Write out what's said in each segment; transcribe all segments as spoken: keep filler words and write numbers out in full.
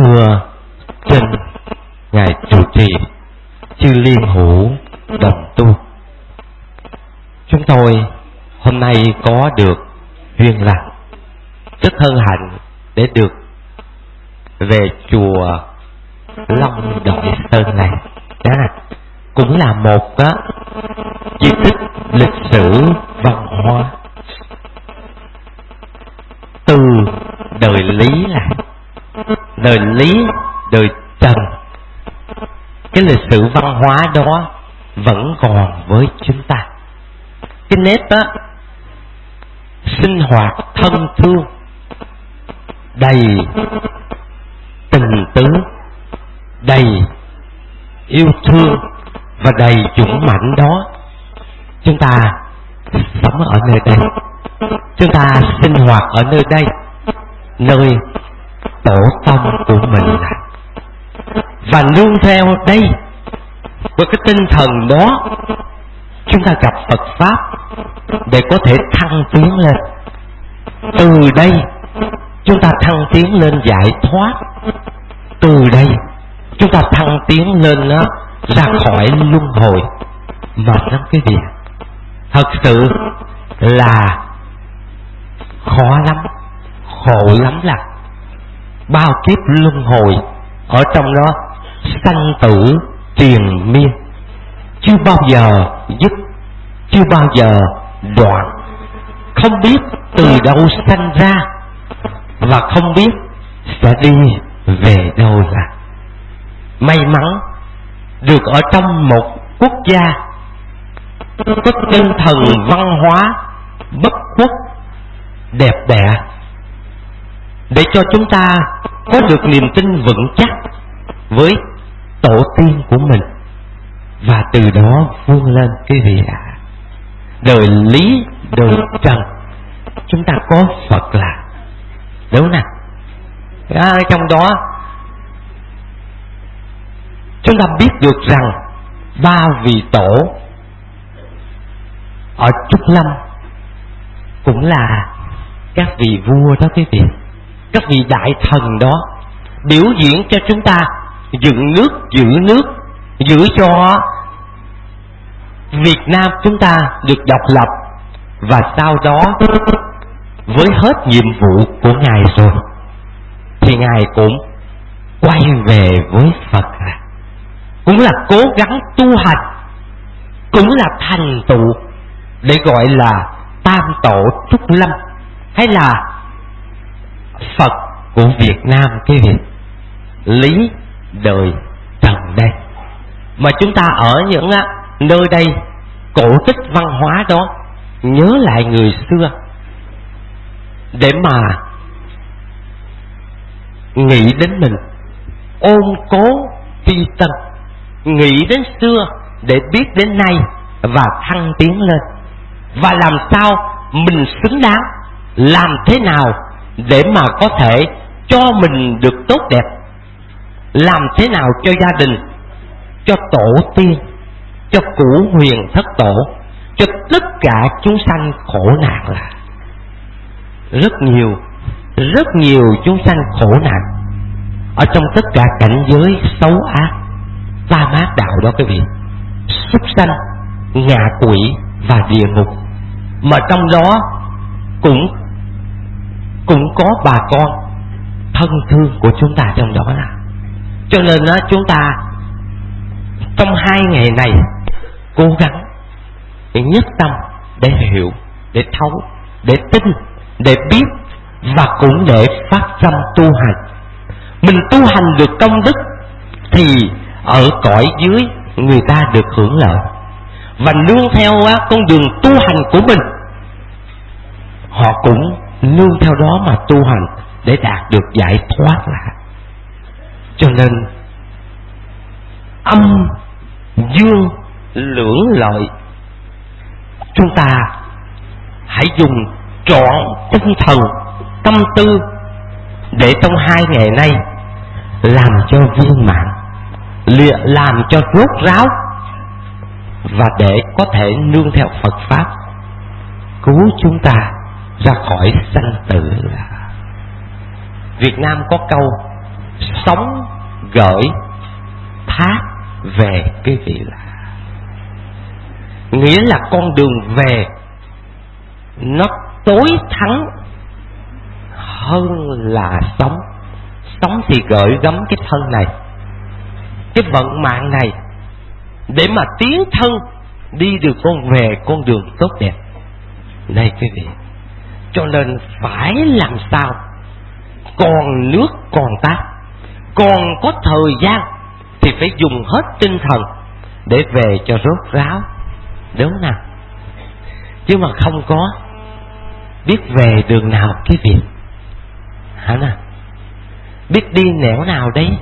thưa trên ngài trụ trì chư liên hữu đồng tu, chúng tôi hôm nay có được duyên lành, rất hân hạnh để được về chùa Long Đội Sơn này. Đó là cũng là một á, di tích lịch sử văn hóa từ đời Lý là đời Lý, đời Trần. Cái lịch sử văn hóa đó vẫn còn với chúng ta. Cái nét á, sinh hoạt thân thương, đầy tình tứ, đầy yêu thương và đầy dũng mãnh đó, chúng ta sống ở nơi đây, chúng ta sinh hoạt ở nơi đây, nơi tổ tông của mình là, và nương theo đây với cái tinh thần đó, chúng ta gặp Phật pháp để có thể thăng tiến lên. Từ đây chúng ta thăng tiến lên giải thoát, từ đây chúng ta thăng tiến lên đó, ra khỏi luân hồi. Mệt lắm cái gì, thật sự là khó lắm, khổ lắm, là bao kiếp luân hồi ở trong đó, sanh tử triền miên, chưa bao giờ dứt, chưa bao giờ đoạn, không biết từ đâu sanh ra và không biết sẽ đi về đâu. Là may mắn được ở trong một quốc gia có tinh thần văn hóa bất khuất đẹp đẽ, để cho chúng ta có được niềm tin vững chắc với tổ tiên của mình, và từ đó vươn lên cái gì ạ? À? Đời Lý, đời Trần, chúng ta có Phật là đúng nè. Ở trong đó chúng ta biết được rằng ba vị tổ ở Trúc Lâm cũng là các vị vua đó quý vị, các vị đại thần đó, biểu diễn cho chúng ta dựng nước, giữ nước, giữ cho Việt Nam chúng ta được độc lập. Và sau đó với hết nhiệm vụ của Ngài rồi thì Ngài cũng quay về với Phật, là cũng là cố gắng tu hành, cũng là thành tựu để gọi là Tam Tổ Trúc Lâm, hay là Phật của Việt Nam cái việc Lý đời Trần đây. Mà chúng ta ở những nơi đây cổ tích văn hóa đó, nhớ lại người xưa để mà nghĩ đến mình, ôn cố tri tân, nghĩ đến xưa để biết đến nay và thăng tiến lên, và làm sao mình xứng đáng, làm thế nào để mà có thể cho mình được tốt đẹp, làm thế nào cho gia đình, cho tổ tiên, cho cửu huyền thất tổ, cho tất cả chúng sanh khổ nạn. Là rất nhiều, rất nhiều chúng sanh khổ nạn ở trong tất cả cảnh giới xấu ác, ba mát đạo đó quý vị, súc sanh, ngạ quỷ và địa ngục. Mà trong đó cũng cũng có bà con thân thương của chúng ta trong đó. Là cho nên đó, chúng ta trong hai ngày này cố gắng để nhất tâm, để hiểu, để thấu, để tin, để biết, và cũng để phát tâm tu hành. Mình tu hành được công đức thì ở cõi dưới người ta được hưởng lợi, và nương theo con đường tu hành của mình, họ cũng nương theo đó mà tu hành để đạt được giải thoát. Là cho nên âm dương lưỡng lợi, chúng ta hãy dùng trọn tinh thần tâm tư để trong hai ngày nay làm cho viên mãn, làm cho rốt ráo, và để có thể nương theo Phật pháp cứu chúng ta ra khỏi sanh tử. Việt Nam có câu sóng gởi thác về quý vị là. Nghĩa là con đường về nó tối thắng hơn là sóng. Sóng thì gợi gắm cái thân này, cái vận mạng này, để mà tiến thân đi được con về con đường tốt đẹp. Này quý vị, cho nên phải làm sao còn nước còn tát, còn có thời gian thì phải dùng hết tinh thần để về cho rốt ráo, đúng nào? Chứ mà không có biết về đường nào quý vị, hả nào? Biết đi nẻo nào đấy?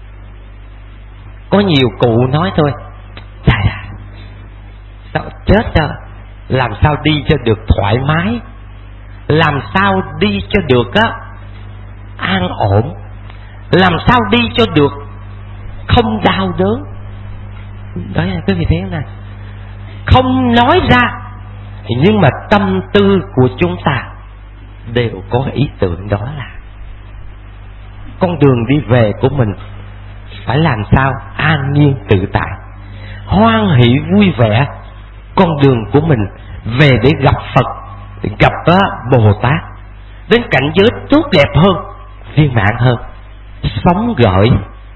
Có nhiều cụ nói thôi, trời à, sao chết rồi, làm sao đi cho được thoải mái, làm sao đi cho được á an ổn, làm sao đi cho được không đau đớn. Đó là quý vị thấy không nào? Không nói ra nhưng mà tâm tư của chúng ta đều có ý tưởng, đó là con đường đi về của mình phải làm sao an nhiên tự tại, hoan hỷ vui vẻ. Con đường của mình về để gặp Phật, gặp Bồ Tát, đến cảnh giới tốt đẹp hơn, viên mãn hơn. Sống gởi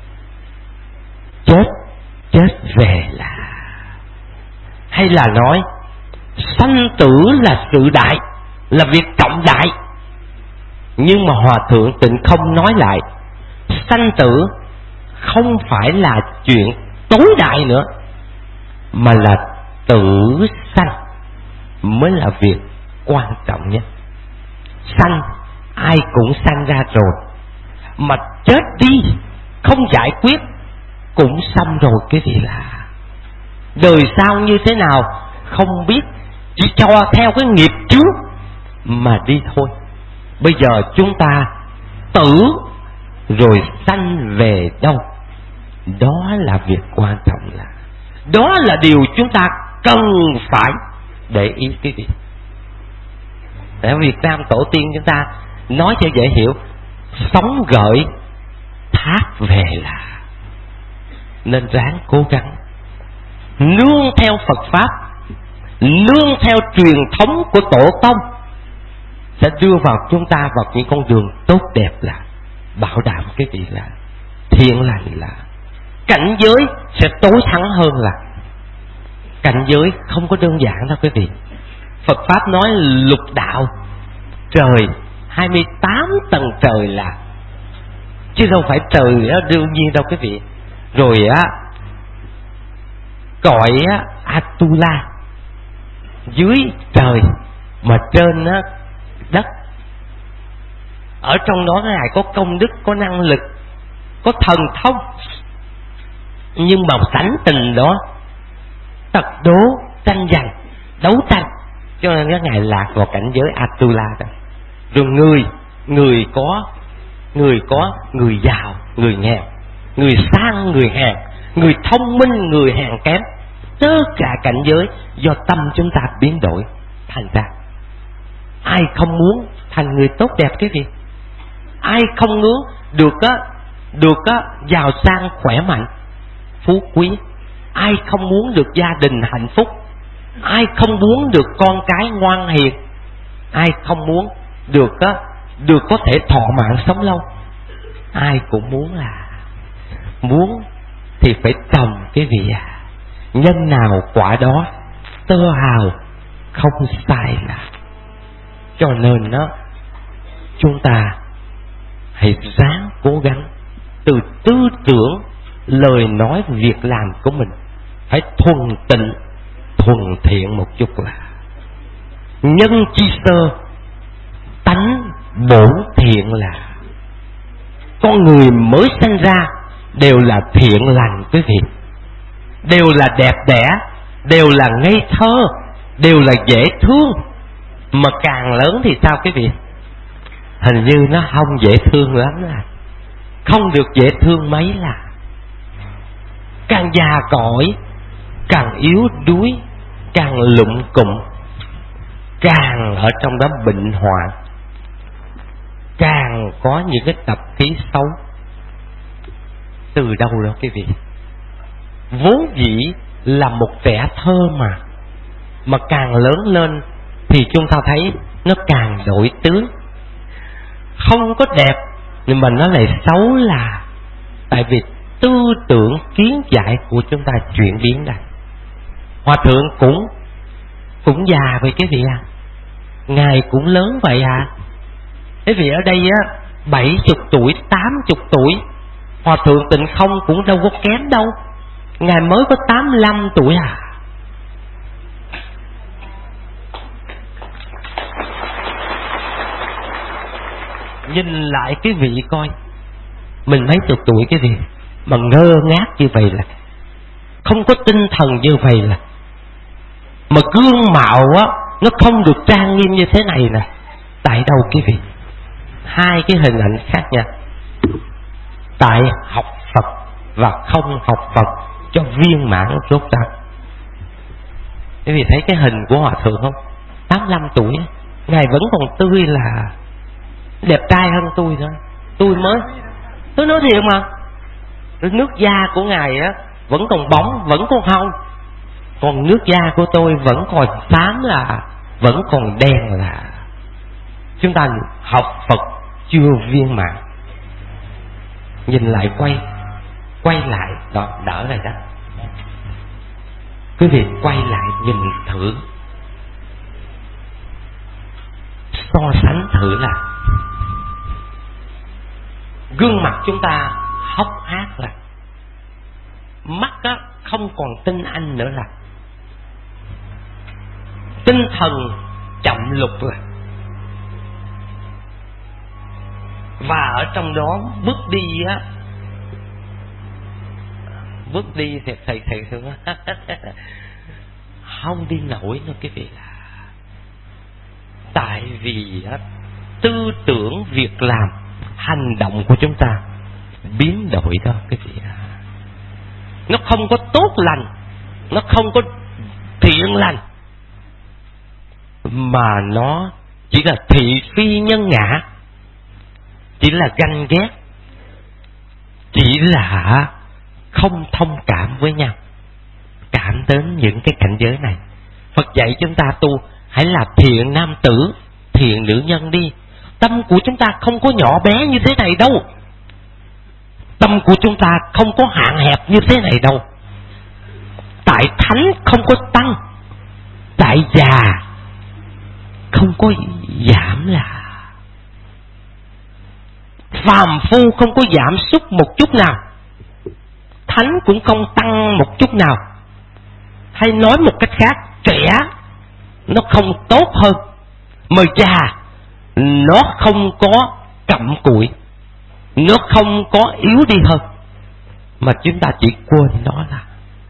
chết chết về là, hay là nói sanh tử là sự đại, là việc trọng đại. Nhưng mà Hòa Thượng Tịnh Không nói lại, sanh tử không phải là chuyện tối đại nữa, mà là tử sanh mới là việc quan trọng nhất. Sanh ai cũng sanh ra rồi, mà chết đi không giải quyết cũng xong rồi cái gì là. Đời sau như thế nào không biết, chỉ cho theo cái nghiệp trước mà đi thôi. Bây giờ chúng ta tử rồi sanh về đâu, đó là việc quan trọng, là đó là điều chúng ta cần phải để ý cái gì. Ở Việt Nam tổ tiên chúng ta nói cho dễ hiểu, sống gởi thác về là, nên ráng cố gắng nương theo Phật Pháp, nương theo truyền thống của Tổ Tông, sẽ đưa vào chúng ta vào những con đường tốt đẹp, là bảo đảm cái gì là thiện lành, là cảnh giới sẽ tối thắng hơn. Là cảnh giới không có đơn giản đâu quý vị. Phật Pháp nói lục đạo trời hai mươi tám tầng trời là, chứ đâu phải trời đó đương nhiên đâu quý vị. Rồi á cõi á Atula dưới trời, mà trên á đất. Ở trong đó Ngài có công đức, có năng lực, có thần thông, nhưng mà sẵn tình đó tật đố tranh giành đấu tranh, cho nên các Ngài lạc vào cảnh giới Atula đó. Rồi người người có người có người giàu, người nghèo, người sang, người hèn, người thông minh, người hèn kém, tất cả cảnh giới do tâm chúng ta biến đổi thành ra. Ai không muốn thành người tốt đẹp cái gì? Ai không muốn được á được á giàu sang khỏe mạnh phú quý? Ai không muốn được gia đình hạnh phúc? Ai không muốn được con cái ngoan hiền? Ai không muốn được á được có thể thọ mạng sống lâu? Ai cũng muốn. Là muốn thì phải trồng cái gì à? Nhân nào quả đó, tơ hào không sai là. Cho nên đó, chúng ta hãy ráng cố gắng từ tư tưởng, lời nói, việc làm của mình phải thuần tịnh, thuần thiện một chút. Là nhân chi sơ, tánh bổn thiện. Là con người mới sanh ra đều là thiện lành quý vị, đều là đẹp đẽ, đều là ngây thơ, đều là dễ thương. Mà càng lớn thì sao quý vị? Hình như nó không dễ thương lắm, là không được dễ thương mấy. Là càng già cỗi, càng yếu đuối, càng lụng cụm, càng ở trong đó bệnh hoạn, càng có những cái tập khí xấu. từ đâu đó quý vị? Vốn dĩ là một trẻ thơ mà mà càng lớn lên thì chúng ta thấy nó càng đổi tướng, không có đẹp nhưng mà nó lại xấu là tại vì tư tưởng kiến giải của chúng ta chuyển biến đây. Hòa thượng cũng cũng già vậy quý vị à, ngài cũng lớn vậy à. Quý vị ở đây á bảy chục tuổi, tám chục tuổi, Hòa thượng Tịnh Không cũng đâu có kém đâu, ngài mới có tám mươi lăm tuổi à. Nhìn lại cái vị coi, mình mấy chục tuổi cái vị mà ngơ ngác như vậy là không có tinh thần như vậy là, mà gương mạo á nó không được trang nghiêm như thế này nè. Tại đâu quý vị? Hai cái hình ảnh khác nha. Tại học Phật và không học Phật cho viên mãn rốt ráo. Quý vị thấy cái hình của Hòa thượng không? tám mươi lăm tuổi, ngài vẫn còn tươi là đẹp trai hơn tôi thôi. Tôi mới, tôi nói thiệt mà, nước da của ngài á vẫn còn bóng, vẫn còn hồng, còn nước da của tôi vẫn còn xám là, vẫn còn đen là. Chúng ta học Phật chưa viên mãn. Nhìn lại quay, quay lại đó, đỡ rồi đó. Quý vị quay lại nhìn thử, so sánh thử là gương mặt chúng ta hốc hác là, mắt á không còn tinh anh nữa là, tinh thần chậm lục là, và ở trong đó bước đi á, bước đi thì thầy thầy thường không đi nổi nữa quý vị là, tại vì á, tư tưởng, việc làm, hành động của chúng ta biến đổi đó quý vị à. Nó không có tốt lành, nó không có thiện lành, mà nó chỉ là thị phi nhân ngã, chỉ là ganh ghét, chỉ là không thông cảm với nhau, cảm đến những cái cảnh giới này. Phật dạy chúng ta tu hãy là thiện nam tử, thiện nữ nhân đi. Tâm của chúng ta không có nhỏ bé như thế này đâu, tâm của chúng ta không có hạn hẹp như thế này đâu. Tại thánh không có tăng, tại già không có giảm là, phàm phu không có giảm sút một chút nào, thánh cũng không tăng một chút nào. Hay nói một cách khác, trẻ nó không tốt hơn, mà già nó không có cặm cụi, nó không có yếu đi hơn, mà chúng ta chỉ quên đó là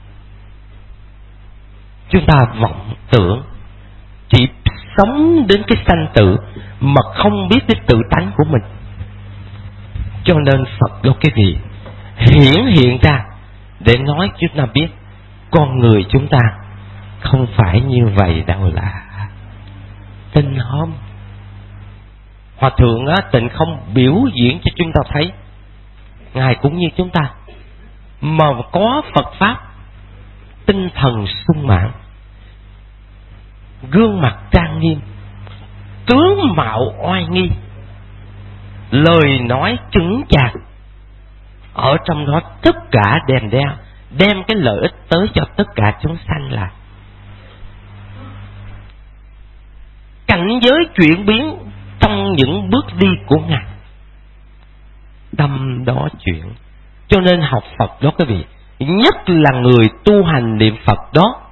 chúng ta vọng tưởng, chỉ sống đến cái sanh tử mà không biết cái tự tánh của mình. Cho nên Phật đó cái gì hiển hiện ra để nói chúng ta biết con người chúng ta không phải như vậy đâu là. Tin không? Hòa thượng á, Tịnh Không biểu diễn cho chúng ta thấy ngài cũng như chúng ta, mà có Phật pháp, tinh thần sung mãn, gương mặt trang nghiêm, tướng mạo oai nghi, lời nói chứng chạc, ở trong đó tất cả đem đem đem cái lợi ích tới cho tất cả chúng sanh là. Cảnh giới chuyển biến trong những bước đi của ngài, đâm đó chuyển. Cho nên học Phật đó quý vị, nhất là người tu hành niệm Phật đó,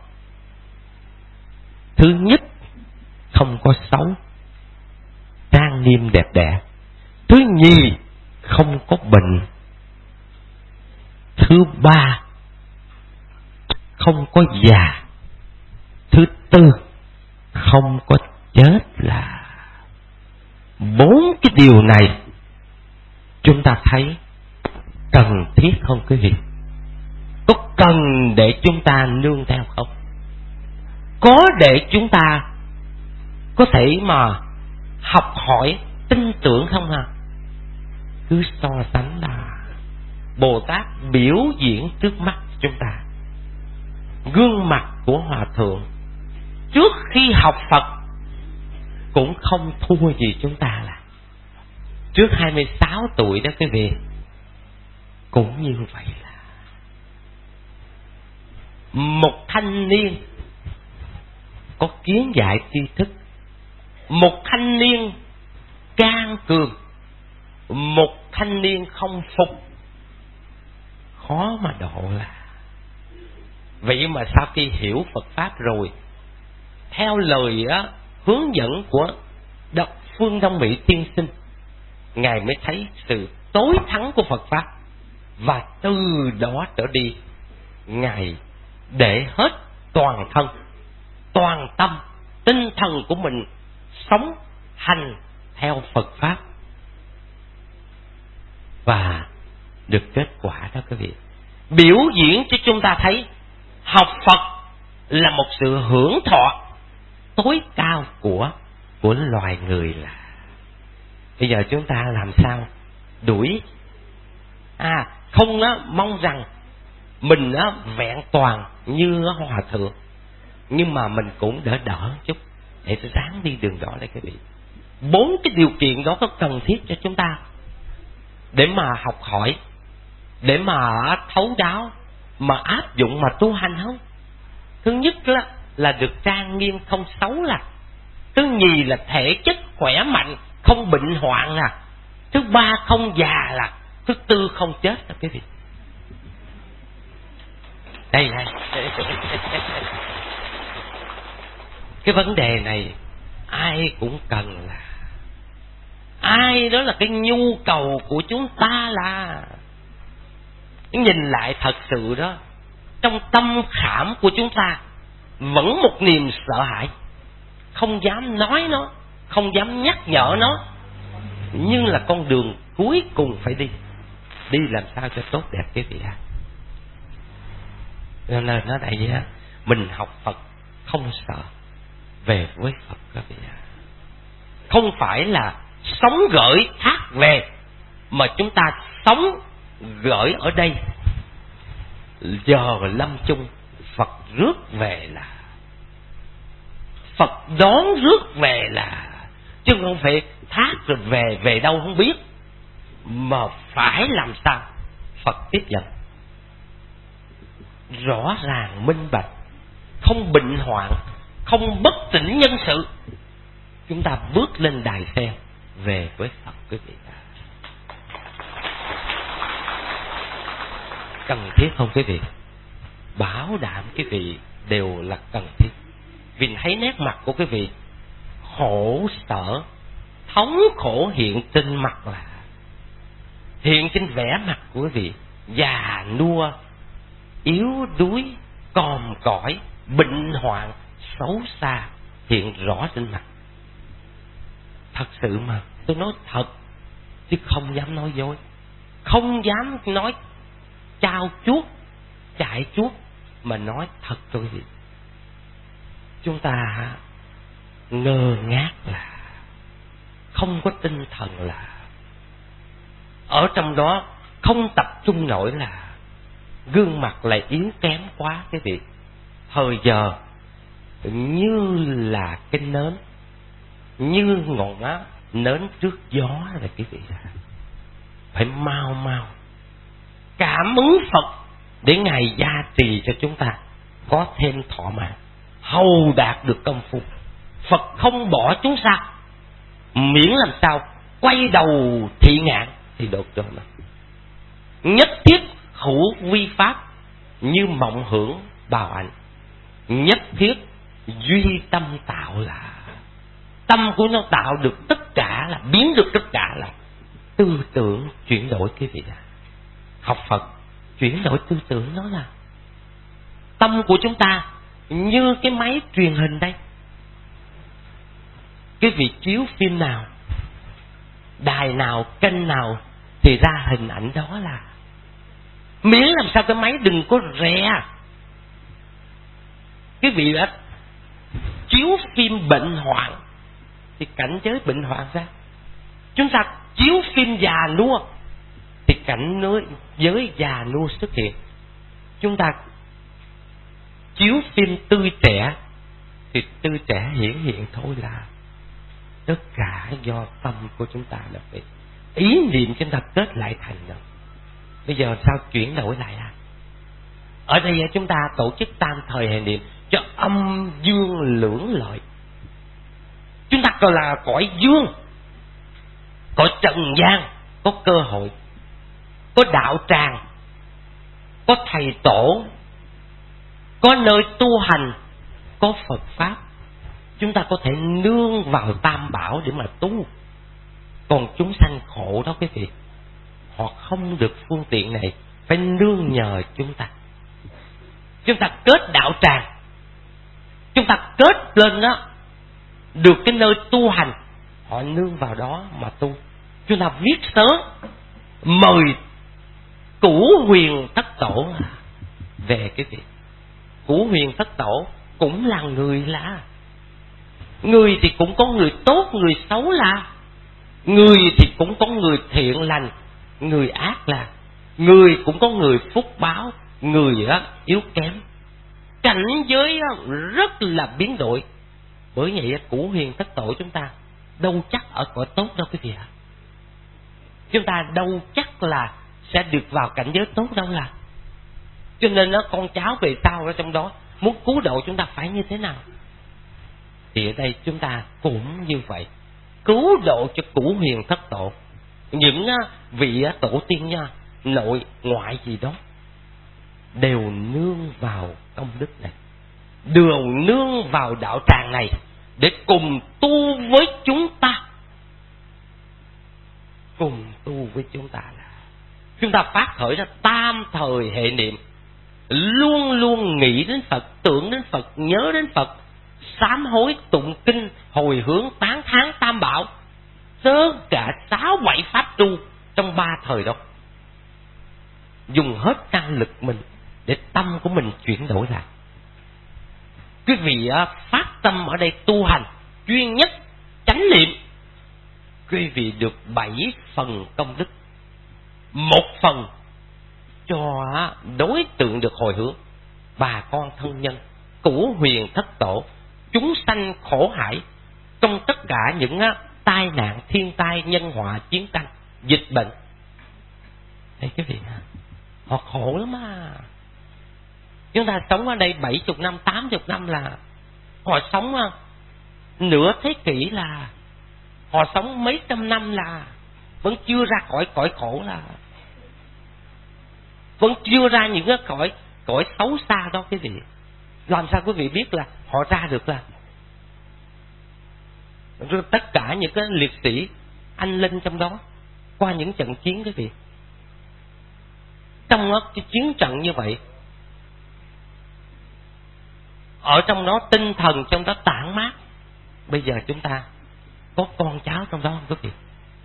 thứ nhất không có xấu, trang nghiêm đẹp đẽ. Thứ nhì không có bệnh. Thứ ba không có già. Thứ tư không có chết là. Bốn cái điều này chúng ta thấy cần thiết không quý vị? Có cần để chúng ta nương theo không? Có để chúng ta có thể mà học hỏi, tin tưởng không hả? Cứ so sánh là Bồ Tát biểu diễn trước mắt chúng ta. Gương mặt của Hòa Thượng trước khi học Phật cũng không thua gì chúng ta là. Trước hai mươi sáu tuổi đó quý vị, cũng như vậy là một thanh niên có kiến giải tri thức, một thanh niên can cường, một thanh niên không phục, khó mà độ là. Vậy mà sau khi hiểu Phật Pháp rồi, theo lời á, hướng dẫn của Độc Phương Đông Mỹ Tiên Sinh, Ngài mới thấy sự tối thắng của Phật Pháp. Và từ đó trở đi, Ngài để hết toàn thân, toàn tâm, tinh thần của mình sống hành theo Phật Pháp, và được kết quả đó quý vị. Biểu diễn cho chúng ta thấy học Phật là một sự hưởng thọ tối cao của của loài người. Là bây giờ chúng ta làm sao đuổi à không á, mong rằng mình á vẹn toàn như Hòa Thượng, nhưng mà mình cũng đỡ đỡ chút để ráng đi đường đó đây quý vị. Bốn cái điều kiện đó có cần thiết cho chúng ta để mà học hỏi, để mà thấu đáo, mà áp dụng, mà tu hành không? Thứ nhất là, là được trang nghiêm không xấu là. Thứ nhì là thể chất khỏe mạnh, không bệnh hoạn là. Thứ ba không già là. Thứ tư không chết là quý vị. Đây này. Cái vấn đề này ai cũng cần là. Ai đó là cái nhu cầu của chúng ta là. Nhìn lại thật sự đó, trong tâm khảm của chúng ta vẫn một niềm sợ hãi, không dám nói nó, không dám nhắc nhở nó, nhưng là con đường cuối cùng phải đi. Đi làm sao cho tốt đẹp quý vị ạ. Nên là nó đây á, mình học Phật không sợ về với Phật quý vị ạ. Không phải là sống gửi thác về, mà chúng ta sống gửi ở đây. Giờ lâm chung Phật rước về là, Phật đón rước về là, chứ không phải thác rồi về, về đâu không biết, mà phải làm sao Phật tiếp nhận rõ ràng minh bạch, không bệnh hoạn, không bất tỉnh nhân sự. Chúng ta bước lên đài sen về với Phật quý vị. Cần thiết không quý vị? Bảo đảm quý vị đều là cần thiết. Vì thấy nét mặt của quý vị khổ sở, thống khổ hiện trên mặt là, hiện trên vẻ mặt của quý vị già nua, yếu đuối, còm cõi, bệnh hoạn, xấu xa hiện rõ trên mặt. Thật sự mà, tôi nói thật chứ không dám nói dối, không dám nói trao chuốt, chạy chuốt, mà nói thật tôi gì. Chúng ta ngơ ngác là, không có tinh thần là, ở trong đó không tập trung nổi là, gương mặt lại yếu kém quá cái vị. Thời giờ như là cái nến, như ngọn á nến trước gió là quý vị. Phải mau mau cảm ứng Phật để Ngài gia trì cho chúng ta có thêm thọ mạng, hầu đạt được công phu. Phật không bỏ chúng ra, miễn làm sao quay đầu thị ngạn thì đột rồi mà. Nhất thiết hữu vi pháp, như mộng hưởng bào ảnh. Nhất thiết duy tâm tạo là, tâm của nó tạo được tất cả, là biến được tất cả, là tư tưởng chuyển đổi quý vị ạ. Học Phật chuyển đổi tư tưởng, nó là tâm của chúng ta như cái máy truyền hình đây. Cái vị chiếu phim nào, đài nào, kênh nào thì ra hình ảnh đó là, miễn làm sao cái máy đừng có rè. Cái vị đã chiếu phim bệnh hoạn thì cảnh giới bệnh hoạn ra. Chúng ta chiếu phim già nua thì cảnh núi giới già nua xuất hiện. Chúng ta chiếu phim tươi trẻ thì tươi trẻ hiển hiện thôi, là tất cả do tâm của chúng ta là vậy. Ý niệm chúng ta kết lại thành rồi. Bây giờ sao chuyển đổi lại à? Ở đây chúng ta tổ chức tam thời hệ niệm cho âm dương lưỡng lợi. Chúng ta còn là cõi dương, cõi trần gian có cơ hội, có đạo tràng, có thầy tổ, có nơi tu hành, có Phật Pháp. Chúng ta có thể nương vào tam bảo để mà tu. Còn chúng sanh khổ đó quý vị, họ không được phương tiện này, phải nương nhờ chúng ta. Chúng ta kết đạo tràng, chúng ta kết lên đó được cái nơi tu hành, họ nương vào đó mà tu. Chúng ta viết sớ mời Cửu Huyền Thất Tổ về cái việc. Cửu Huyền Thất Tổ cũng là người là người, thì cũng có người tốt người xấu là người, thì cũng có người thiện lành người ác là người, cũng có người phúc báo người đó yếu kém. Cảnh giới rất là biến đổi. Bởi vậy Cửu Huyền Thất Tổ chúng ta đâu chắc ở cõi tốt đâu quý vị ạ. Chúng ta đâu chắc là sẽ được vào cảnh giới tốt đâu là. Cho nên nó con cháu về sau ở trong đó muốn cứu độ chúng ta phải như thế nào? Thì ở đây chúng ta cũng như vậy, cứu độ cho Cửu Huyền Thất Tổ. Những vị tổ tiên nha, nội ngoại gì đó đều nương vào công đức này, đều nương vào đạo tràng này để cùng tu với chúng ta. Cùng tu với chúng ta là chúng ta phát khởi ra tam thời hệ niệm, luôn luôn nghĩ đến Phật, tưởng đến Phật, nhớ đến Phật, sám hối tụng kinh, hồi hướng tán thán tam bảo, tất cả sáu bảy pháp tu trong ba thời đó. Dùng hết năng lực mình để tâm của mình chuyển đổi lại. Quý vị phát tâm ở đây tu hành chuyên nhất chánh niệm, quý vị được bảy phần công đức. Một phần cho đối tượng được hồi hướng, bà con thân nhân, Cửu Huyền Thất Tổ, chúng sanh khổ hải trong tất cả những tai nạn, thiên tai, nhân họa, chiến tranh, dịch bệnh. Thấy quý vị, họ khổ lắm à. Chúng ta sống ở đây bảy mươi năm, tám mươi năm là họ sống nửa thế kỷ, là họ sống mấy trăm năm là vẫn chưa ra khỏi cõi khổ, là vẫn chưa ra những cái cõi cõi xấu xa đó quý vị. Làm sao quý vị biết là họ ra được là tất cả những cái liệt sĩ anh linh trong đó qua những trận chiến quý vị. Trong cái chiến trận như vậy, ở trong đó tinh thần trong đó tản mát. Bây giờ chúng ta có con cháu trong đó không quý vị?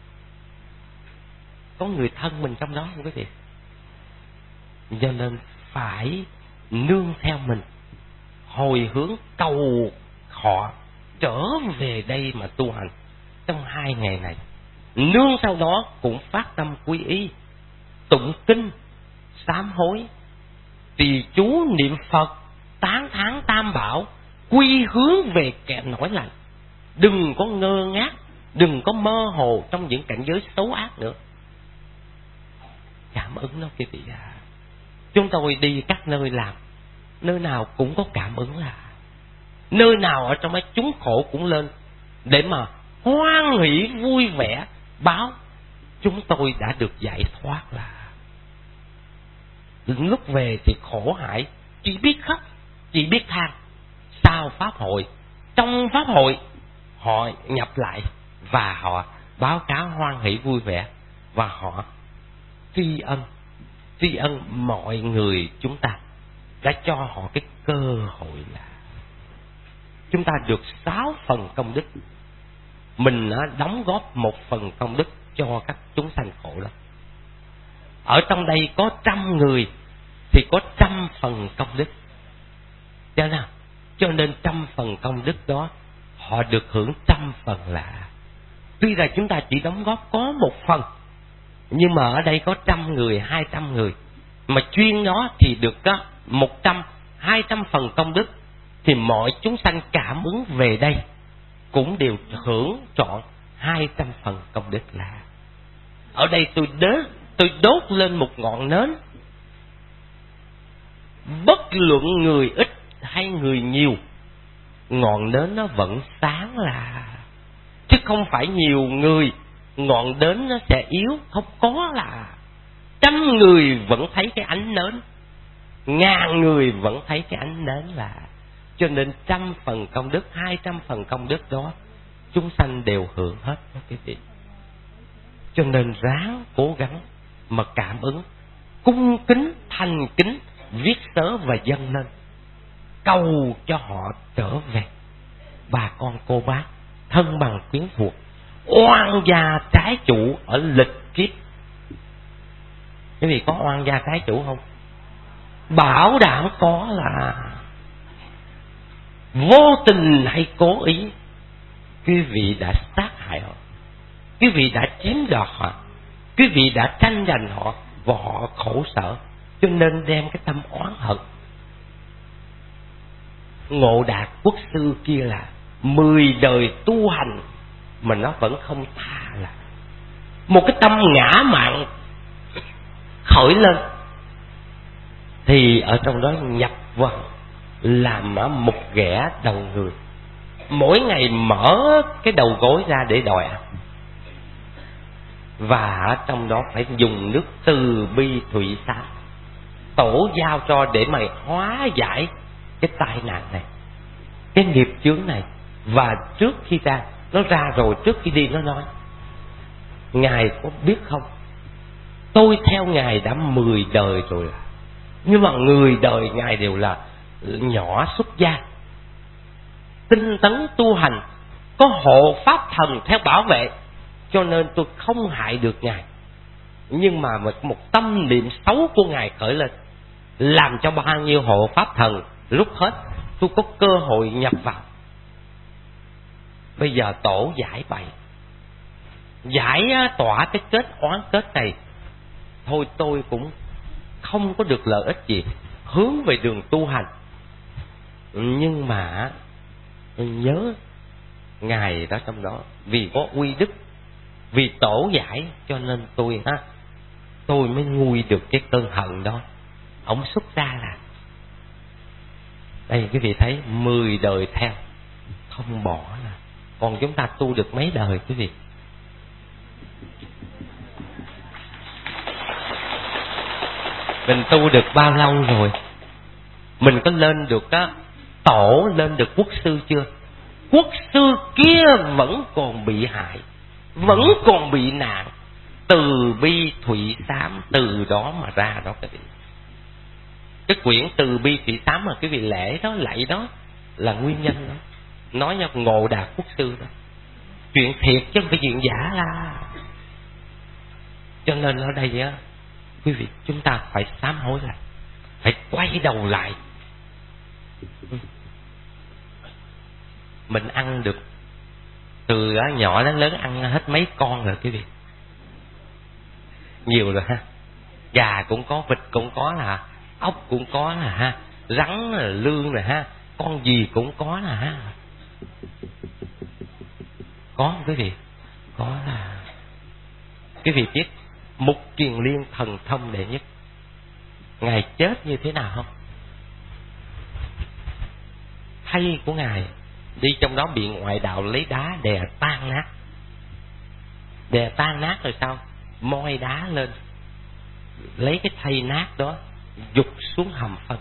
Có người thân mình trong đó không quý vị? Cho nên phải nương theo mình, hồi hướng cầu họ trở về đây mà tu hành trong hai ngày này. Nương sau đó cũng phát tâm quy y, tụng kinh, sám hối, trì chú niệm Phật, tán thán tam bảo, quy hướng về kẻ nổi lành. Đừng có ngơ ngác, đừng có mơ hồ trong những cảnh giới xấu ác nữa. Cảm ứng nó quý vị à. Chúng tôi đi các nơi làm, nơi nào cũng có cảm ứng, là nơi nào ở trong đó chúng khổ cũng lên để mà hoan hỷ vui vẻ báo chúng tôi đã được giải thoát. Là lúc về thì khổ hại, chỉ biết khóc, chỉ biết than. Sau pháp hội, trong pháp hội họ nhập lại và họ báo cáo hoan hỷ vui vẻ, và họ tri ân tri ân mọi người chúng ta đã cho họ cái cơ hội là chúng ta được sáu phần công đức. Mình đóng góp một phần công đức cho các chúng sanh khổ đó. Ở trong đây có trăm người thì có trăm phần công đức, cho nào cho nên trăm phần công đức đó họ được hưởng trăm phần. Là tuy là chúng ta chỉ đóng góp có một phần, Nhưng mà ở đây có trăm người, hai trăm người, mà chuyên nó thì được có một trăm, hai trăm phần công đức, thì mọi chúng sanh cảm ứng về đây cũng đều hưởng trọn hai trăm phần công đức. Là ở đây tôi đốt, tôi đốt lên một ngọn nến, bất luận người ít hay người nhiều, ngọn nến nó vẫn sáng, là chứ không phải nhiều người ngọn nến nó sẽ yếu. Không có, là trăm người vẫn thấy cái ánh nến, ngàn người vẫn thấy cái ánh nến. Là cho nên trăm phần công đức, hai trăm phần công đức đó chúng sanh đều hưởng hết đó quý vị. Cho nên ráng cố gắng mà cảm ứng, cung kính thành kính, viết sớ và dâng lên, cầu cho họ trở về. Bà con cô bác, thân bằng quyến thuộc, oan gia trái chủ ở lịch kiếp. Quý vị có oan gia trái chủ không? Bảo đảm có, là vô tình hay cố ý quý vị đã sát hại họ, quý vị đã chiếm đoạt họ, quý vị đã tranh giành họ và họ khổ sở, cho nên đem cái tâm oán hận. Ngộ Đạt Quốc sư kia là mười đời tu hành mà nó vẫn không tha, là một cái tâm ngã mạn khởi lên, thì ở trong đó nhập vào làm một ghẻ đầu người, mỗi ngày mở cái đầu gối ra để đòi ăn, và ở trong đó phải dùng nước từ bi thủy xá tổ giao cho để mà hóa giải cái tai nạn này, cái nghiệp chướng này. Và trước khi ra, nó ra rồi, trước khi đi nó nói: Ngài có biết không, tôi theo Ngài đã mười đời rồi, nhưng mà người đời Ngài đều là nhỏ xuất gia, tinh tấn tu hành, có hộ pháp thần theo bảo vệ, cho nên tôi không hại được Ngài. Nhưng mà một tâm niệm xấu của Ngài khởi lên, làm cho bao nhiêu hộ pháp thần rút hết, tôi có cơ hội nhập vào. Bây giờ tổ giải bày, giải tỏa cái kết oán kết này, thôi tôi cũng không có được lợi ích gì, hướng về đường tu hành. Nhưng mà nhớ Ngài đó trong đó, vì có uy đức, vì tổ giải, cho nên tôi ha, tôi mới nguôi được cái cơn hận đó. Ông xuất ra là đây, quý vị thấy mười đời theo không bỏ. Là còn chúng ta tu được mấy đời quý vị? Mình tu được bao lâu rồi? Mình có lên được á tổ, lên được quốc sư chưa? Quốc sư kia vẫn còn bị hại, vẫn còn bị nạn. Từ bi thủy xám từ đó mà ra đó quý vị. Cái quyển từ bi thủy xám mà quý vị lễ đó, lạy đó là nguyên nhân đó. Nói nhau Ngộ Đạt Quốc sư đó, chuyện thiệt chứ không phải chuyện giả là. Cho nên ở đây á quý vị, chúng ta phải sám hối lại, phải quay đầu lại. Mình ăn được từ nhỏ đến lớn, ăn hết mấy con rồi quý vị, nhiều rồi ha. Gà cũng có, vịt cũng có, là ốc cũng có là ha, rắn là lương rồi ha, con gì cũng có là ha. Có không quý vị? Có. Là quý vị biết Mục Kiền Liên thần thông đệ nhất, Ngài chết như thế nào không? Thây của Ngài đi trong đó bị ngoại đạo lấy đá đè tan nát. Đè tan nát rồi sao? Moi đá lên, lấy cái thây nát đó dục xuống hầm phân.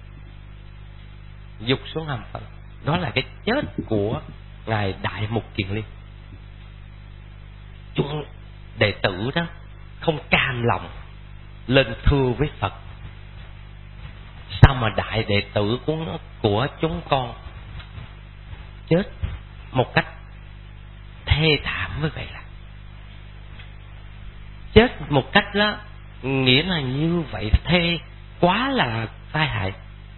Dục xuống hầm phân. Đó là cái chết của Ngài Đại Mục Kiền Liên. Chúng đệ tử đó không cam lòng lên thưa với Phật: sao mà đại đệ tử của, của chúng con chết một cách thê thảm như vậy, là chết một cách đó, nghĩa là như vậy thê quá là tai hại.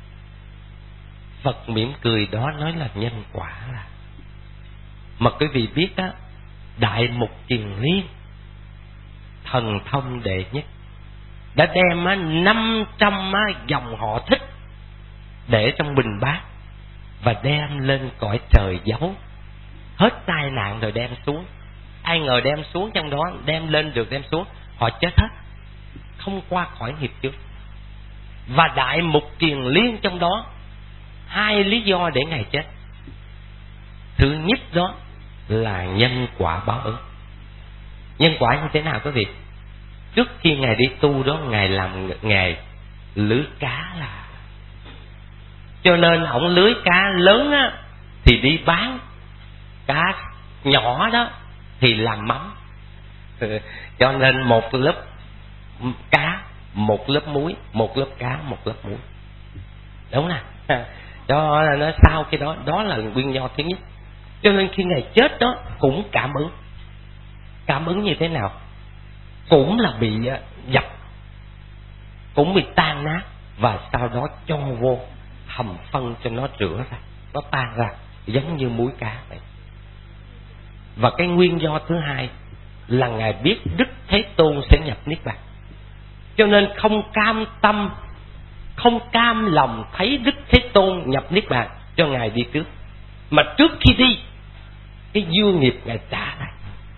Phật mỉm cười đó nói là nhân quả. Là mà quý vị biết á, Đại Mục Kiền Liên thần thông đệ nhất, đã đem năm trăm dòng họ Thích để trong bình bát và đem lên cõi trời giấu. Hết tai nạn rồi đem xuống. Ai ngờ đem xuống trong đó, đem lên được đem xuống, họ chết hết, không qua khỏi nghiệp trước. Và Đại Mục Kiền Liên trong đó, hai lý do để Ngài chết. Thứ nhất đó là nhân quả báo ứng. Nhân quả như thế nào quý vị? Trước khi Ngài đi tu đó, Ngài làm nghề lưới cá là, cho nên ổng lưới cá lớn á thì đi bán, cá nhỏ đó thì làm mắm. Cho nên một lớp cá, một lớp muối, một lớp cá, một lớp muối. Đúng nè. Đó là nó sau cái đó, đó là nguyên do thứ nhất. Cho nên khi Ngài chết đó cũng cảm ứng. Cảm ứng như thế nào? Cũng là bị dập, cũng bị tan nát, và sau đó cho vô hầm phân cho nó rửa ra, nó tan ra giống như muối cá vậy. Và cái nguyên do thứ hai là Ngài biết Đức Thế Tôn sẽ nhập Niết Bàn, cho nên không cam tâm, không cam lòng thấy Đức Thế Tôn nhập Niết Bàn cho Ngài đi trước, mà trước khi đi cái dư nghiệp Ngài trả lại.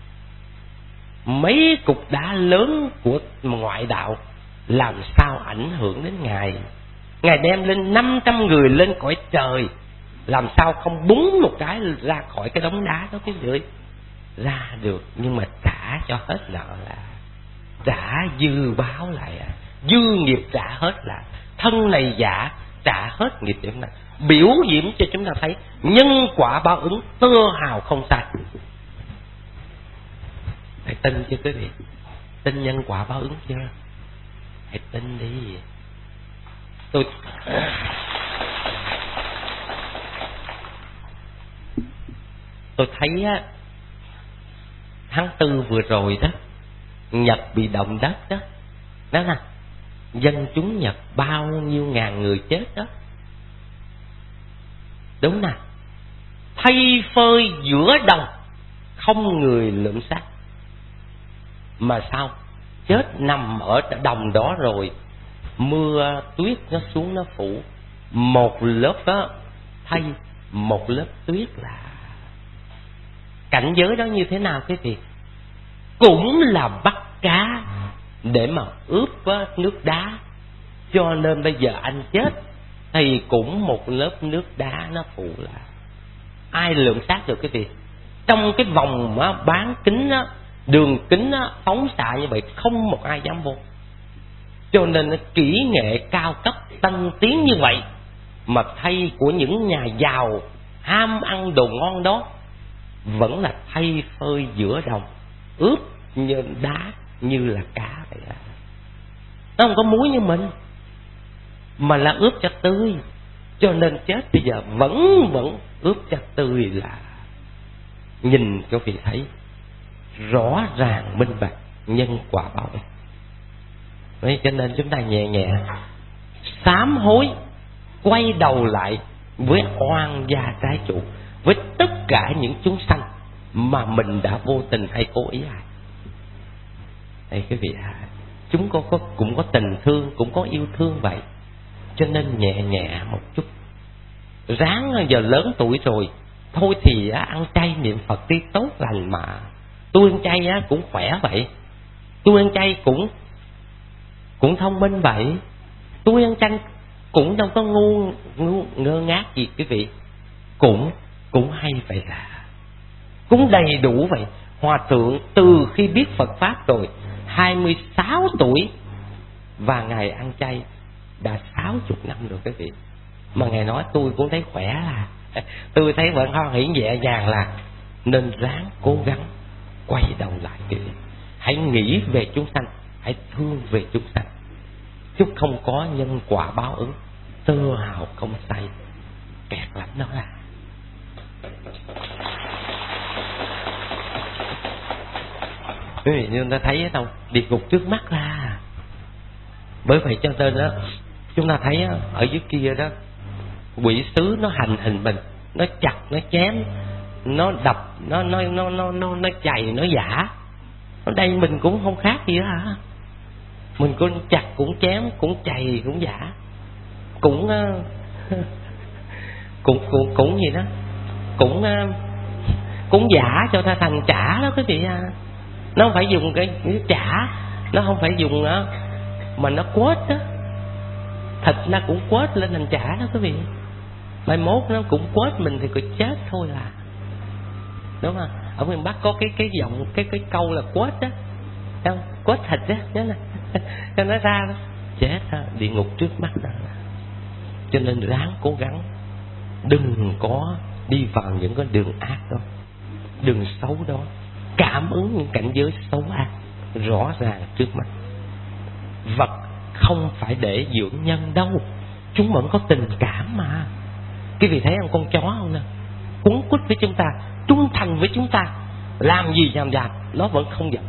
Mấy cục đá lớn của ngoại đạo làm sao ảnh hưởng đến Ngài? Ngài đem lên năm trăm người lên cõi trời, làm sao không búng một cái ra khỏi cái đống đá đó cái người ra được, nhưng mà trả cho hết nợ là trả dư báo lại, à. Dư nghiệp trả hết là thân này giả, trả hết nghiệp điểm này, biểu diễn cho chúng ta thấy nhân quả báo ứng tơ hào không sai. Hãy tin chứ quý vị, tin nhân quả báo ứng chưa? Hãy tin đi. Tôi tôi thấy á, tháng tư vừa rồi đó, Nhật bị động đất đó, đó nè, dân chúng Nhật bao nhiêu ngàn người chết đó, đúng nè, thay phơi giữa đồng, không người lượm xác. Mà sao? Chết nằm ở đồng đó rồi, mưa tuyết nó xuống nó phủ, một lớp đó thay một lớp tuyết là cảnh giới đó như thế nào quý vị? Cũng là bắt cá để mà ướp nước đá, cho nên bây giờ anh chết thì cũng một lớp nước đá nó phủ là ai lượm xác được quý vị? Trong cái vòng á, bán kính á, đường kính á, phóng xạ như vậy không một ai dám vô. Cho nên kỹ nghệ cao cấp tân tiến như vậy mà thay của những nhà giàu ham ăn đồ ngon đó vẫn là thay phơi giữa đồng, ướp như đá như là cá vậy đó. Nó không có muối như mình, mà là ướp cho tươi, cho nên chết bây giờ vẫn vẫn ướp cho tươi là nhìn cho vị thấy rõ ràng minh bạch nhân quả báo ứng. Đấy, cho nên chúng ta nhẹ nhẹ sám hối, quay đầu lại với oan gia trái chủ, với tất cả những chúng sanh mà mình đã vô tình hay cố ý hại. Đây quý vị à, chúng có, có cũng có tình thương, cũng có yêu thương vậy, cho nên nhẹ nhẹ một chút. Ráng giờ lớn tuổi rồi, thôi thì á, ăn chay niệm Phật đi tốt lành mà. Tôi ăn chay á, cũng khỏe vậy, tôi ăn chay cũng cũng thông minh vậy, tôi ăn chay cũng đâu có ngu, ngu ngơ ngác gì quý vị, cũng cũng hay vậy là cũng đầy đủ vậy. Hòa thượng từ khi biết Phật pháp rồi hai mươi sáu tuổi và Ngài ăn chay đã sáu mươi năm rồi quý vị, mà Ngài nói tôi cũng thấy khỏe là tôi thấy vẫn hoan hỷ nhẹ nhàng là nên ráng cố gắng quay đầu lại quý vị. Hãy nghĩ về chúng sanh, hãy thương về chúng sanh, chứ không có nhân quả báo ứng tơ hào không say, kẹt lắm đó là. Quý vị như ta thấy đâu, địa ngục trước mắt ra. Bởi vậy cho nên đó, chúng ta thấy đó, ở dưới kia đó, quỷ sứ nó hành hình mình, nó chặt, nó chém, nó đập, nó nó nó nó nó, nó chày, nó giả. Ở đây mình cũng không khác gì đó hả? Mình cũng chặt, cũng chém, cũng chày, cũng giả, cũng uh, cũng cũng cũng gì đó, cũng uh, cũng giả cho ta thành chả đó quý vị à. Nó không phải dùng cái, cái chả, nó không phải dùng đó, mà nó quết đó, thịt nó cũng quết lên thành chả đó quý vị. Mai mốt nó cũng quết mình thì cứ chết thôi là, đúng không? Ở miền Bắc có cái cái giọng cái cái câu là quết đó, không? Quết thịt đó, nhớ nè, cho nó ra đó, chết đó, địa ngục trước mắt đó. Cho nên ráng cố gắng, đừng có đi vào những cái đường ác đó, đường xấu đó, cảm ứng những cảnh giới xấu ác rõ ràng trước mắt. Vật không phải để dưỡng nhân đâu, chúng vẫn có tình cảm mà. Quý vị thấy con con chó không nè, quấn quýt với chúng ta, trung thành với chúng ta, làm gì làm làm nó vẫn không giận.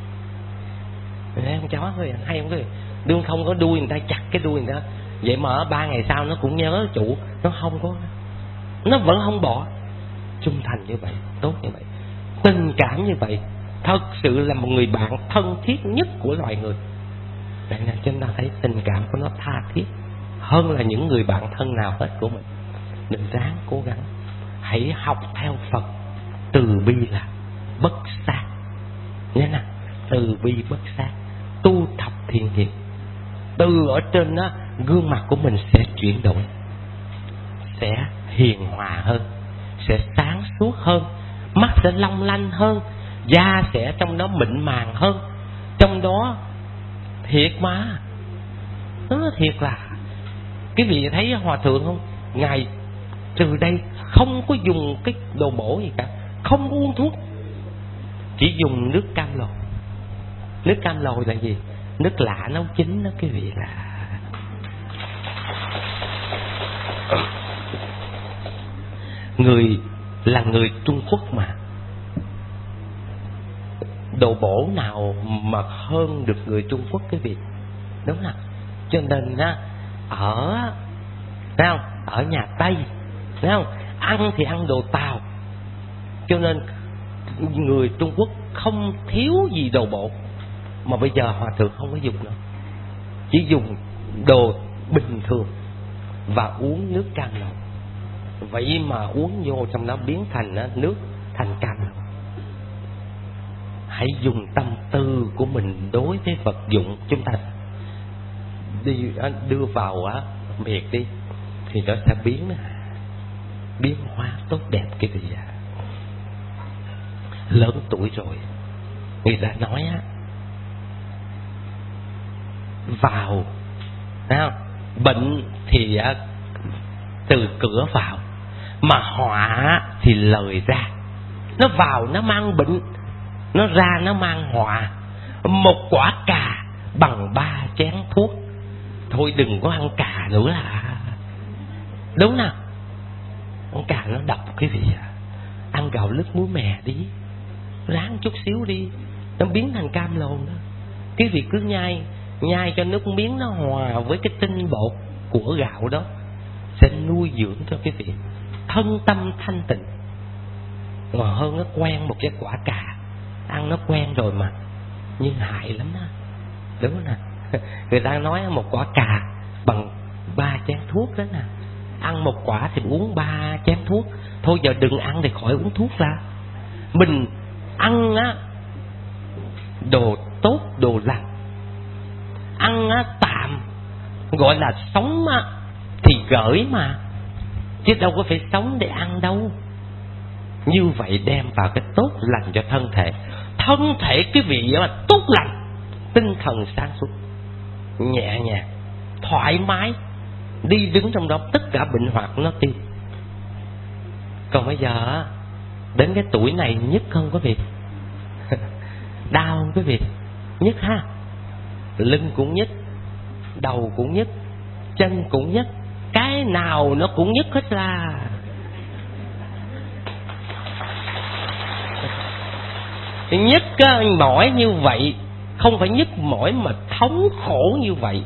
Thấy con chó thôi, hay không quý vị? Đương không có đuôi người ta chặt cái đuôi người ta, vậy mà ở ba ngày sau nó cũng nhớ chủ, nó không có, nó vẫn không bỏ. Trung thành như vậy, tốt như vậy, tình cảm như vậy, thật sự là một người bạn thân thiết nhất của loài người. Vậy nên chúng ta thấy tình cảm của nó tha thiết hơn là những người bạn thân nào hết của mình. Đừng ráng cố gắng, hãy học theo Phật, từ bi là bất sát, nhớ nè, từ bi bất sát, tu thập thiện nghiệp. Từ ở trên đó, gương mặt của mình sẽ chuyển đổi, sẽ hiền hòa hơn, sẽ sáng suốt hơn, mắt sẽ long lanh hơn, da sẽ trong đó mịn màng hơn. Trong đó thiệt mà, nó thiệt là, cái vị thấy hòa thượng không? Ngài từ đây không có dùng cái đồ bổ gì cả, không có uống thuốc, chỉ dùng nước cam lồ. Nước cam lồ là gì? Nước lạ nấu chín đó quý vị. Là người là người Trung Quốc mà, đồ bổ nào mà hơn được người Trung Quốc quý vị, đúng không? Cho nên á, ở thấy không, ở nhà Tây thấy không, ăn thì ăn đồ Tàu, cho nên người Trung Quốc không thiếu gì đồ bổ. Mà bây giờ hòa thượng không có dùng nữa, chỉ dùng đồ bình thường và uống nước cam lồ. Vậy mà uống vô trong đó biến thành nước thành cam lồ. Hãy dùng tâm tư của mình đối với vật dụng chúng ta đi đưa vào á miệt đi, thì nó sẽ biến biến hóa tốt đẹp cái gì à. Lớn tuổi rồi, người ta nói á, vào thấy không? Bệnh thì á, từ cửa vào, mà họa thì lời ra. Nó vào nó mang bệnh, nó ra nó mang họa. Một quả cà bằng ba chén thuốc. Thôi đừng có ăn cà nữa là đúng nào. Ăn cà nó độc quý vị à. Ăn gạo lứt muối mè đi, ráng chút xíu đi, nó biến thành cam lồ đó. Quý vị cứ nhai, nhai cho nước miếng nó hòa với cái tinh bột của gạo đó, sẽ nuôi dưỡng cho quý vị thân tâm thanh tịnh. Còn hơn nó quen một cái quả cà, ăn nó quen rồi mà, nhưng hại lắm đó, đúng không nè? Người ta nói một quả cà bằng ba chén thuốc đó nè. Ăn một quả thì uống ba chén thuốc. Thôi giờ đừng ăn thì khỏi uống thuốc ra. Mình ăn á đồ tốt, đồ lành, ăn á tạm, gọi là sống á thì gởi mà, chứ đâu có phải sống để ăn đâu. Như vậy đem vào cái tốt lành cho thân thể. Thân thể cái vị là tốt lành, tinh thần sáng suốt, nhẹ nhàng, thoải mái, đi đứng trong đó tất cả bệnh hoạn nó tiêu. Còn bây giờ đến cái tuổi này nhức không quý vị? Đau không quý vị? Nhức ha. Lưng cũng nhức, đầu cũng nhức, chân cũng nhức, cái nào nó cũng nhức hết ra. Nhức mỏi như vậy, không phải nhức mỏi mà thống khổ như vậy.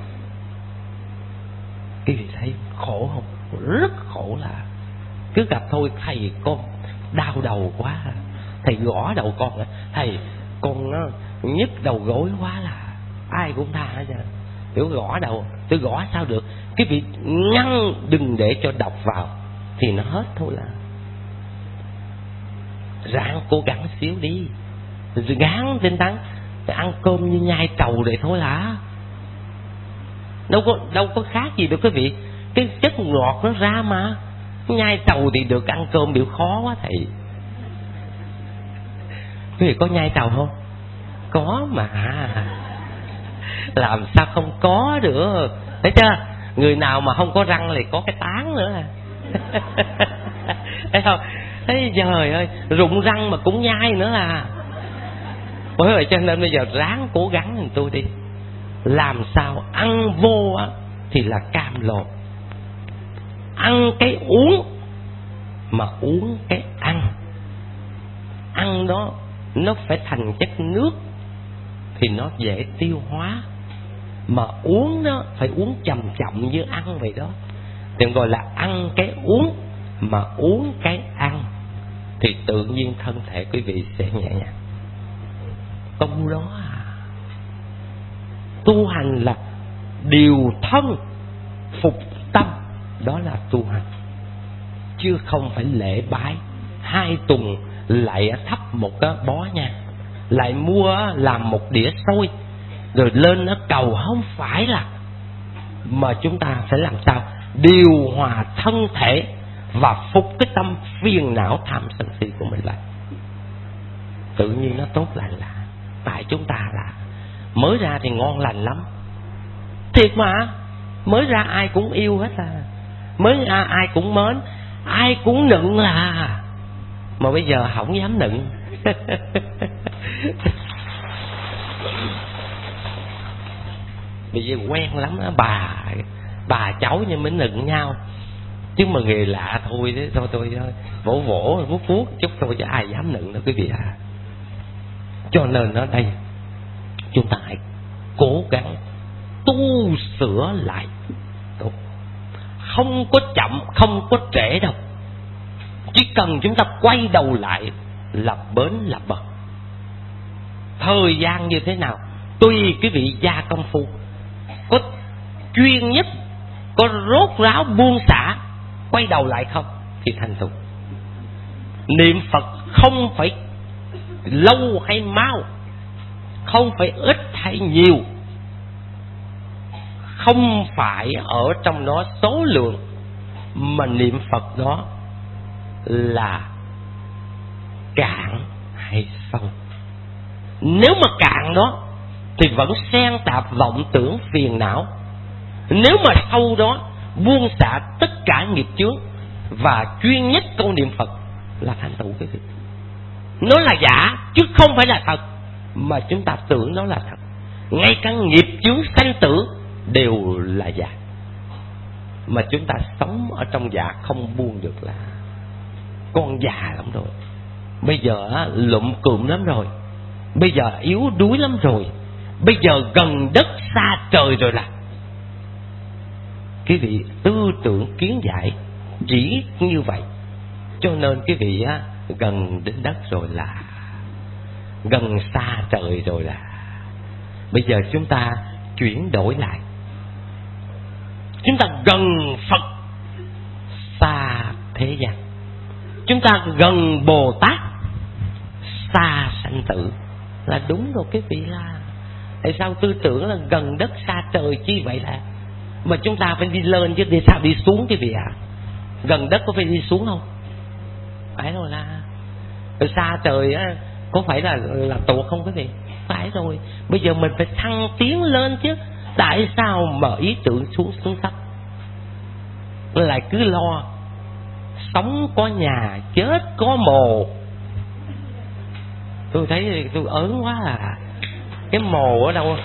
Quý vị thấy khổ không? Rất khổ. Là cứ gặp thôi, thầy con đau đầu quá, thầy gõ đầu con, thầy con nhức đầu gối quá là ai cũng tha hết trơn. Kiểu gõ đầu, tôi gõ sao được, cái vị ngăn đừng để cho độc vào thì nó hết thôi là. Ráng cố gắng xíu đi, gắng tinh tấn, ăn cơm như nhai trầu vậy thôi là. Đâu có đâu có khác gì được quý vị. Cái chất ngọt nó ra mà. Nhai trầu thì được, ăn cơm biểu khó quá thầy. Quý vị có nhai trầu không? Có mà. Làm sao không có được. Thấy chưa? Người nào mà không có răng thì có cái tán nữa à. Thấy không? Thấy trời ơi, rụng răng mà cũng nhai nữa à. Bởi vậy cho nên bây giờ ráng cố gắng mình tôi đi. Làm sao ăn vô á thì là cam lồ. Ăn cái uống mà uống cái ăn. Ăn đó nó phải thành chất nước thì nó dễ tiêu hóa. Mà uống đó phải uống chậm chậm như ăn vậy đó. Đừng gọi là ăn cái uống mà uống cái ăn thì tự nhiên thân thể quý vị sẽ nhẹ nhàng. Tu đó à. Tu hành là điều thân phục tâm, đó là tu hành, chứ không phải lễ bái. Hai tuần lại thắp một cái bó nhang, lại mua làm một đĩa xôi rồi lên nó cầu, không phải là. Mà chúng ta phải làm sao điều hòa thân thể và phục cái tâm phiền não tham sân si của mình lại, tự nhiên nó tốt lành lạ. Tại chúng ta là mới ra thì ngon lành lắm, thiệt mà. Mới ra ai cũng yêu hết à, mới ra ai cũng mến, ai cũng nựng là. Mà bây giờ không dám nựng. Bây giờ quen lắm đó, bà bà cháu như mới nựng nhau. Chứ mà người lạ thôi đấy, thôi tôi vỗ vỗ vuốt vuốt chút thôi, chứ ai dám nựng đâu quý vị à. Cho nên ở đây chúng ta hãy cố gắng tu sửa lại. Không có chậm, không có trễ đâu. Chỉ cần chúng ta quay đầu lại là bến là bờ. Thời gian như thế nào tùy cái vị gia công phu. Có chuyên nhất, có rốt ráo buông xả, quay đầu lại không thì thành thục. Niệm Phật không phải lâu hay mau, không phải ít hay nhiều, không phải ở trong đó số lượng, mà niệm Phật đó là cạn hay sâu. Nếu mà cạn đó thì vẫn xen tạp vọng tưởng phiền não. Nếu mà sâu đó buông xả tất cả nghiệp chướng và chuyên nhất câu niệm Phật là thành tựu cái việc. Nó là giả chứ không phải là thật, mà chúng ta tưởng nó là thật. Ngay cả nghiệp chướng sanh tử đều là giả, mà chúng ta sống ở trong giả không buông được là con già lắm rồi. Bây giờ lụm cụm lắm rồi, bây giờ yếu đuối lắm rồi, bây giờ gần đất xa trời rồi là. Quý vị tư tưởng kiến giải chỉ như vậy, cho nên quý vị á, gần đến đất rồi là, gần xa trời rồi là. Bây giờ chúng ta chuyển đổi lại, chúng ta gần Phật xa thế gian, chúng ta gần Bồ Tát xa sanh tử là đúng rồi quý vị là. Tại sao tư tưởng là gần đất xa trời chi vậy là? Mà chúng ta phải đi lên chứ đi sao đi xuống quý vị ạ? À? Gần đất có phải đi xuống không? Phải rồi là. Rồi xa trời á, có phải là là tuột không quý vị? Phải rồi. Bây giờ mình phải thăng tiến lên chứ. Tại sao mà ý tưởng xuống xuống thấp? Lại cứ lo sống có nhà, chết có mồ. Tôi thấy tôi ớn quá à. Cái mồ ở đâu?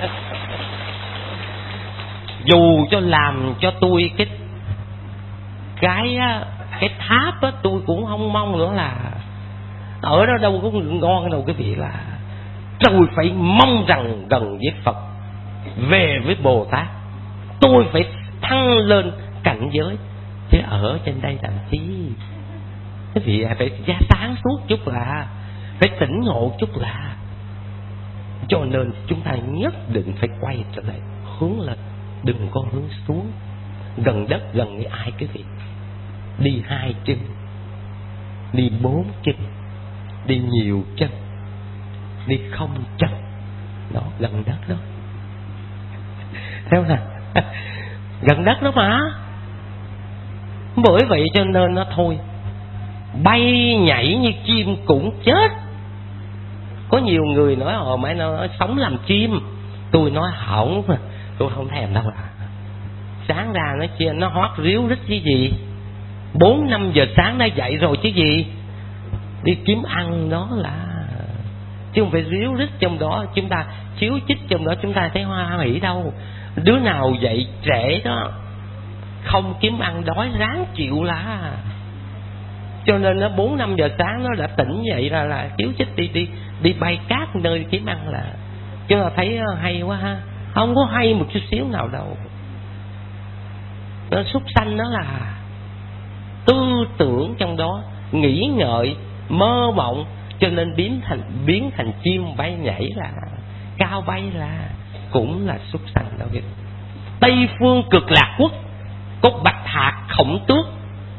Dù cho làm cho tôi cái cái cái tháp á, tôi cũng không mong nữa là ở đó đâu có ngon đâu cái vị là. Tôi phải mong rằng gần với Phật, về với Bồ Tát, tôi phải thăng lên cảnh giới, chứ ở trên đây làm chi? Cái vị phải gia sáng suốt chút là, phải tỉnh ngộ chút là. Cho nên chúng ta nhất định phải quay trở lại hướng lên, đừng có hướng xuống. Gần đất gần với ai cái việc đi hai chân, đi bốn chân, đi nhiều chân, đi không chân, đó gần đất đó. Thấy không nào? Gần đất đó mà. Bởi vậy cho nên nó thôi, bay nhảy như chim cũng chết. Có nhiều người nói ồ mày nó sống làm chim. Tôi nói hỏng mà, tôi không thèm đâu à. Sáng ra nó chia nó hót ríu rít chứ gì. Bốn năm giờ sáng đã dậy rồi chứ gì. Đi kiếm ăn đó là, chứ không phải ríu rít trong đó. Chúng ta chiếu chích trong đó chúng ta thấy hoa hỷ đâu. Đứa nào dậy trễ đó, không kiếm ăn đói ráng chịu là. Cho nên nó bốn năm giờ sáng nó đã tỉnh dậy là là chiếu chích đi đi đi bay cát nơi kiếm ăn là. Chứ là thấy hay quá ha. Không có hay một chút xíu nào đâu. Nó súc sanh đó là tư tưởng trong đó, nghĩ ngợi, mơ mộng, cho nên biến thành biến thành chim bay nhảy là cao bay là cũng là súc sanh đâu. Tây phương Cực Lạc Quốc có bạch hạc, khổng tước,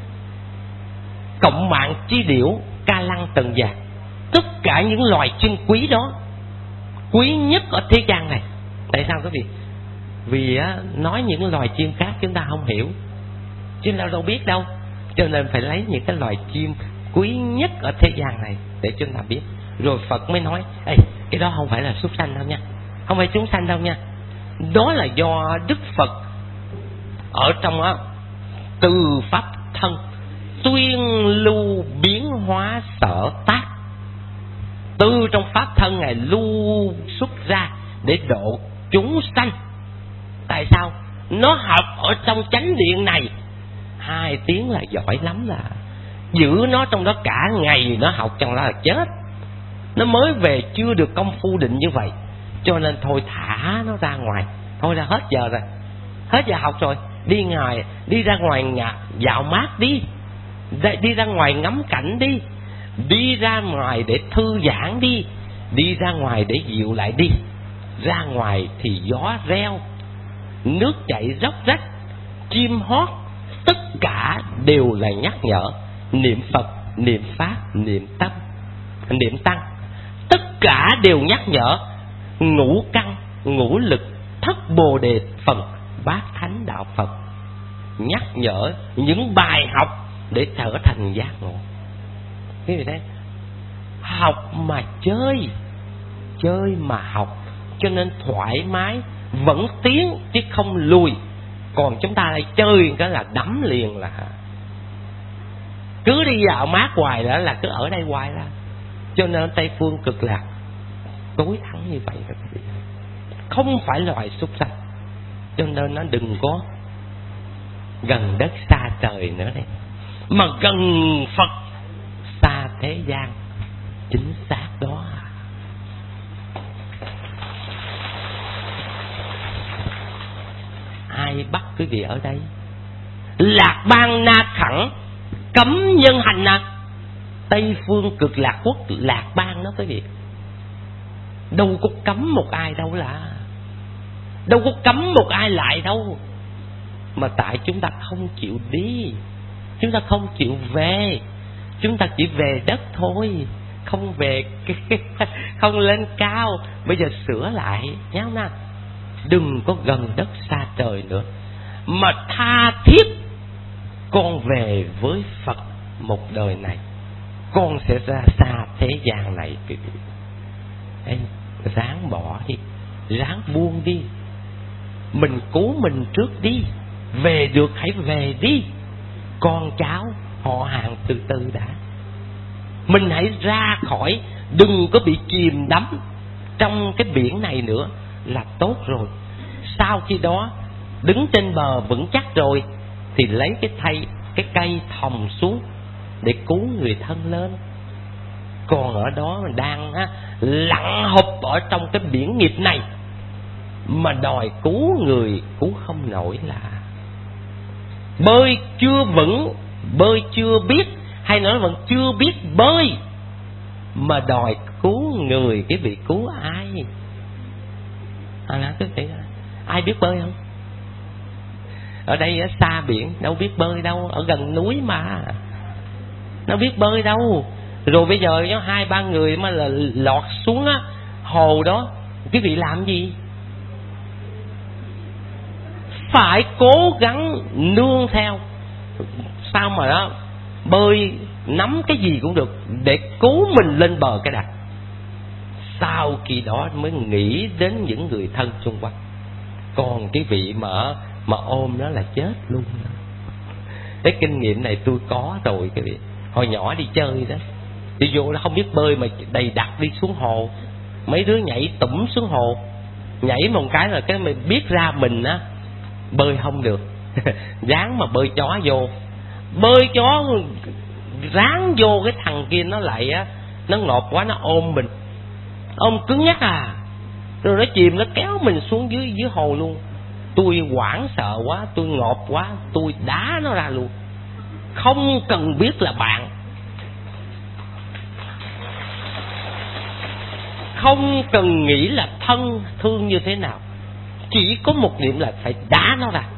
cộng mạng chi điểu, ca lăng tần vàng. Tất cả những loài chim quý đó, quý nhất ở thế gian này. Tại sao quý vị? Vì á, nói những loài chim khác chúng ta không hiểu, chứ đâu đâu biết đâu. Cho nên phải lấy những cái loài chim quý nhất ở thế gian này để chúng ta biết. Rồi Phật mới nói ê, cái đó không phải là súc sanh đâu nha, không phải chúng sanh đâu nha. Đó là do Đức Phật ở trong á từ pháp thân tuyên lưu biến hóa sở tác. Từ trong pháp thân Ngài lưu xuất ra để độ chúng sanh. Tại sao? Nó học ở trong chánh điện này hai tiếng là giỏi lắm, là giữ nó trong đó cả ngày, nó học trong đó là chết. Nó mới về chưa được công phu định như vậy, cho nên thôi thả nó ra ngoài. Thôi là hết giờ rồi, hết giờ học rồi, đi ngoài, đi ra ngoài nhà, dạo mát đi, đi ra ngoài ngắm cảnh đi, đi ra ngoài để thư giãn đi, đi ra ngoài để dịu lại đi. Ra ngoài thì gió reo, nước chảy róc rách, chim hót, tất cả đều là nhắc nhở. Niệm Phật, niệm Pháp, niệm Tâm, niệm Tăng, tất cả đều nhắc nhở ngũ căn, ngũ lực, thất bồ đề phần, bát thánh đạo Phật. Nhắc nhở những bài học để trở thành giác ngộ. Cái gì đấy? Học mà chơi, chơi mà học, cho nên thoải mái, vẫn tiến chứ không lùi. Còn chúng ta lại chơi cái là đắm liền, là cứ đi dạo mát hoài đó, là cứ ở đây hoài ra. Cho nên Tây phương Cực Lạc tối thắng như vậy rồi, không phải loài súc sanh. Cho nên nó đừng có gần đất xa trời nữa đây, mà gần Phật xa thế gian. Chính xác đó. Ai bắt quý vị ở đây? Lạc Bang Na Khẳng cấm nhân hành à. Tây phương Cực Lạc Quốc Lạc Bang đó quý vị, đâu có cấm một ai đâu, là đâu có cấm một ai lại đâu. Mà tại chúng ta không chịu đi, chúng ta không chịu về, chúng ta chỉ về đất thôi, không về không lên cao. Bây giờ sửa lại nhá nào, đừng có gần đất xa trời nữa, mà tha thiết con về với Phật một đời này, con sẽ ra xa thế gian này. Ê, ráng bỏ đi, ráng buông đi, mình cứu mình trước đi, về được hãy về đi, con cháu họ hàng từ từ đã. Mình hãy ra khỏi, đừng có bị chìm đắm trong cái biển này nữa là tốt rồi. Sau khi đó đứng trên bờ vững chắc rồi thì lấy cái thay cái cây thòng xuống để cứu người thân lên. Còn ở đó mình đang á, lặn hụp ở trong cái biển nghiệp này, mà đòi cứu người cứu không nổi, là bơi chưa vững, bơi chưa biết, hay nói vẫn chưa biết bơi, mà đòi cứu người, cái bị cứu ai? À, quý vị, ai biết bơi không? Ở đây ở xa biển đâu biết bơi đâu, ở gần núi mà nó biết bơi đâu. Rồi bây giờ có hai ba người mà là lọt xuống á hồ đó, quý vị làm gì? Phải cố gắng nương theo. Sao mà đó bơi nắm cái gì cũng được để cứu mình lên bờ cái đã. Sau khi đó mới nghĩ đến những người thân xung quanh. Còn cái vị mà mà ôm nó là chết luôn đó. Cái kinh nghiệm này tôi có rồi cái vị. Hồi nhỏ đi chơi đó, đi vô nó không biết bơi mà đầy đặt đi xuống hồ, mấy đứa nhảy tủm xuống hồ, nhảy một cái là cái mình biết ra mình á bơi không được. Dáng mà bơi chó vô, bơi chó ráng vô cái thằng kia nó lại á, nó ngọt quá nó ôm mình, ôm cứng nhắc à, rồi nó chìm nó kéo mình xuống dưới dưới hồ luôn. Tôi hoảng sợ quá, tôi ngọt quá, tôi đá nó ra luôn, không cần biết là bạn, không cần nghĩ là thân thương như thế nào, chỉ có một niệm là phải đá nó ra.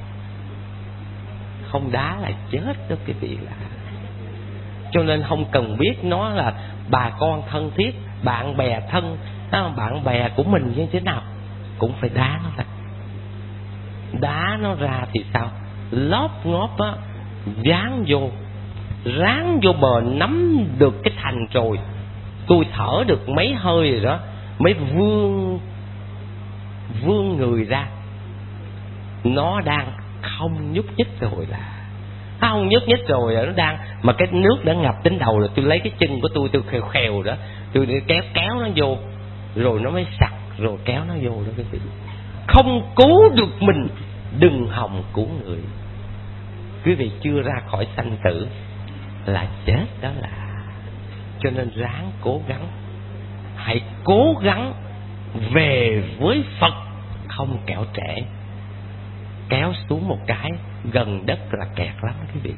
Không đá là chết đó quý vị là. Cho nên không cần biết nó là bà con thân thiết, bạn bè thân, bạn bè của mình như thế nào, cũng phải đá nó ra. Đá nó ra thì sao? Lóp ngóp á, dán vô, ráng vô bờ nắm được cái thành rồi. Tôi thở được mấy hơi rồi đó, mới vươn vươn người ra. Nó đang không nhúc nhích rồi là không nhúc nhích rồi, nó đang mà cái nước đã ngập đến đầu rồi. Tôi lấy cái chân của tôi, tôi khều khều đó, tôi kéo kéo nó vô, rồi nó mới sặc, rồi kéo nó vô đó quý vị. Không cứu được mình, đừng hòng cứu người. Quý vị chưa ra khỏi sanh tử là chết đó là. Cho nên ráng cố gắng, hãy cố gắng về với Phật, không kẻo trễ. Kéo xuống một cái gần đất là kẹt lắm quý vị.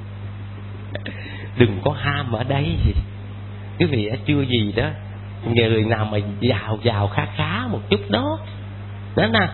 Đừng có ham ở đây. Quý vị chưa gì đó, người nào mà giàu giàu khá khá một chút đó đó nè,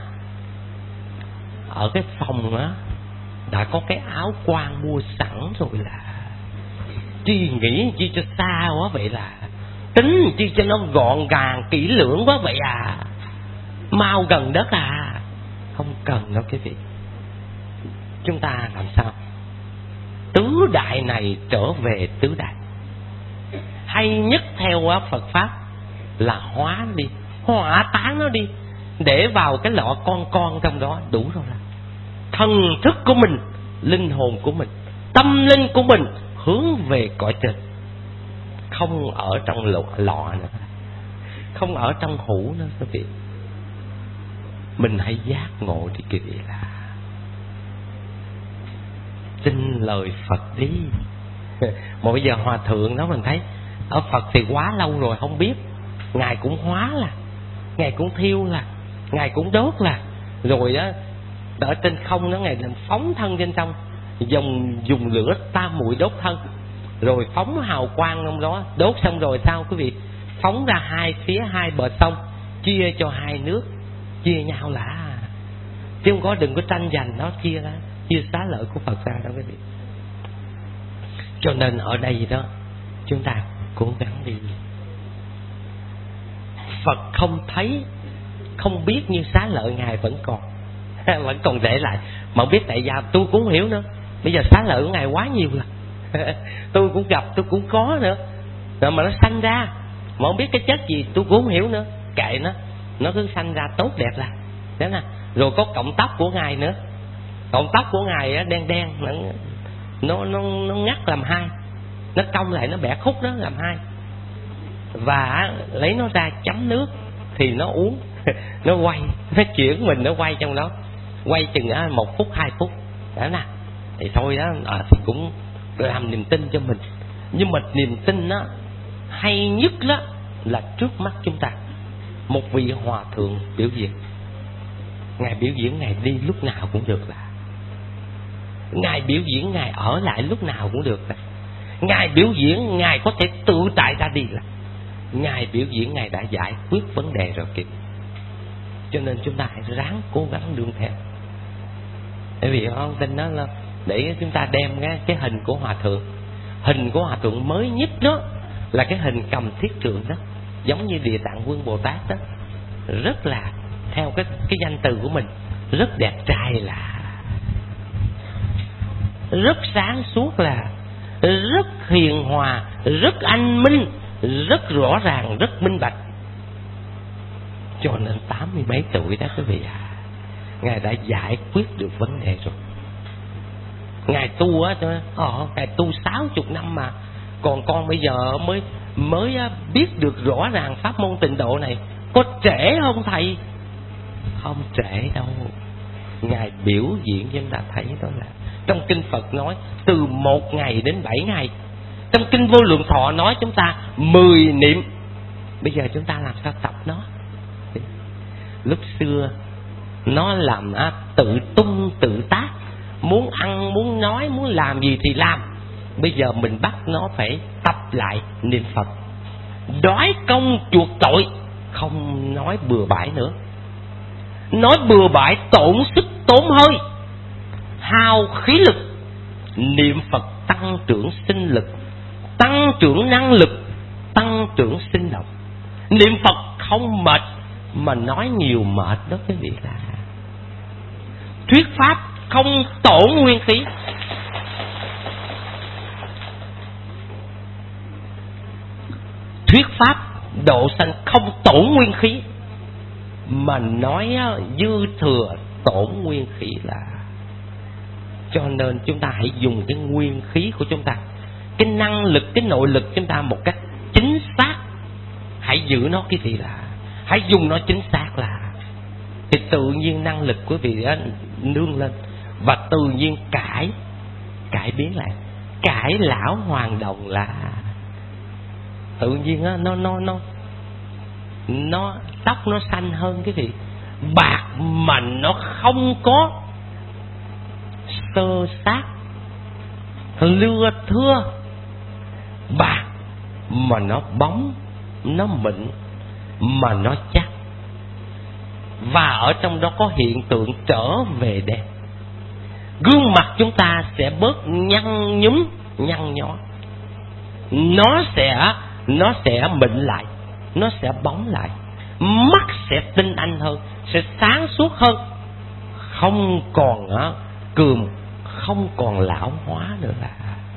ở cái phòng á đã có cái áo quan mua sẵn rồi là, chi nghĩ chi cho xa quá vậy là, tính chi cho nó gọn gàng kỹ lưỡng quá vậy à, mau gần đất à. Không cần đâu quý vị. Chúng ta làm sao tứ đại này trở về tứ đại. Hay nhất theo Phật Pháp là hóa đi, hỏa tán nó đi, để vào cái lọ con con trong đó đủ rồi là. Thần thức của mình, linh hồn của mình, tâm linh của mình hướng về cõi trên, không ở trong lọ, lọ nữa, không ở trong hũ nữa quý vị. Mình hãy giác ngộ đi quý vị là. Tin lời Phật đi. Mà bây giờ hòa thượng đó mình thấy ở Phật thì quá lâu rồi không biết, ngài cũng hóa là, ngài cũng thiêu là, ngài cũng đốt là, rồi đó ở trên không đó ngài làm phóng thân trên sông, dùng dùng lửa tam muội đốt thân, rồi phóng hào quang trong đó, đốt xong rồi sao quý vị, phóng ra hai phía hai bờ sông, chia cho hai nước, chia nhau là, chứ không có đừng có tranh giành nó, chia ra, chia xá lợi của Phật ra đó quý vị. Cho nên ở đây đó chúng ta cố gắng đi. Phật không thấy, không biết như xá lợi ngài vẫn còn vẫn còn để lại, mà không biết tại sao tôi cũng không hiểu nữa. Bây giờ xá lợi của ngài quá nhiều là tôi cũng gặp, tôi cũng có nữa, rồi mà nó sanh ra mà không biết cái chất gì tôi cũng không hiểu nữa. Kệ nó, nó cứ sanh ra tốt đẹp là đó nè. Rồi có cọng tóc của ngài nữa, cọng tóc của ngài đen đen, nó nó nó, nó ngắt làm hai, nó cong lại nó bẻ khúc đó làm hai, và lấy nó ra chấm nước thì nó uống. Nó quay, nó chuyển mình, nó quay trong đó, quay chừng một phút hai phút đó nè. Thì thôi đó, à, thì cũng làm niềm tin cho mình. Nhưng mà niềm tin đó hay nhất đó là trước mắt chúng ta một vị hòa thượng biểu diễn. Ngài biểu diễn ngài đi lúc nào cũng được là, ngài biểu diễn ngài ở lại lúc nào cũng được là, ngài biểu diễn ngài có thể tự tại ra đi là, ngài biểu diễn ngài đã giải quyết vấn đề rồi kìa. Cho nên chúng ta hãy ráng cố gắng đương theo. Bởi vì ông tin đó là để chúng ta đem cái, cái hình của Hòa Thượng. Hình của Hòa Thượng mới nhất đó là cái hình cầm thiết trượng đó, giống như Địa Tạng Vương Bồ Tát đó. Rất là, theo cái, cái danh từ của mình, rất đẹp trai, là rất sáng suốt, là rất hiền hòa, rất anh minh, rất rõ ràng, rất minh bạch. Cho nên tám mươi mấy tuổi đó quý vị à, Ngài đã giải quyết được vấn đề rồi. Ngài tu á, ờ, Ngài tu sáu mươi năm mà, còn con bây giờ mới mới biết được rõ ràng pháp môn tịnh độ này. Có trễ không thầy? Không trễ đâu. Ngài biểu diễn cho chúng ta thấy đó là trong kinh Phật nói từ một ngày đến bảy ngày. Trong kinh Vô Lượng Thọ nói chúng ta mười niệm. Bây giờ chúng ta làm sao tập nó? Lúc xưa nó làm à, tự tung tự tác, muốn ăn, muốn nói, muốn làm gì thì làm. Bây giờ mình bắt nó phải tập lại niệm Phật, đói công chuộc tội, không nói bừa bãi nữa. Nói bừa bãi tổn sức tốn hơi, hao khí lực. Niệm Phật tăng trưởng sinh lực, tăng trưởng năng lực, tăng trưởng sinh động. Niệm Phật không mệt, mà nói nhiều mệt đó quý vị. Là thuyết pháp không tổn nguyên khí. Thuyết pháp độ sanh không tổn nguyên khí, mà nói dư thừa tổn nguyên khí. Là cho nên chúng ta hãy dùng cái nguyên khí của chúng ta, cái năng lực, cái nội lực chúng ta một cách chính xác. Hãy giữ nó cái gì là hãy dùng nó chính xác, là thì tự nhiên năng lực của quý vị đó nương lên, và tự nhiên cải cải biến lại, cải lão hoàn đồng. Là tự nhiên đó, nó nó nó nó tóc nó xanh hơn cái vị, bạc mà nó không có sơ sát lưa thưa, bạc mà nó bóng, nó mịn, mà nó chắc, và ở trong đó có hiện tượng trở về đen. Gương mặt chúng ta sẽ bớt nhăn nhúm, nhăn nhó, nó sẽ nó sẽ mịn lại, nó sẽ bóng lại, mắt sẽ tinh anh hơn, sẽ sáng suốt hơn, không còn uh, cườm, không còn lão hóa nữa. Là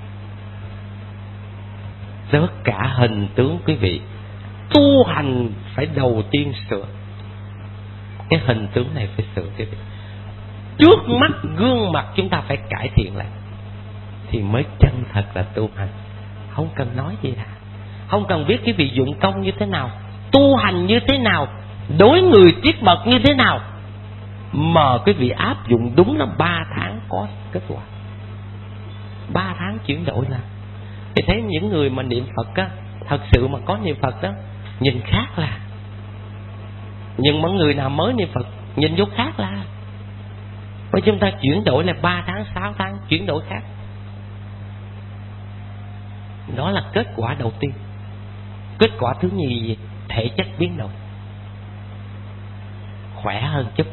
tất cả hình tướng quý vị tu hành phải đầu tiên sửa cái hình tướng này, phải sửa quý vị. Trước mắt gương mặt chúng ta phải cải thiện lại thì mới chân thật là tu hành. Không cần nói gì cả, không cần biết cái vị dụng công như thế nào, tu hành như thế nào, đối người tiết bậc như thế nào, mà quý vị áp dụng đúng là ba tháng có kết quả. Ba tháng chuyển đổi là thì thấy những người mà niệm Phật á, thật sự mà có niệm Phật đó, nhìn khác là. Nhưng mọi người nào mới niệm Phật nhìn vô khác là. Bởi chúng ta chuyển đổi là ba tháng, sáu tháng chuyển đổi khác. Đó là kết quả đầu tiên. Kết quả thứ nhì, thể chất biến đổi, khỏe hơn chút,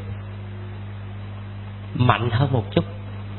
mạnh hơn một chút.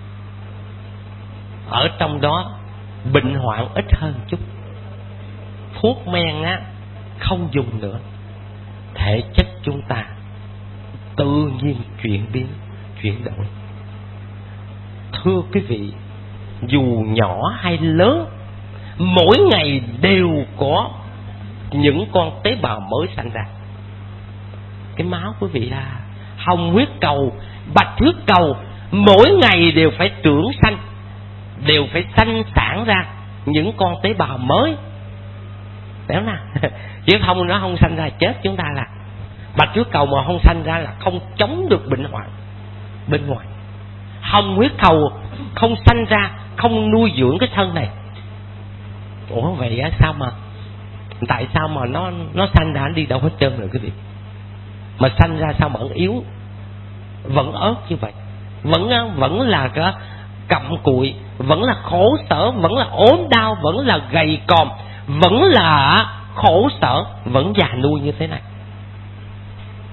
Ở trong đó bệnh hoạn ít hơn chút, thuốc men á không dùng nữa. Thể chất chúng ta tự nhiên chuyển biến, chuyển đổi. Thưa quý vị, dù nhỏ hay lớn, mỗi ngày đều có những con tế bào mới sanh ra. Cái máu quý vị là hồng huyết cầu, bạch huyết cầu, mỗi ngày đều phải trưởng sanh, đều phải sanh sản ra những con tế bào mới. Đúng nào? Chứ không nó không sanh ra chết chúng ta. Là bạch huyết cầu mà không sanh ra là không chống được bệnh hoạn bên ngoài. Hồng huyết cầu không sanh ra, không nuôi dưỡng cái thân này. Ủa vậy á, sao mà tại sao mà nó nó sanh ra, nó đi đâu hết trơn rồi quý vị? Mà sanh ra sao mà vẫn yếu, vẫn ớt như vậy, vẫn vẫn là cái cặm cụi, vẫn là khổ sở, vẫn là ốm đau, vẫn là gầy còm, vẫn là khổ sở, vẫn già nuôi như thế này.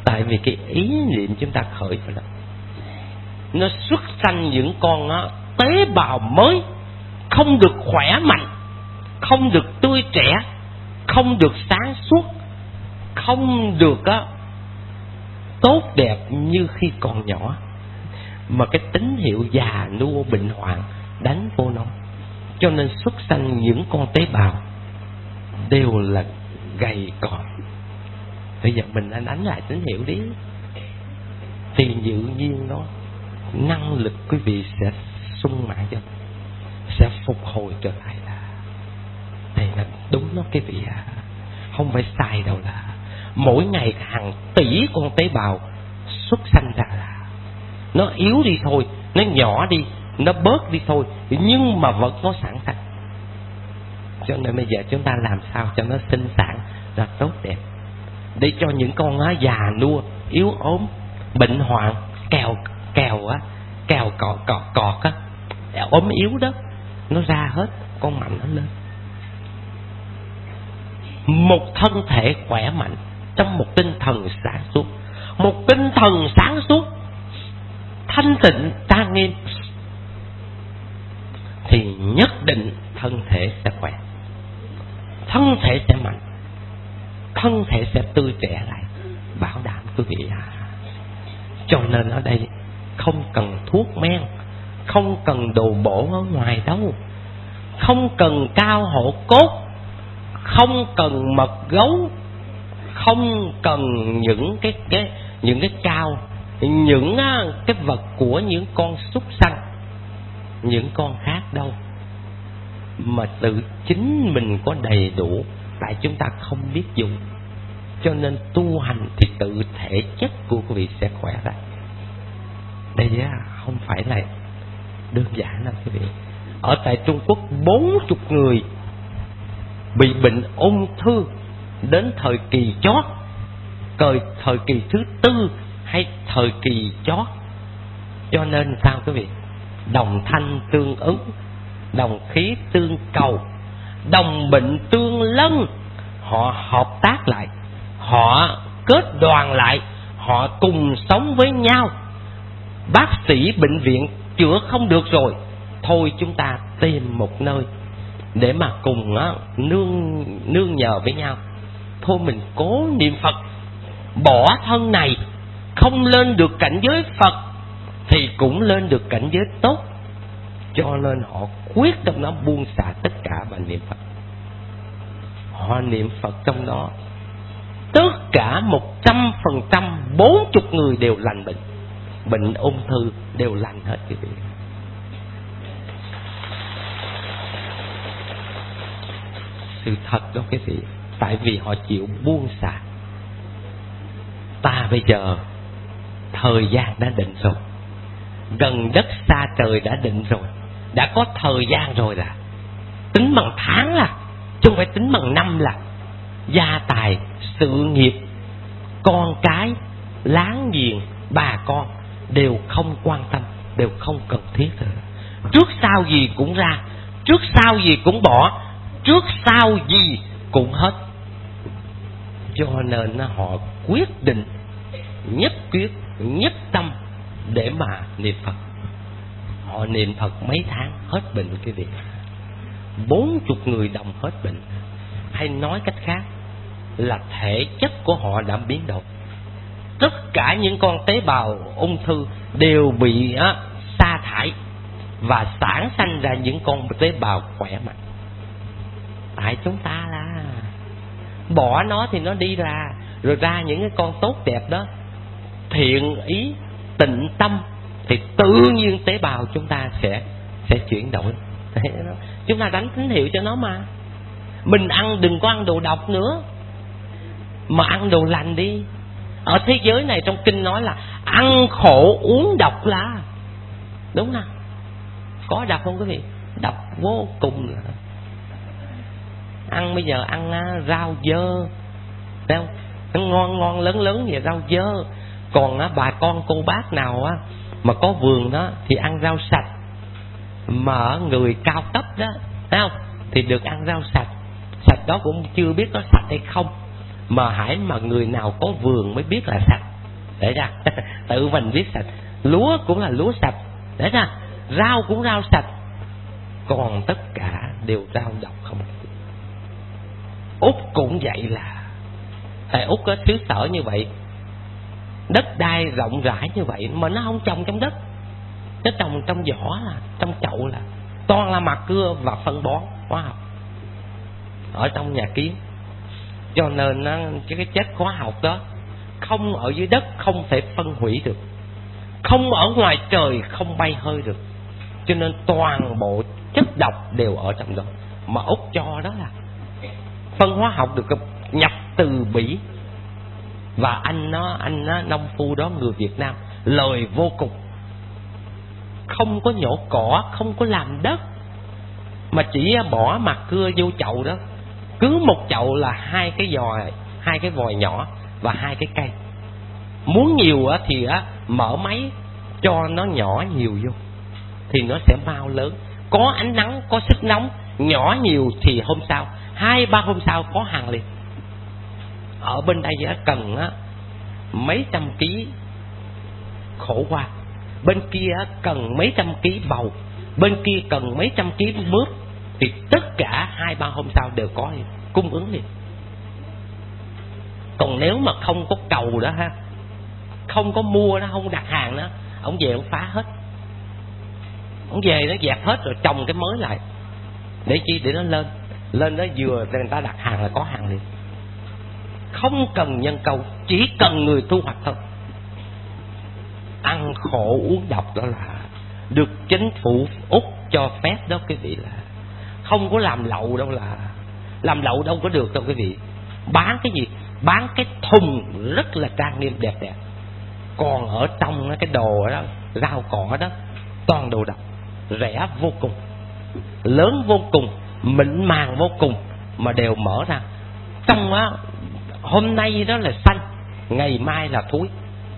Tại vì cái ý niệm chúng ta khởi vào đó, nó xuất sanh những con á, tế bào mới, không được khỏe mạnh, không được tươi trẻ, không được sáng suốt, không được á, tốt đẹp như khi còn nhỏ, mà cái tín hiệu già nua bệnh hoạn đánh vô nó. Cho nên xuất sanh những con tế bào đều là gầy còm. Bây giờ mình đã đánh lại tín hiệu đi, thì tự nhiên nó năng lực quý vị sẽ sung mãn cho, sẽ phục hồi trở lại. Là đây là đúng đó quý vị à, không phải sai đâu. Là mỗi ngày hàng tỷ con tế bào xuất sanh ra, là nó yếu đi thôi, nó nhỏ đi, nó bớt đi thôi, nhưng mà vẫn có sẵn sanh. Cho nên bây giờ chúng ta làm sao cho nó sinh sản ra tốt đẹp, để cho những con á, già nua, yếu ốm, bệnh hoạn, kèo kèo á, kèo cọt cọt cọt á, ốm yếu đó, nó ra hết, con mạnh nó lên. Một thân thể khỏe mạnh trong một tinh thần sáng suốt, một tinh thần sáng suốt thanh tịnh trang nghiêm, thì nhất định thân thể sẽ khỏe, thân thể sẽ mạnh, thân thể sẽ tươi trẻ lại, bảo đảm quý vị à. Cho nên ở đây không cần thuốc men, không cần đồ bổ ở ngoài đâu, không cần cao hộ cốt, không cần mật gấu, không cần những cái cái những cái cao, những cái vật của những con súc sanh, những con khác đâu, mà tự chính mình có đầy đủ, tại chúng ta không biết dùng. Cho nên tu hành thì tự thể chất của quý vị sẽ khỏe ra. Đây á, không phải là đơn giản đâu quý vị. Ở tại Trung Quốc bốn mươi người bị bệnh ung thư đến thời kỳ chót, thời, thời kỳ thứ tư hay thời kỳ chót. Cho nên sao quý vị? Đồng thanh tương ứng, đồng khí tương cầu, đồng bệnh tương lân. Họ hợp tác lại, họ kết đoàn lại, họ cùng sống với nhau. Bác sĩ bệnh viện chữa không được rồi, thôi chúng ta tìm một nơi để mà cùng á, nương nương nhờ với nhau. Thôi mình cố niệm Phật, bỏ thân này, không lên được cảnh giới Phật thì cũng lên được cảnh giới tốt. Cho nên họ quyết trong đó buông xả tất cả và niệm Phật. Họ niệm Phật trong đó, tất cả một trăm phần trăm bốn mươi người đều lành bệnh, bệnh ung thư đều lành hết quý vị. Sự thật đó quý vị, tại vì họ chịu buông xả. Ta bây giờ thời gian đã định rồi, gần đất xa trời đã định rồi, đã có thời gian rồi, là tính bằng tháng, là chứ không phải tính bằng năm. Là gia tài, sự nghiệp, con cái, láng giềng, bà con đều không quan tâm, đều không cần thiết rồi. Trước sau gì cũng ra, trước sau gì cũng bỏ, trước sau gì cũng hết. Cho nên họ quyết định nhất quyết, nhất tâm để mà niệm Phật. Họ niệm Phật mấy tháng hết bệnh quý vị. Bốn chục người đồng hết bệnh. Hay nói cách khác là thể chất của họ đã biến đổi. Tất cả những con tế bào ung thư đều bị á, sa thải và sản sanh ra những con tế bào khỏe mạnh. Tại chúng ta là bỏ nó thì nó đi ra, rồi ra những cái con tốt đẹp đó, thiện ý, tịnh tâm, thì tự nhiên tế bào chúng ta sẽ sẽ chuyển đổi. Chúng ta đánh tín hiệu cho nó mà. Mình ăn đừng có ăn đồ độc nữa, mà ăn đồ lành đi. Ở thế giới này trong kinh nói là ăn khổ uống độc là đúng không? Có độc không quý vị? Độc vô cùng. Là ăn bây giờ ăn rau dơ, thấy không? Nó ngon ngon lớn lớn vậy, rau dơ. Còn á, bà con cô bác nào á mà có vườn đó thì ăn rau sạch. Mà người cao cấp đó, thấy không, thì được ăn rau sạch. Sạch đó cũng chưa biết có sạch hay không, mà hãy mà người nào có vườn mới biết là sạch. để ra. Tự mình biết sạch. Lúa cũng là lúa sạch, để ra. Rau cũng rau sạch, còn tất cả đều rau độc không. Úc cũng vậy là, tại Úc có xứ sở như vậy, đất đai rộng rãi như vậy mà nó không trồng trong đất, nó trồng trong vỏ, là trong chậu, là toàn là mạt cưa và phân bón hóa học ở trong nhà kiến. Cho nên nó, cái chất hóa học đó không ở dưới đất không thể phân hủy được, không ở ngoài trời không bay hơi được, cho nên toàn bộ chất độc đều ở trong đó. Mà Úc cho đó là phân hóa học được nhập từ Bỉ, và anh nó anh nó nông phu đó, người Việt Nam lời vô cùng, không có nhổ cỏ, không có làm đất, mà chỉ bỏ mặt cưa vô chậu đó, cứ một chậu là hai cái vòi, hai cái vòi nhỏ và hai cái cây. Muốn nhiều thì mở máy cho nó nhỏ nhiều vô thì nó sẽ mau lớn. Có ánh nắng, có sức nóng, nhỏ nhiều thì hôm sau, hai ba hôm sau có hàng liền. Ở bên đây cần mấy trăm ký khổ qua, bên kia cần mấy trăm ký bầu, bên kia cần mấy trăm ký mướp, thì tất cả hai ba hôm sau đều có cung ứng liền. Còn nếu mà không có cầu đó ha, không có mua nó, không đặt hàng đó, ông về ông phá hết, ông về nó dẹp hết rồi trồng cái mới lại. Để chi? Để nó lên, lên đó vừa người ta đặt hàng là có hàng liền, không cần nhân công, chỉ cần người thu hoạch thôi. Ăn khổ uống độc đó là được chính phủ Úc cho phép đó quý vị, là không có làm lậu đâu, là làm lậu đâu có được đâu quý vị. Bán cái gì? Bán cái thùng rất là trang nghiêm đẹp đẹp, còn ở trong cái đồ đó, rau cỏ đó, toàn đồ độc, rẻ vô cùng, lớn vô cùng, mịn màng vô cùng, mà đều mở ra. Trong á, hôm nay đó là xanh, ngày mai là thúi.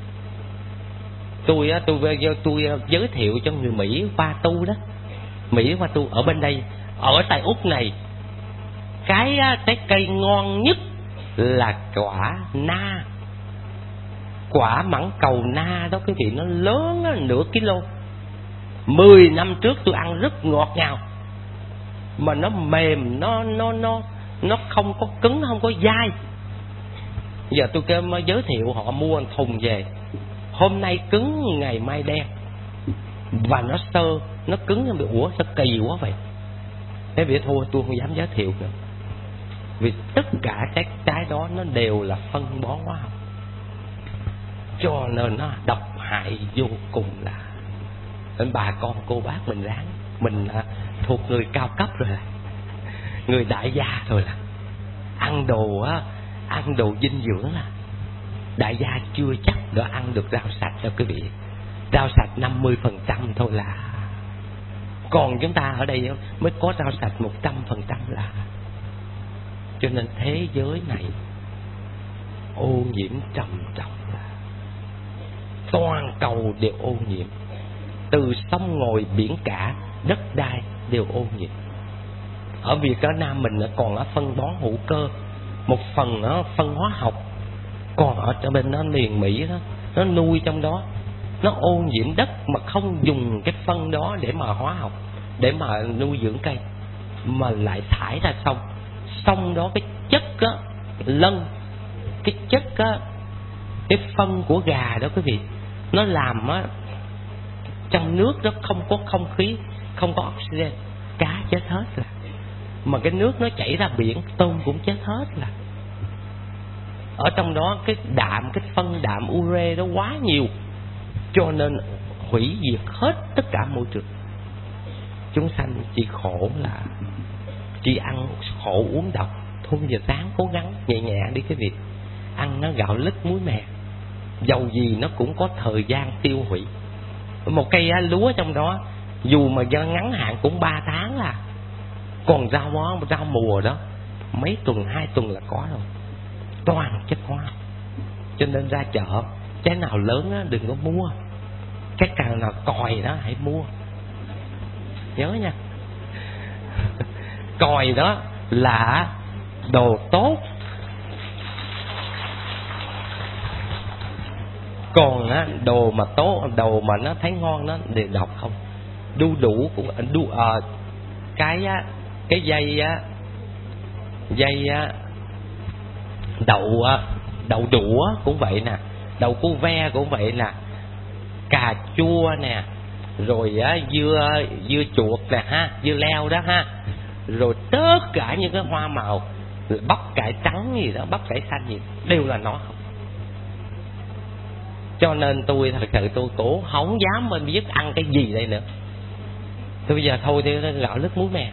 Tôi tôi tôi, tôi giới thiệu cho người Mỹ qua tu đó, Mỹ qua tu ở bên đây, ở tại Úc này, cái trái cây ngon nhất là quả na, quả mãng cầu na đó quý vị, nó lớn đó, nửa kilo. Mười năm trước tôi ăn rất ngọt ngào, mà nó mềm, nó nó nó nó không có cứng, không có dai. Giờ tôi kêu mới giới thiệu họ mua thùng về, hôm nay cứng ngày mai đen, và nó sơ, nó cứng. Nó bị ủa sao kỳ quá vậy? Thế vì thôi tôi không dám giới thiệu nữa, vì tất cả các trái đó nó đều là phân bón hóa học, cho nên nó độc hại vô cùng. Là nên bà con cô bác mình ráng, mình à, thuộc người cao cấp rồi, là người đại gia rồi, là ăn đồ á, ăn đồ dinh dưỡng là đại gia chưa chắc đã ăn được rau sạch đâu quý vị. Rau sạch năm mươi phần trăm thôi là, còn chúng ta ở đây mới có rau sạch một trăm phần trăm là. Cho nên thế giới này ô nhiễm trầm trọng, là toàn cầu đều ô nhiễm, từ sông ngòi biển cả, đất đai đều ô nhiễm. Ở Việt Nam mình còn ở phân bón hữu cơ, một phần nó phân hóa học, còn ở trong bên nó miền Mỹ đó, nó nuôi trong đó, nó ô nhiễm đất mà không dùng cái phân đó để mà hóa học, để mà nuôi dưỡng cây, mà lại thải ra sông. Sông đó cái chất á, lân, cái chất á, cái phân của gà đó quý vị, nó làm á, trong nước đó không có không khí, không có oxygen, cá chết hết là. Mà cái nước nó chảy ra biển, tôm cũng chết hết là. Ở trong đó cái đạm, cái phân đạm ure đó quá nhiều, cho nên hủy diệt hết tất cả môi trường. Chúng sanh chỉ khổ là chỉ ăn khổ uống độc. Thôi giờ ráng cố gắng nhẹ nhẹ đi cái việc ăn nó gạo lứt muối mè, dầu gì nó cũng có thời gian tiêu hủy. Một cây lúa trong đó dù mà do ngắn hạn cũng ba tháng là, còn rau mó, rau mùa đó mấy tuần, hai tuần là có rồi, toàn chất hóa. Cho nên ra chợ trái nào lớn á, đừng có mua, cái càng nào còi đó hãy mua, nhớ nha. Còi đó là đồ tốt. Còn á, đồ mà tốt, đồ mà nó thấy ngon nó đều độc không. Đu đủ cũng đu à, cái á, cái dây á, dây á, đậu á, đậu đũa cũng vậy nè, đậu cu ve cũng vậy nè, cà chua nè, rồi á dưa dưa chuột nè ha, dưa leo đó ha, rồi tất cả những cái hoa màu, bắp cải trắng gì đó, bắp cải xanh gì đều là nó không. Cho nên tôi thật sự tôi cũng không dám mình biết ăn cái gì đây nữa. Tôi bây giờ thôi thì gạo lứt muối mè.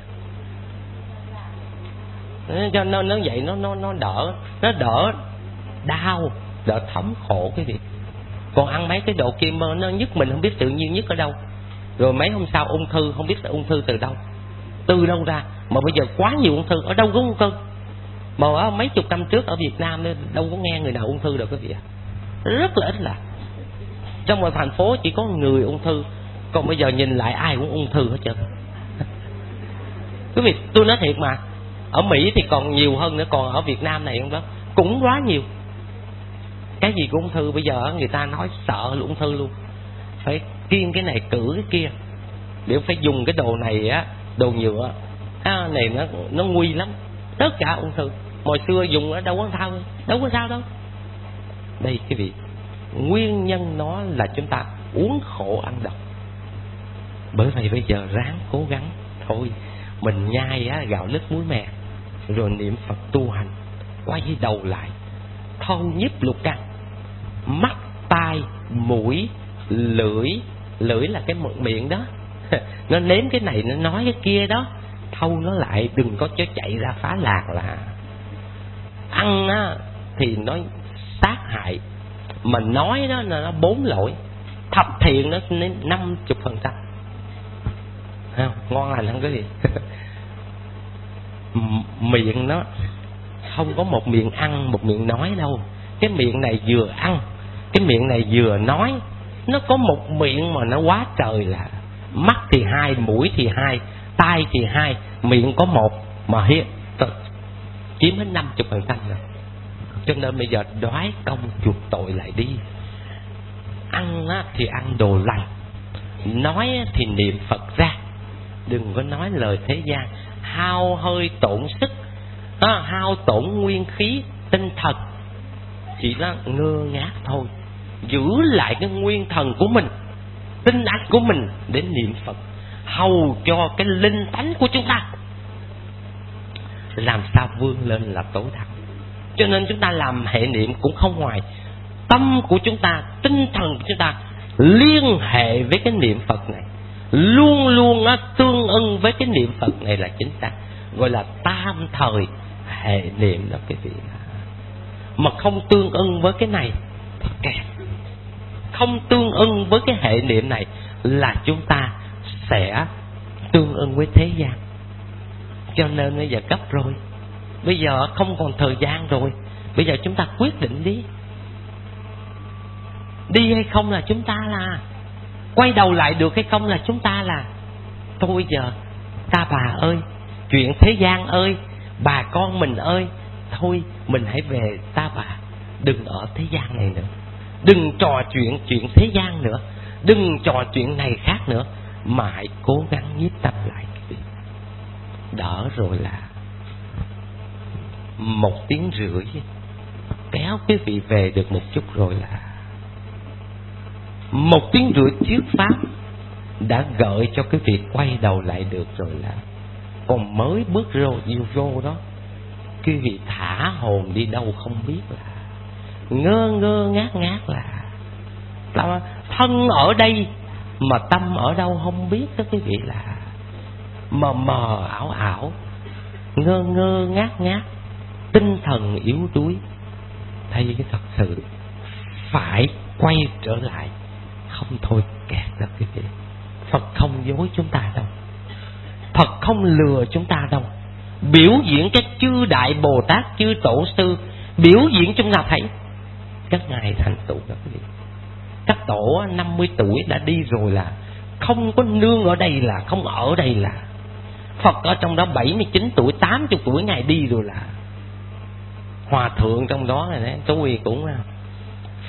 Cho nên nó vậy nó nó nó đỡ, nó đỡ đau, đỡ thống khổ cái việc. Còn ăn mấy cái đồ kia nó nhức mình không biết tự nhiên nhức ở đâu. Rồi mấy hôm sau ung thư không biết là ung thư từ đâu. Từ đâu ra mà bây giờ quá nhiều ung thư, ở đâu có ung thư. Mà ở mấy chục năm trước ở Việt Nam đâu có nghe người nào ung thư đâu quý vị ạ. Rất là ít là. Trong một thành phố chỉ có người ung thư, còn bây giờ nhìn lại ai cũng ung thư hết trơn. Quý vị, tôi nói thiệt mà, ở Mỹ thì còn nhiều hơn nữa, còn ở Việt Nam này không đó cũng quá nhiều. Cái gì cũng ung thư, bây giờ người ta nói sợ là ung thư luôn. Phải kiêng cái này cử cái kia, để phải dùng cái đồ này á, đồ nhựa à, này nó nó nguy lắm, tất cả ung thư. Hồi xưa dùng ở đâu có sao, đâu có sao đâu. Đây quý vị, nguyên nhân nó là chúng ta uống khổ ăn độc. Bởi vậy bây giờ ráng cố gắng thôi, mình nhai á, gạo lứt muối mè, rồi niệm Phật tu hành, quay đầu lại thâu nhiếp lục căn, mắt tai mũi lưỡi, lưỡi là cái miệng đó nó nếm cái này nó nói cái kia đó, thâu nó lại, đừng có cho chạy ra phá lạc. Là ăn á thì nó sát hại, mà nói đó là nó bốn lỗi, thập thiện nó đến năm chục phần trăm. Ngon lành không cái gì miệng nó không có một miệng ăn một miệng nói đâu. Cái miệng này vừa ăn, cái miệng này vừa nói, nó có một miệng mà nó quá trời. Là mắt thì hai, mũi thì hai, tai thì hai, miệng có một mà hiện chiếm hết năm chục phần trăm rồi. Cho nên bây giờ đoái công chuộc tội lại đi. Ăn á, thì ăn đồ lành, nói thì niệm Phật ra, đừng có nói lời thế gian hao hơi tổn sức, à, hao tổn nguyên khí tinh thần, chỉ là ngơ ngác thôi. Giữ lại cái nguyên thần của mình, tinh ách của mình để niệm Phật, hầu cho cái linh tánh của chúng ta làm sao vươn lên là tối thắng. Cho nên chúng ta làm hệ niệm cũng không ngoài tâm của chúng ta, tinh thần của chúng ta liên hệ với cái niệm Phật này, luôn luôn nó tương ưng với cái niệm Phật này là chính xác, gọi là tam thời hệ niệm đó quý vị. Mà không tương ưng với cái này thì kẹt, không tương ưng với cái hệ niệm này là chúng ta sẽ tương ưng với thế gian. Cho nên bây giờ gấp rồi, bây giờ không còn thời gian rồi, bây giờ chúng ta quyết định đi, đi hay không là chúng ta là, quay đầu lại được hay không là chúng ta là. Thôi giờ ta bà ơi, chuyện thế gian ơi, bà con mình ơi, thôi mình hãy về ta bà, đừng ở thế gian này nữa, đừng trò chuyện chuyện thế gian nữa, đừng trò chuyện này khác nữa, mà hãy cố gắng nhiếp tâm lại. Đỡ rồi là một tiếng rưỡi kéo quý vị về được một chút rồi, là một tiếng rưỡi thuyết pháp đã gợi cho quý vị quay đầu lại được rồi. Là còn mới bước vô yêu vô đó, quý vị thả hồn đi đâu không biết, là ngơ ngơ ngác ngác, là, là thân ở đây mà tâm ở đâu không biết đó quý vị. Là mờ mờ ảo ảo, ngơ ngơ ngác ngác, tinh thần yếu đuối. Thay cái thật sự phải quay trở lại, không thôi kẹt đó quý vị. Phật không dối chúng ta đâu, Phật không lừa chúng ta đâu. Biểu diễn các chư đại Bồ Tát, chư tổ sư biểu diễn chúng ta thấy các ngài thành tựu đó quý vị. Các tổ năm mươi tuổi đã đi rồi, là không có nương ở đây, là không ở đây. Là Phật ở trong đó bảy mươi chín tuổi, tám mươi tuổi ngài đi rồi. Là hòa thượng trong đó này, tôi cũng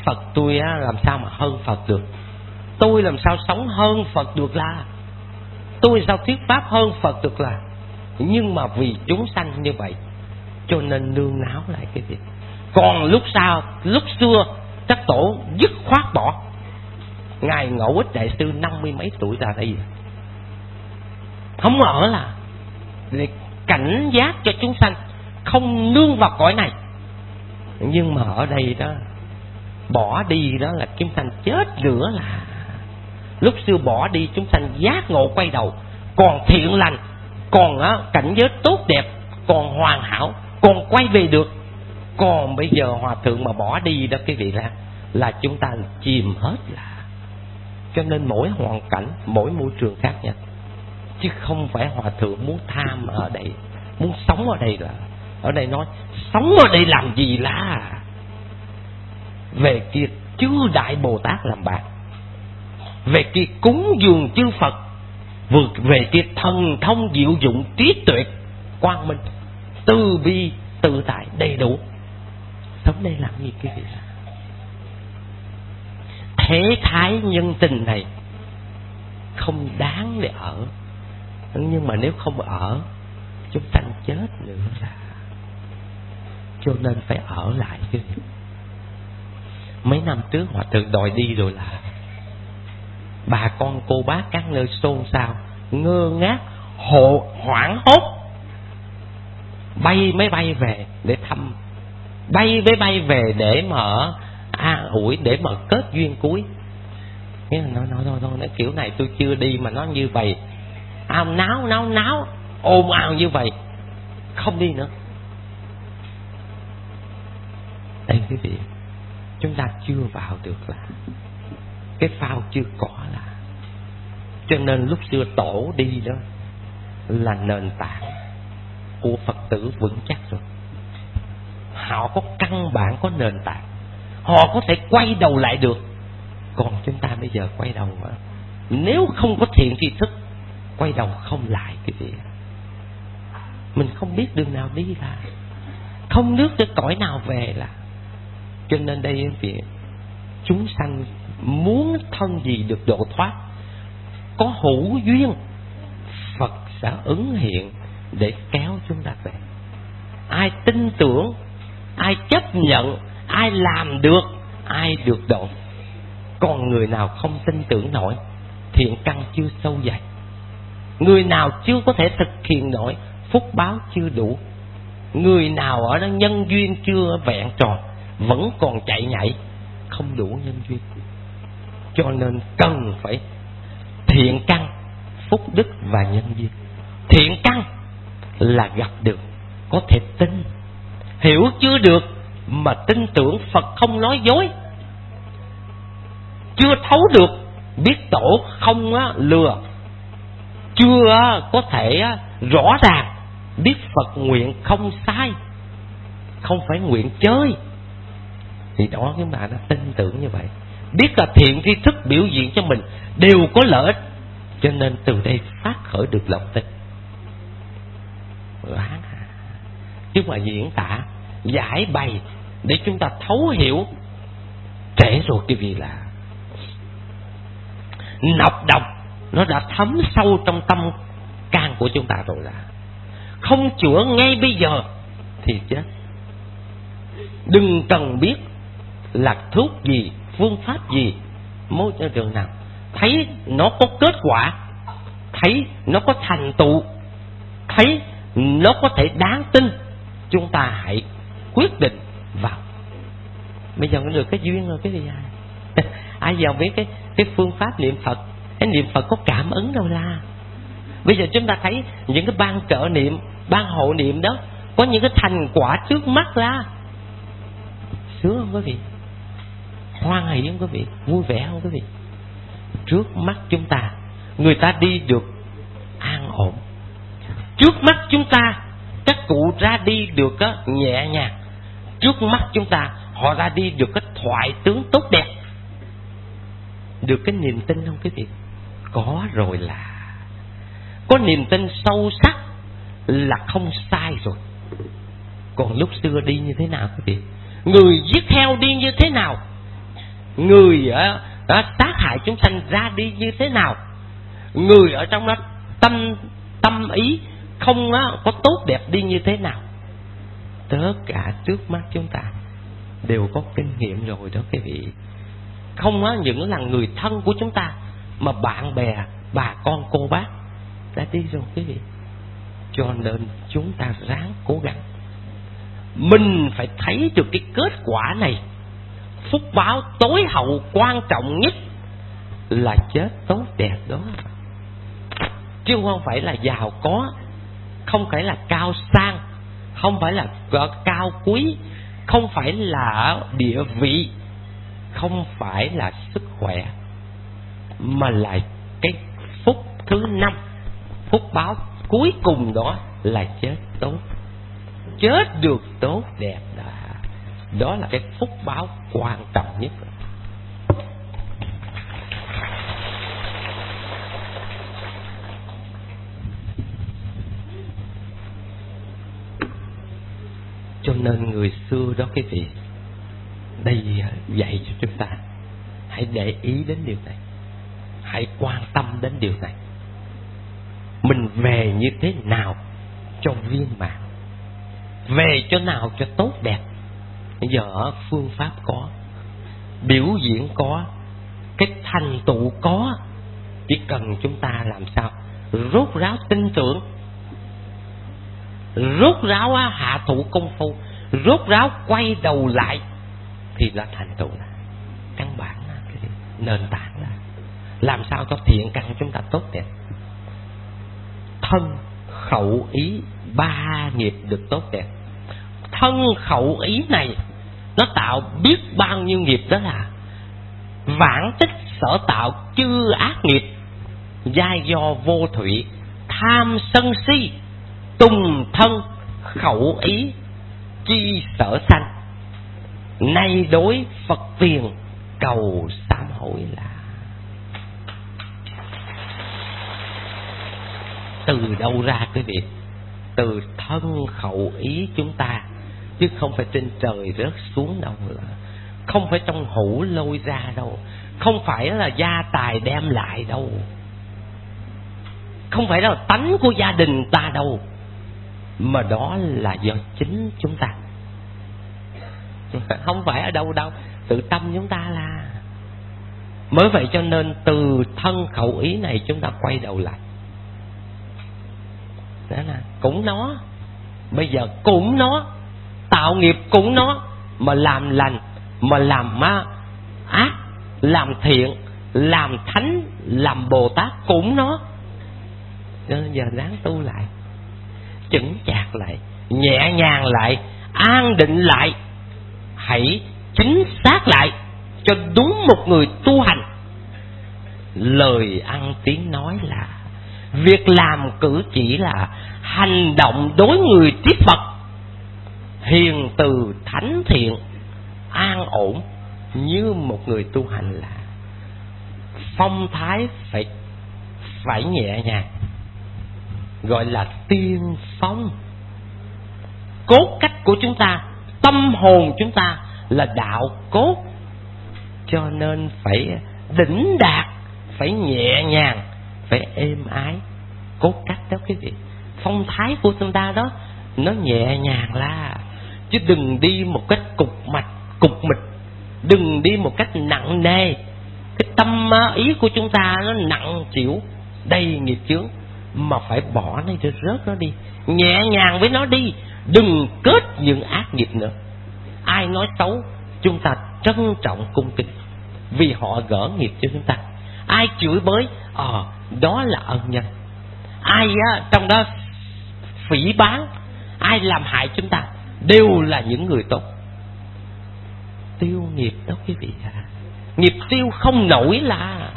Phật tôi á, làm sao mà hơn Phật được? Tôi làm sao sống hơn Phật được là? Tôi sao thuyết pháp hơn Phật được là? Nhưng mà vì chúng sanh như vậy cho nên nương náo lại cái việc. Còn lúc sau, lúc xưa các tổ dứt khoát bỏ. Ngài Ngẫu Ích Đại Sư năm mươi mấy tuổi ra đây, không ở là để cảnh giác cho chúng sanh không nương vào cõi này. Nhưng mà ở đây đó, bỏ đi đó là chúng sanh chết nữa là. Lúc xưa bỏ đi chúng sanh giác ngộ quay đầu, còn thiện lành, còn á, cảnh giới tốt đẹp, còn hoàn hảo, còn quay về được. Còn bây giờ hòa thượng mà bỏ đi đó quý vị, là là chúng ta chìm hết là. Cho nên mỗi hoàn cảnh, mỗi môi trường khác nhau, chứ không phải hòa thượng muốn tham ở đây, muốn sống ở đây là. Ở đây nói sống ở đây làm gì là? Về kia chư Đại Bồ Tát làm bạn, về kia cúng dường chư Phật, vượt về kia thần thông diệu dụng trí tuệ quang minh, từ bi tự tại đầy đủ. Sống đây làm gì quý vị? Thế thái nhân tình này không đáng để ở. Nhưng mà nếu không ở, chúng ta chết nữa là. Cho nên phải ở lại chứ. Mấy năm trước hòa thượng đòi đi rồi là bà con cô bác các nơi xôn xao, ngơ ngác, hộ hoảng hốt, bay máy bay về để thăm, bay máy bay về để mở an ủi, để mà kết duyên cuối. Nói nói nói nói nói kiểu này tôi chưa đi mà nó như vậy, ao náo náo náo ồn ào như vậy, không đi nữa. Đây quý vị, chúng ta chưa vào được là cái phao chưa có là. Cho nên lúc xưa tổ đi đó là nền tảng của Phật tử vững chắc rồi. Họ có căn bản, có nền tảng, họ có thể quay đầu lại được. Còn chúng ta bây giờ quay đầu mà, nếu không có thiện tri thức, quay đầu không lại cái gì. Mình không biết đường nào đi là, không nước tới cõi nào về là. Cho nên đây vì chúng sanh muốn thân gì được độ thoát, có hữu duyên, Phật sẽ ứng hiện để kéo chúng ta về. Ai tin tưởng, ai chấp nhận, ai làm được, ai được độ. Còn người nào không tin tưởng nổi, thiện căn chưa sâu dày, người nào chưa có thể thực hiện nổi, phúc báo chưa đủ, người nào ở đó nhân duyên chưa vẹn tròn, vẫn còn chạy nhảy, không đủ nhân duyên. Cho nên cần phải thiện căn, phúc đức và nhân duyên. Thiện căn là gặp được, có thể tin, hiểu chưa được mà tin tưởng Phật không nói dối, chưa thấu được, biết tổ không lừa, chưa có thể rõ ràng, biết Phật nguyện không sai, không phải nguyện chơi, thì đó các bạn đã tin tưởng như vậy, biết là thiện tri thức biểu diễn cho mình đều có lợi ích, cho nên từ đây phát khởi được lòng tin. Chứ mà diễn tả giải bày để chúng ta thấu hiểu trễ rồi, cái vì là nọc độc nó đã thấm sâu trong tâm can của chúng ta rồi, là không chữa ngay bây giờ thì chết. Đừng cần biết là thuốc gì, phương pháp gì, môi trường nào, thấy nó có kết quả, thấy nó có thành tựu, thấy nó có thể đáng tin, chúng ta hãy quyết định vào. Bây giờ nó được cái duyên rồi, cái gì ai ai giờ biết cái cái phương pháp niệm Phật, cái niệm Phật có cảm ứng đâu ra. Bây giờ chúng ta thấy những cái ban trợ niệm, ban hộ niệm đó có những cái thành quả trước mắt ra, sướng không quý vị? Hoan hỷ không quý vị? Vui vẻ không quý vị? Trước mắt chúng ta, người ta đi được an ổn. Trước mắt chúng ta, các cụ ra đi được á, nhẹ nhàng. Trước mắt chúng ta, họ ra đi được cái thoại tướng tốt đẹp. Được cái niềm tin không quý vị? Có rồi là có niềm tin sâu sắc là không sai rồi. Còn lúc xưa đi như thế nào quý vị? Người giết heo đi như thế nào? người ở, ở sát hại chúng sanh ra đi như thế nào, người ở trong đó tâm tâm ý không có tốt đẹp đi như thế nào. Tất cả trước mắt chúng ta đều có kinh nghiệm rồi đó quý vị. Không á những là người thân của chúng ta, mà bạn bè, bà con, cô bác đã đi rồi quý vị. Cho nên chúng ta ráng cố gắng. Mình phải thấy được cái kết quả này. Phúc báo tối hậu quan trọng nhất là chết tốt đẹp đó, chứ không phải là giàu có, không phải là cao sang, không phải là cao quý, không phải là địa vị, không phải là sức khỏe, mà là cái phúc thứ năm. Phúc báo cuối cùng đó là chết tốt. Chết được tốt đẹp đó, đó là cái phúc báo quan trọng nhất. Cho nên người xưa đó quý vị, đây dạy cho chúng ta hãy để ý đến điều này, hãy quan tâm đến điều này. Mình về như thế nào cho viên mãn, về chỗ nào cho tốt đẹp. Bây giờ phương pháp có, biểu diễn có, cái thành tựu có, chỉ cần chúng ta làm sao rốt ráo tin tưởng, rốt ráo hạ thủ công phu, rốt ráo quay đầu lại, thì là thành tựu, là căn bản, là cái nền tảng, là làm sao cho thiện căn chúng ta tốt đẹp. Thân khẩu ý ba nghiệp được tốt đẹp. Thân khẩu ý này nó tạo biết bao nhiêu nghiệp, đó là vãng tích sở tạo chư ác nghiệp, giai do vô thủy, tham sân si, tùng thân khẩu ý, chi sở sanh. Nay đối Phật tiền cầu sám hối. Là từ đâu ra quý vị? Từ thân khẩu ý chúng ta, chứ không phải trên trời rớt xuống đâu, không phải trong hũ lôi ra đâu, không phải là gia tài đem lại đâu, không phải là tánh của gia đình ta đâu, mà đó là do chính chúng ta. Không phải ở đâu đâu, tự tâm chúng ta là. Mới vậy cho nên từ thân khẩu ý này chúng ta quay đầu lại. Đó là cũng nó, bây giờ cũng nó, tạo nghiệp cũng nó, mà làm lành, mà làm ma ác, làm thiện, làm thánh, làm Bồ Tát cũng nó. Nên giờ ráng tu lại, chững chạc lại, nhẹ nhàng lại, an định lại, hãy chính xác lại cho đúng một người tu hành. Lời ăn tiếng nói là, việc làm cử chỉ là, hành động đối người tiếp bậc hiền từ thánh thiện, an ổn như một người tu hành. Là phong thái phải phải nhẹ nhàng, gọi là tiên phong. Cốt cách của chúng ta, tâm hồn chúng ta là đạo cốt, cho nên phải đỉnh đạt, phải nhẹ nhàng, phải êm ái. Cốt cách đó quý vị, phong thái của chúng ta đó nó nhẹ nhàng là, chứ đừng đi một cách cục mạch cục mịch, đừng đi một cách nặng nề. Cái tâm ý của chúng ta nó nặng chịu, đầy nghiệp chướng, mà phải bỏ nó cho rớt nó đi, nhẹ nhàng với nó đi, đừng kết những ác nghiệp nữa. Ai nói xấu chúng ta trân trọng cung kính, vì họ gỡ nghiệp cho chúng ta. Ai chửi bới, ờ đó là ân nhân. Ai á, trong đó phỉ báng, ai làm hại chúng ta đều là những người tốt. Tiêu nghiệp đó quý vị à, nghiệp tiêu không nổi là,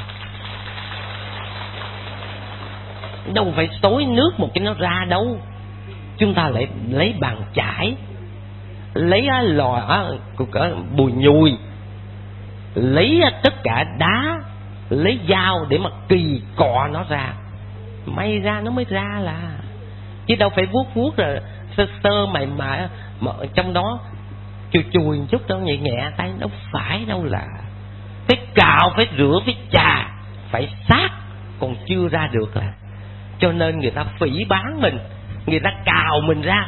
đâu phải xối nước một cái nó ra đâu. Chúng ta lại lấy bàn chải, lấy lò bùi nhùi, lấy tất cả đá, lấy dao để mà kỳ cọ nó ra, may ra nó mới ra là, chứ đâu phải vuốt vuốt rồi sơ sơ mày mà, mà trong đó chùi chùi chút đâu, nhẹ nhẹ tay, đâu phải đâu là. cạo, phải rửa, phải chà, phải sát, còn chưa ra được à. Cho nên người ta phỉ báng mình, người ta cào mình ra.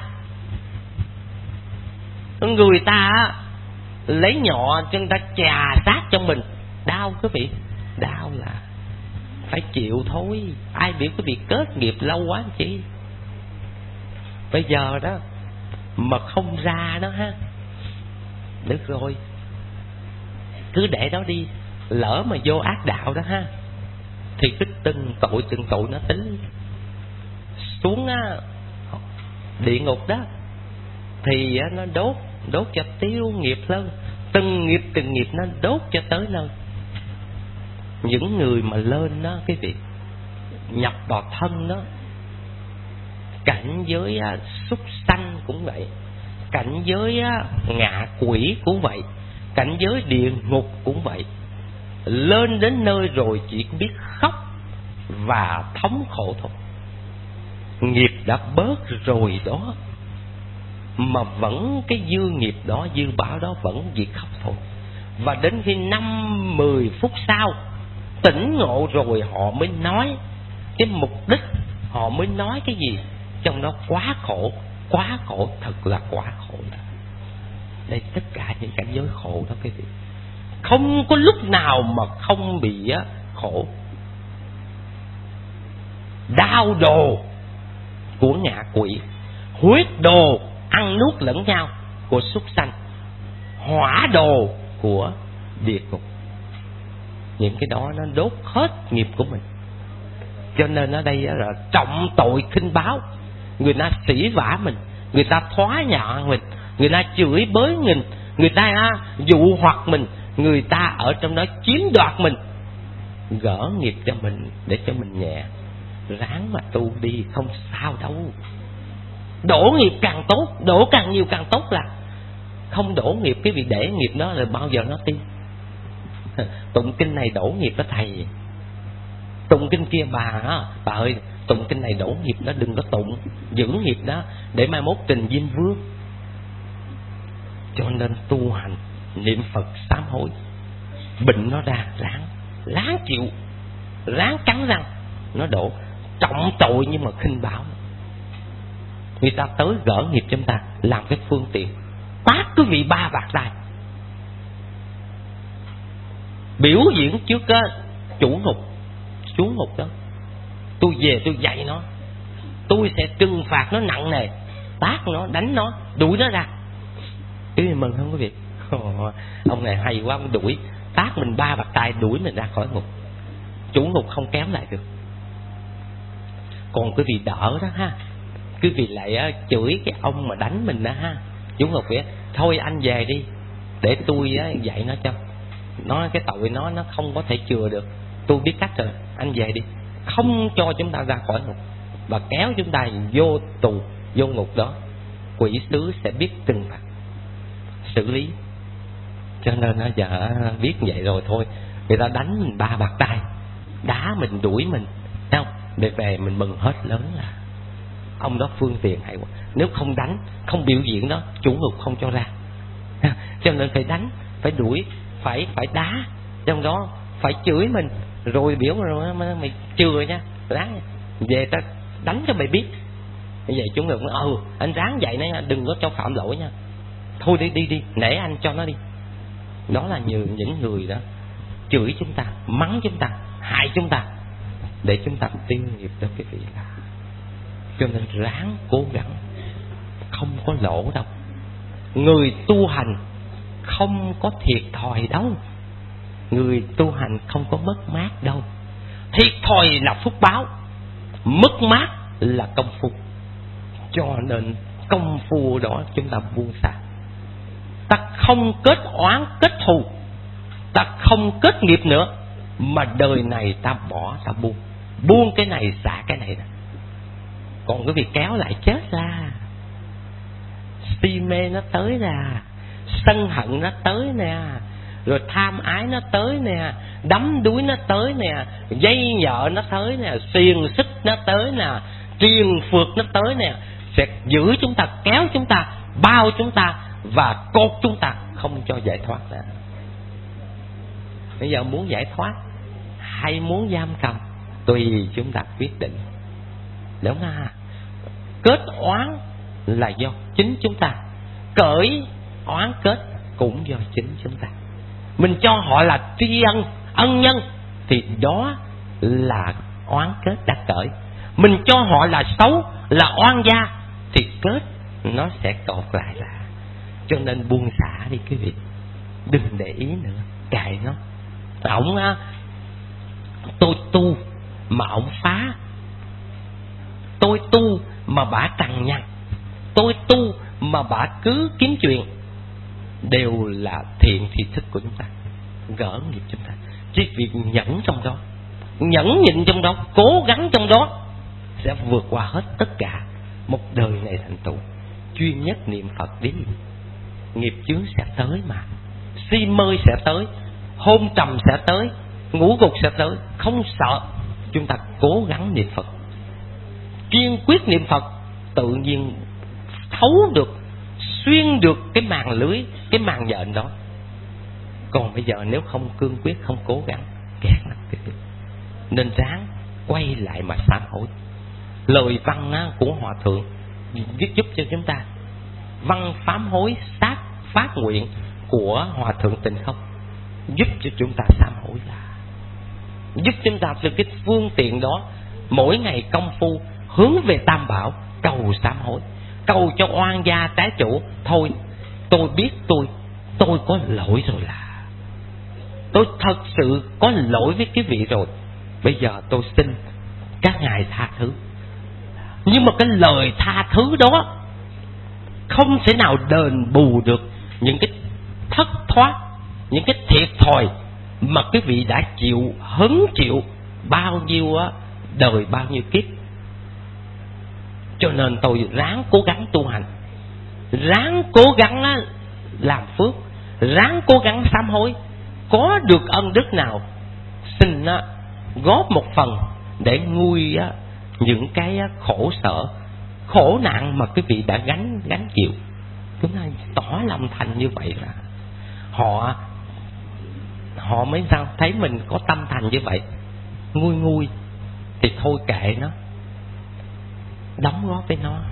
Người ta lấy nhọ cho người ta chà sát cho mình, đau quý vị, đau là phải chịu thôi. Ai biểu quý vị kết nghiệp lâu quá chi. Bây giờ đó mà không ra đó ha, được rồi, cứ để đó đi. Lỡ mà vô ác đạo đó ha, thì cứ từng tội từng tội nó tính xuống á, địa ngục đó, thì nó đốt đốt cho tiêu nghiệp lên, từng nghiệp từng nghiệp nó đốt cho tới nơi. Những người mà lên đó quý vị, nhập vào thân đó, cảnh giới súc sanh cũng vậy, cảnh giới ngạ quỷ cũng vậy, cảnh giới địa ngục cũng vậy. Lên đến nơi rồi chỉ biết khóc và thống khổ thôi. Nghiệp đã bớt rồi đó, mà vẫn cái dư nghiệp đó, dư báo đó vẫn việc khóc thôi. Và đến khi năm mười phút sau tỉnh ngộ rồi, họ mới nói cái mục đích, họ mới nói cái gì. Trong đó quá khổ, quá khổ, thật là quá khổ. Đây tất cả những cảnh giới khổ đó quý vị, không có lúc nào mà không bị khổ. Đau đồ của ngạ quỷ, huyết đồ ăn nuốt lẫn nhau của súc sanh, hỏa đồ của địa ngục. Những cái đó nó đốt hết nghiệp của mình. Cho nên ở đây là trọng tội khinh báo. Người ta sỉ vả mình, người ta thoá nhạo mình, người ta chửi bới mình, người ta dụ hoặc mình, người ta ở trong đó chiếm đoạt mình, gỡ nghiệp cho mình để cho mình nhẹ. Ráng mà tu đi, không sao đâu. Đổ nghiệp càng tốt, đổ càng nhiều càng tốt. Là không đổ nghiệp, cái vị để nghiệp đó là bao giờ nó tin. Tụng kinh này đổ nghiệp đó thầy, tụng kinh kia bà đó, bà ơi tụng kinh này đổ nghiệp đó, đừng có tụng, giữ nghiệp đó để mai mốt trình Diêm Vương. Cho nên tu hành niệm Phật sám hối, bệnh nó ra ráng ráng chịu, ráng cắn răng. Nó đổ trọng tội nhưng mà khinh bảo. Người ta tới gỡ nghiệp cho chúng ta, làm cái phương tiện tát quý vị ba bạc tay, biểu diễn trước á, chủ ngục, chú ngục đó. Tôi về tôi dạy nó, tôi sẽ trừng phạt nó nặng nề, tát nó, đánh nó, đuổi nó ra. Quý vị mừng không quý vị? Ồ, ông này hay quá, ông đuổi, tát mình ba bạc tay, đuổi mình ra khỏi ngục. Chủ ngục không kéo lại được. Còn quý vị đỡ đó ha, quý vị lại chửi cái ông mà đánh mình đó ha. Chủ ngục vậy, thôi anh về đi, để tôi dạy nó cho. Nó cái tội nó nó không có thể chừa được, tôi biết cách rồi, anh về đi. Không cho chúng ta ra khỏi ngục và kéo chúng ta vô tù, vô ngục đó. Quỷ sứ sẽ biết trừng phạt, xử lý. Cho nên nó giờ biết vậy rồi thôi, người ta đánh mình ba bạc tay, đá mình, đuổi mình, thấy không? Để về mình mừng hết lớn là ông đó phương tiện hay quá. Nếu không đánh, không biểu diễn đó, chủ ngục không cho ra. Cho nên phải đánh, phải đuổi, phải phải đá, trong đó phải chửi mình, rồi biểu rồi mày chừa nha, ráng về ta đánh cho mày biết. Như vậy chủ ngục nói ừ anh ráng dạy nó, đừng có cho phạm lỗi nha, thôi đi đi đi, nể anh cho nó đi. Đó là như những người đó chửi chúng ta, mắng chúng ta, hại chúng ta để chúng ta tiêu nghiệp đó cái vị là. Cho nên ráng cố gắng, không có lỗ đâu. Người tu hành không có thiệt thòi đâu, người tu hành không có mất mát đâu. Thiệt thòi là phúc báo, mất mát là công phu. Cho nên công phu đó chúng ta buông xả. Ta không kết oán kết thù, ta không kết nghiệp nữa, mà đời này ta bỏ, ta buông. Buông cái này xả cái này nè. Còn cái việc kéo lại chết ra, si mê nó tới ra, sân hận nó tới nè, rồi tham ái nó tới nè, đắm đuối nó tới nè, dây nhợ nó tới nè, xiềng xích nó tới nè, triền phượt nó tới nè, sẽ giữ chúng ta, kéo chúng ta, bao chúng ta và cột chúng ta, không cho giải thoát nè. bây giờ muốn giải thoát hay muốn giam cầm, tùy chúng ta quyết định. Đúng không? Kết oán là do chính chúng ta, cởi oán kết cũng do chính chúng ta. Mình cho họ là tri ân, ân nhân, thì đó là oán kết đã cởi. Mình cho họ là xấu, là oan gia, thì kết nó sẽ cột lại là. Cho nên buông xả đi quý vị, đừng để ý nữa, kệ nó. Ổng á, tôi tu mà ổng phá, tôi tu mà bả cằn nhằn, tôi tu mà bả cứ kiếm chuyện, đều là thiện thì thức của chúng ta, gỡ nghiệp chúng ta. Chỉ việc nhẫn trong đó, nhẫn nhịn trong đó, cố gắng trong đó, sẽ vượt qua hết tất cả. Một đời này thành tựu, chuyên nhất niệm Phật đi, nghiệp chướng sẽ tới mà, si mê sẽ tới, hôn trầm sẽ tới, ngũ gục sẽ tới, không sợ. Chúng ta cố gắng niệm Phật, kiên quyết niệm Phật, tự nhiên thấu được, xuyên được cái màn lưới, cái màn nhện đó. Còn bây giờ nếu không cương quyết, không cố gắng, kẹt lắm. Nên ráng quay lại mà sám hối. Lời văn của Hòa Thượng giúp cho chúng ta, văn sám hối sát phát nguyện của Hòa Thượng Tịnh Không, giúp cho chúng ta sám hối, giúp chúng ta từ cái phương tiện đó mỗi ngày công phu hướng về Tam Bảo, cầu sám hối, cầu cho oan gia trái chủ. Thôi tôi biết tôi tôi có lỗi rồi, là tôi thật sự có lỗi với cái vị rồi, bây giờ tôi xin các ngài tha thứ. Nhưng mà cái lời tha thứ đó không thể nào đền bù được những cái thất thoát, những cái thiệt thòi mà quý vị đã chịu, hứng chịu bao nhiêu đời, bao nhiêu kiếp. Cho nên tôi ráng cố gắng tu hành, ráng cố gắng làm phước, ráng cố gắng sám hối. Có được ân đức nào, xin góp một phần để nguôi những cái khổ sở, khổ nạn mà quý vị đã gánh gánh chịu. Chúng ta tỏ lòng thành như vậy là họ họ mới sao thấy mình có tâm thành như vậy, nguôi nguôi thì thôi kệ nó, đóng góp với nó,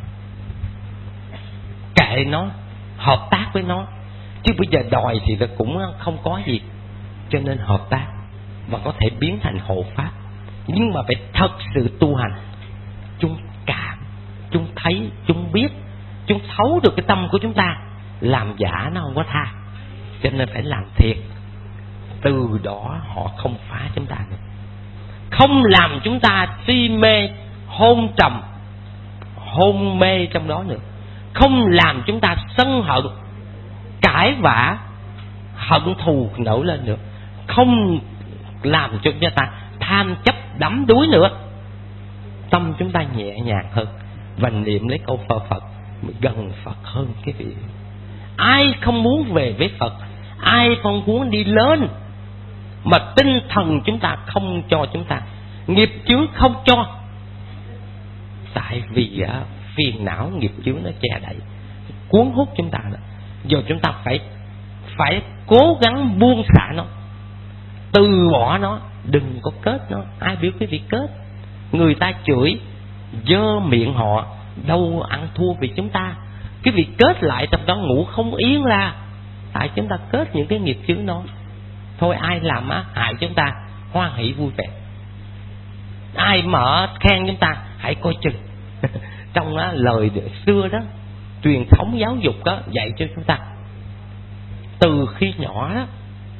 kệ nó, hợp tác với nó. Chứ bây giờ đòi thì cũng không có gì. Cho nên hợp tác và có thể biến thành hộ pháp, nhưng mà phải thật sự tu hành. Chúng cảm, chúng thấy, chúng biết, chúng thấu được cái tâm của chúng ta. Làm giả nó không có tha, cho nên phải làm thiệt. Từ đó họ không phá chúng ta nữa, không làm chúng ta si mê, hôn trầm, hôn mê trong đó nữa, không làm chúng ta sân hận, cãi vã, hận thù nổi lên nữa, không làm cho chúng ta tham chấp đắm đuối nữa. Tâm chúng ta nhẹ nhàng hơn và niệm lấy câu Phật Phật, gần Phật hơn cái vị. Ai không muốn về với Phật, ai không muốn đi lên, mà tinh thần chúng ta không cho chúng ta, nghiệp chướng không cho. Tại vì á, phiền não nghiệp chướng nó che đậy, cuốn hút chúng ta đó. Giờ chúng ta phải phải cố gắng buông xả nó, từ bỏ nó, đừng có kết nó. Ai biểu cái việc kết, người ta chửi dơ miệng họ, đâu ăn thua vì chúng ta. Cái việc kết lại trong đó ngủ không yên là tại chúng ta kết những cái nghiệp chướng đó. Thôi ai làm á hại chúng ta, hoan hỷ vui vẻ. Ai mở khen chúng ta, hãy coi chừng. Trong đó, lời xưa đó, truyền thống giáo dục đó dạy cho chúng ta, từ khi nhỏ đó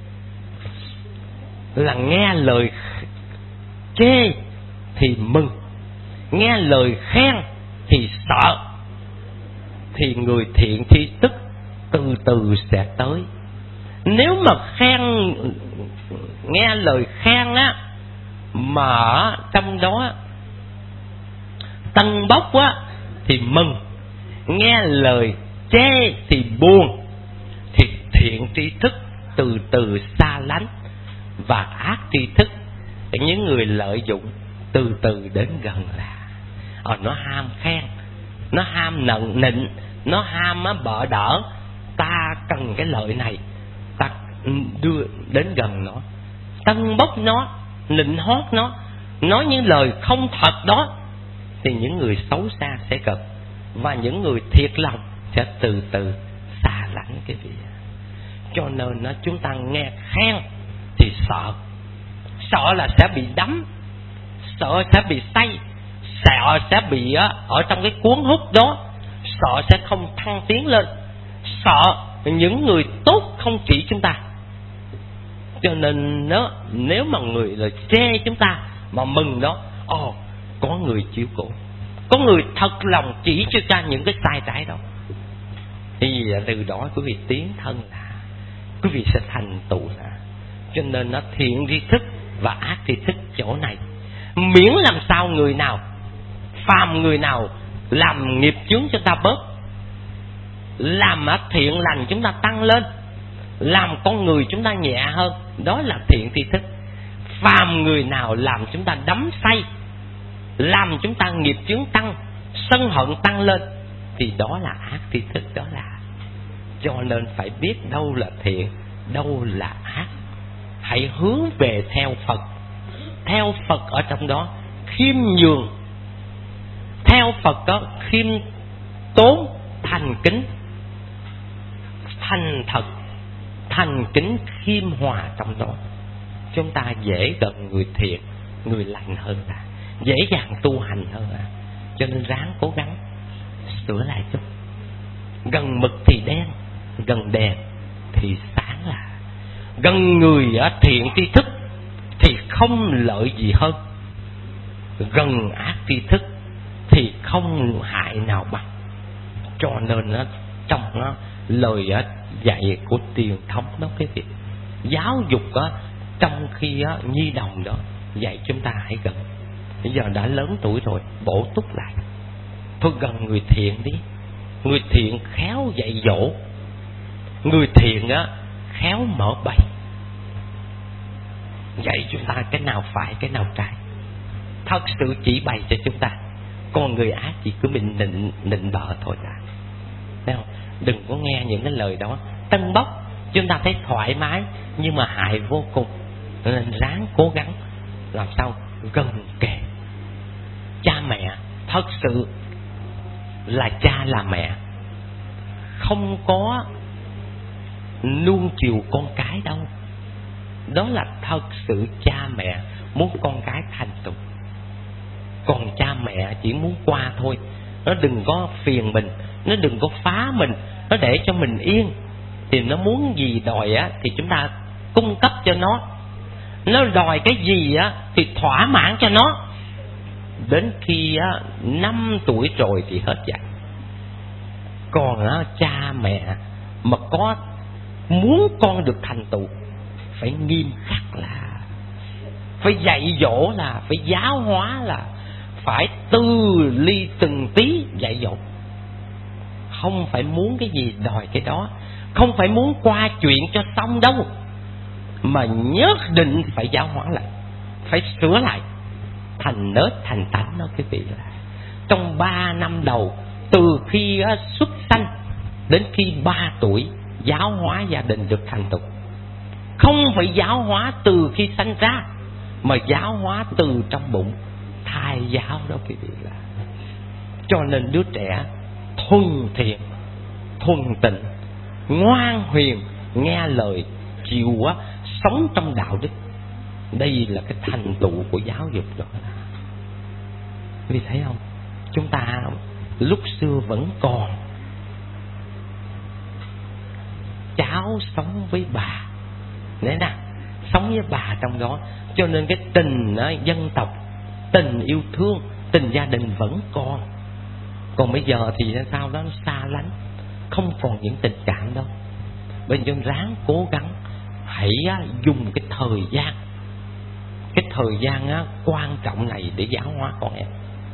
là nghe lời chê thì mừng, nghe lời khen thì sợ, thì người thiện tri thức từ từ sẽ tới. Nếu mà khen, nghe lời khen á, mà trong đó tân bốc á thì mừng, nghe lời chê thì buồn, thì thiện tri thức từ từ xa lánh, và ác tri thức, những người lợi dụng từ từ đến gần là ờ, nó ham khen, nó ham nận nịnh, nó ham á, bợ đỡ. Ta cần cái lợi này, ta đưa đến gần nó, tân bốc nó, nịnh hót nó, nói những lời không thật đó, thì những người xấu xa sẽ gần, và những người thiệt lòng sẽ từ từ xa lánh cái vị. Cho nên nó chúng ta nghe khen thì sợ, sợ là sẽ bị đắm, sợ sẽ bị say, sợ sẽ bị ở trong cái cuốn hút đó, sợ sẽ không thăng tiến lên, sợ những người tốt không chỉ chúng ta. Cho nên nó, nếu mà người là chê chúng ta mà mừng đó, ồ, có người chiếu cố, có người thật lòng chỉ cho ta những cái sai trái đó, thì từ đó quý vị tiến thân là quý vị sẽ thành tựu là. Cho nên nó thiện tri thức và ác tri thức chỗ này, miễn làm sao người nào phàm người nào làm nghiệp chướng cho ta bớt, làm thiện lành chúng ta tăng lên, làm con người chúng ta nhẹ hơn, đó là thiện tri thức. Phàm người nào làm chúng ta đắm say, làm chúng ta nghiệp chướng tăng, sân hận tăng lên, thì đó là ác tri thức, đó là. Cho nên phải biết đâu là thiện, đâu là ác. Hãy hướng về theo Phật, theo Phật ở trong đó khiêm nhường, theo Phật đó khiêm tốn, thành kính, thành thật, thành kính, khiêm hòa trong đó. Chúng ta dễ gần người thiện, người lành hơn, là dễ dàng tu hành hơn. À. Cho nên ráng cố gắng sửa lại chút. Gần mực thì đen, gần đèn thì sáng là. Gần người thiện tri thức thì không lợi gì hơn, gần ác tri thức thì không hại nào bằng. Cho nên nó trong nó lời dạy của truyền thống đó cái việc giáo dục đó, trong khi đó, nhi đồng đó dạy chúng ta hãy gần. Bây giờ đã lớn tuổi rồi, bổ túc lại, thôi gần người thiện đi. Người thiện khéo dạy dỗ, người thiện đó khéo mở bày, dạy chúng ta cái nào phải cái nào trái, thật sự chỉ bày cho chúng ta. Còn người ác chỉ cứ mình nịnh nịnh bợ thôi là. Thấy không? Đừng có nghe những cái lời đó tân bốc, chúng ta thấy thoải mái nhưng mà hại vô cùng. Nên ráng cố gắng làm sao gần kề. Cha mẹ thật sự là cha là mẹ, không có nuông chiều con cái đâu. Đó là thật sự cha mẹ muốn con cái thành tựu. Còn cha mẹ chỉ muốn qua thôi, nó đừng có phiền mình, nó đừng có phá mình, nó để cho mình yên. Thì nó muốn gì đòi á thì chúng ta cung cấp cho nó, nó đòi cái gì á thì thỏa mãn cho nó. Đến khi á năm tuổi rồi thì hết dạy. Còn á cha mẹ mà có muốn con được thành tựu, phải nghiêm khắc, là phải dạy dỗ, là phải giáo hóa, là phải từ ly từng tí dạy dỗ. Không phải muốn cái gì đòi cái đó, không phải muốn qua chuyện cho xong đâu, mà nhất định phải giáo hóa lại, phải sửa lại thành nết thành tánh đó quý vị. Là trong ba năm đầu, từ khi xuất sanh đến khi ba tuổi, giáo hóa gia đình được thành tựu. Không phải giáo hóa từ khi sanh ra, mà giáo hóa từ trong bụng, thai giáo đó quý vị. Là cho nên đứa trẻ thuần thiện, thuần tịnh, ngoan huyền, nghe lời, chịu á, sống trong đạo đức. Đây là cái thành tựu của giáo dục đó. Quý vị thấy không? Chúng ta lúc xưa vẫn còn cháu sống với bà, đấy nè, sống với bà trong đó. Cho nên cái tình á, dân tộc, tình yêu thương, tình gia đình vẫn còn. Còn bây giờ thì sao đó nó xa lánh, không còn những tình cảm đâu. Bên trong ráng cố gắng, hãy á, dùng cái thời gian, cái thời gian á, quan trọng này để giáo hóa con em.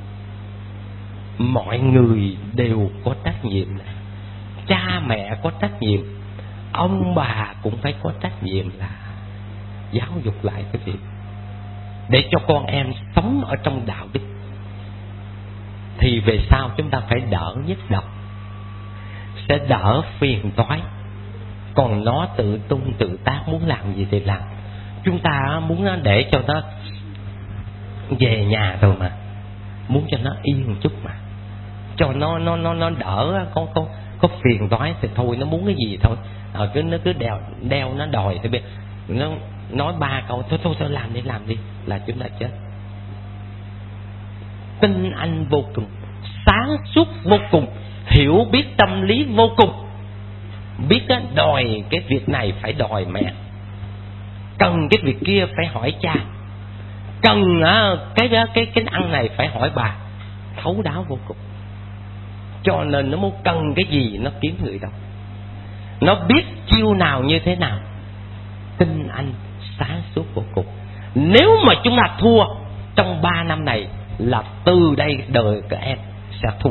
Mọi người đều có trách nhiệm này. Cha mẹ có trách nhiệm, ông bà cũng phải có trách nhiệm là giáo dục lại cái việc, để cho con em sống ở trong đạo đức. Thì về sau chúng ta phải đỡ nhất độc, sẽ đỡ phiền toái. Còn nó tự tung tự tác, muốn làm gì thì làm. Chúng ta muốn nó để cho nó về nhà rồi mà, muốn cho nó yên chút mà, cho nó nó nó nó đỡ có có có phiền toái thì thôi, nó muốn cái gì thôi, ờ, cứ nó cứ đeo đeo nó đòi thì biết nó nói ba câu thôi thôi thôi làm đi làm đi là chúng ta chết. Tin anh vô cùng, sáng suốt vô cùng, hiểu biết tâm lý vô cùng, biết á, đòi cái việc này phải đòi mẹ, cần cái việc kia phải hỏi cha, cần á, cái đó cái cái ăn này phải hỏi bà, thấu đáo vô cùng. Cho nên nó muốn cần cái gì nó kiếm người đâu, nó biết chiêu nào như thế nào. Tin anh sáng suốt vô cùng. Nếu mà chúng ta thua trong ba năm này là từ đây đời các em sẽ thua.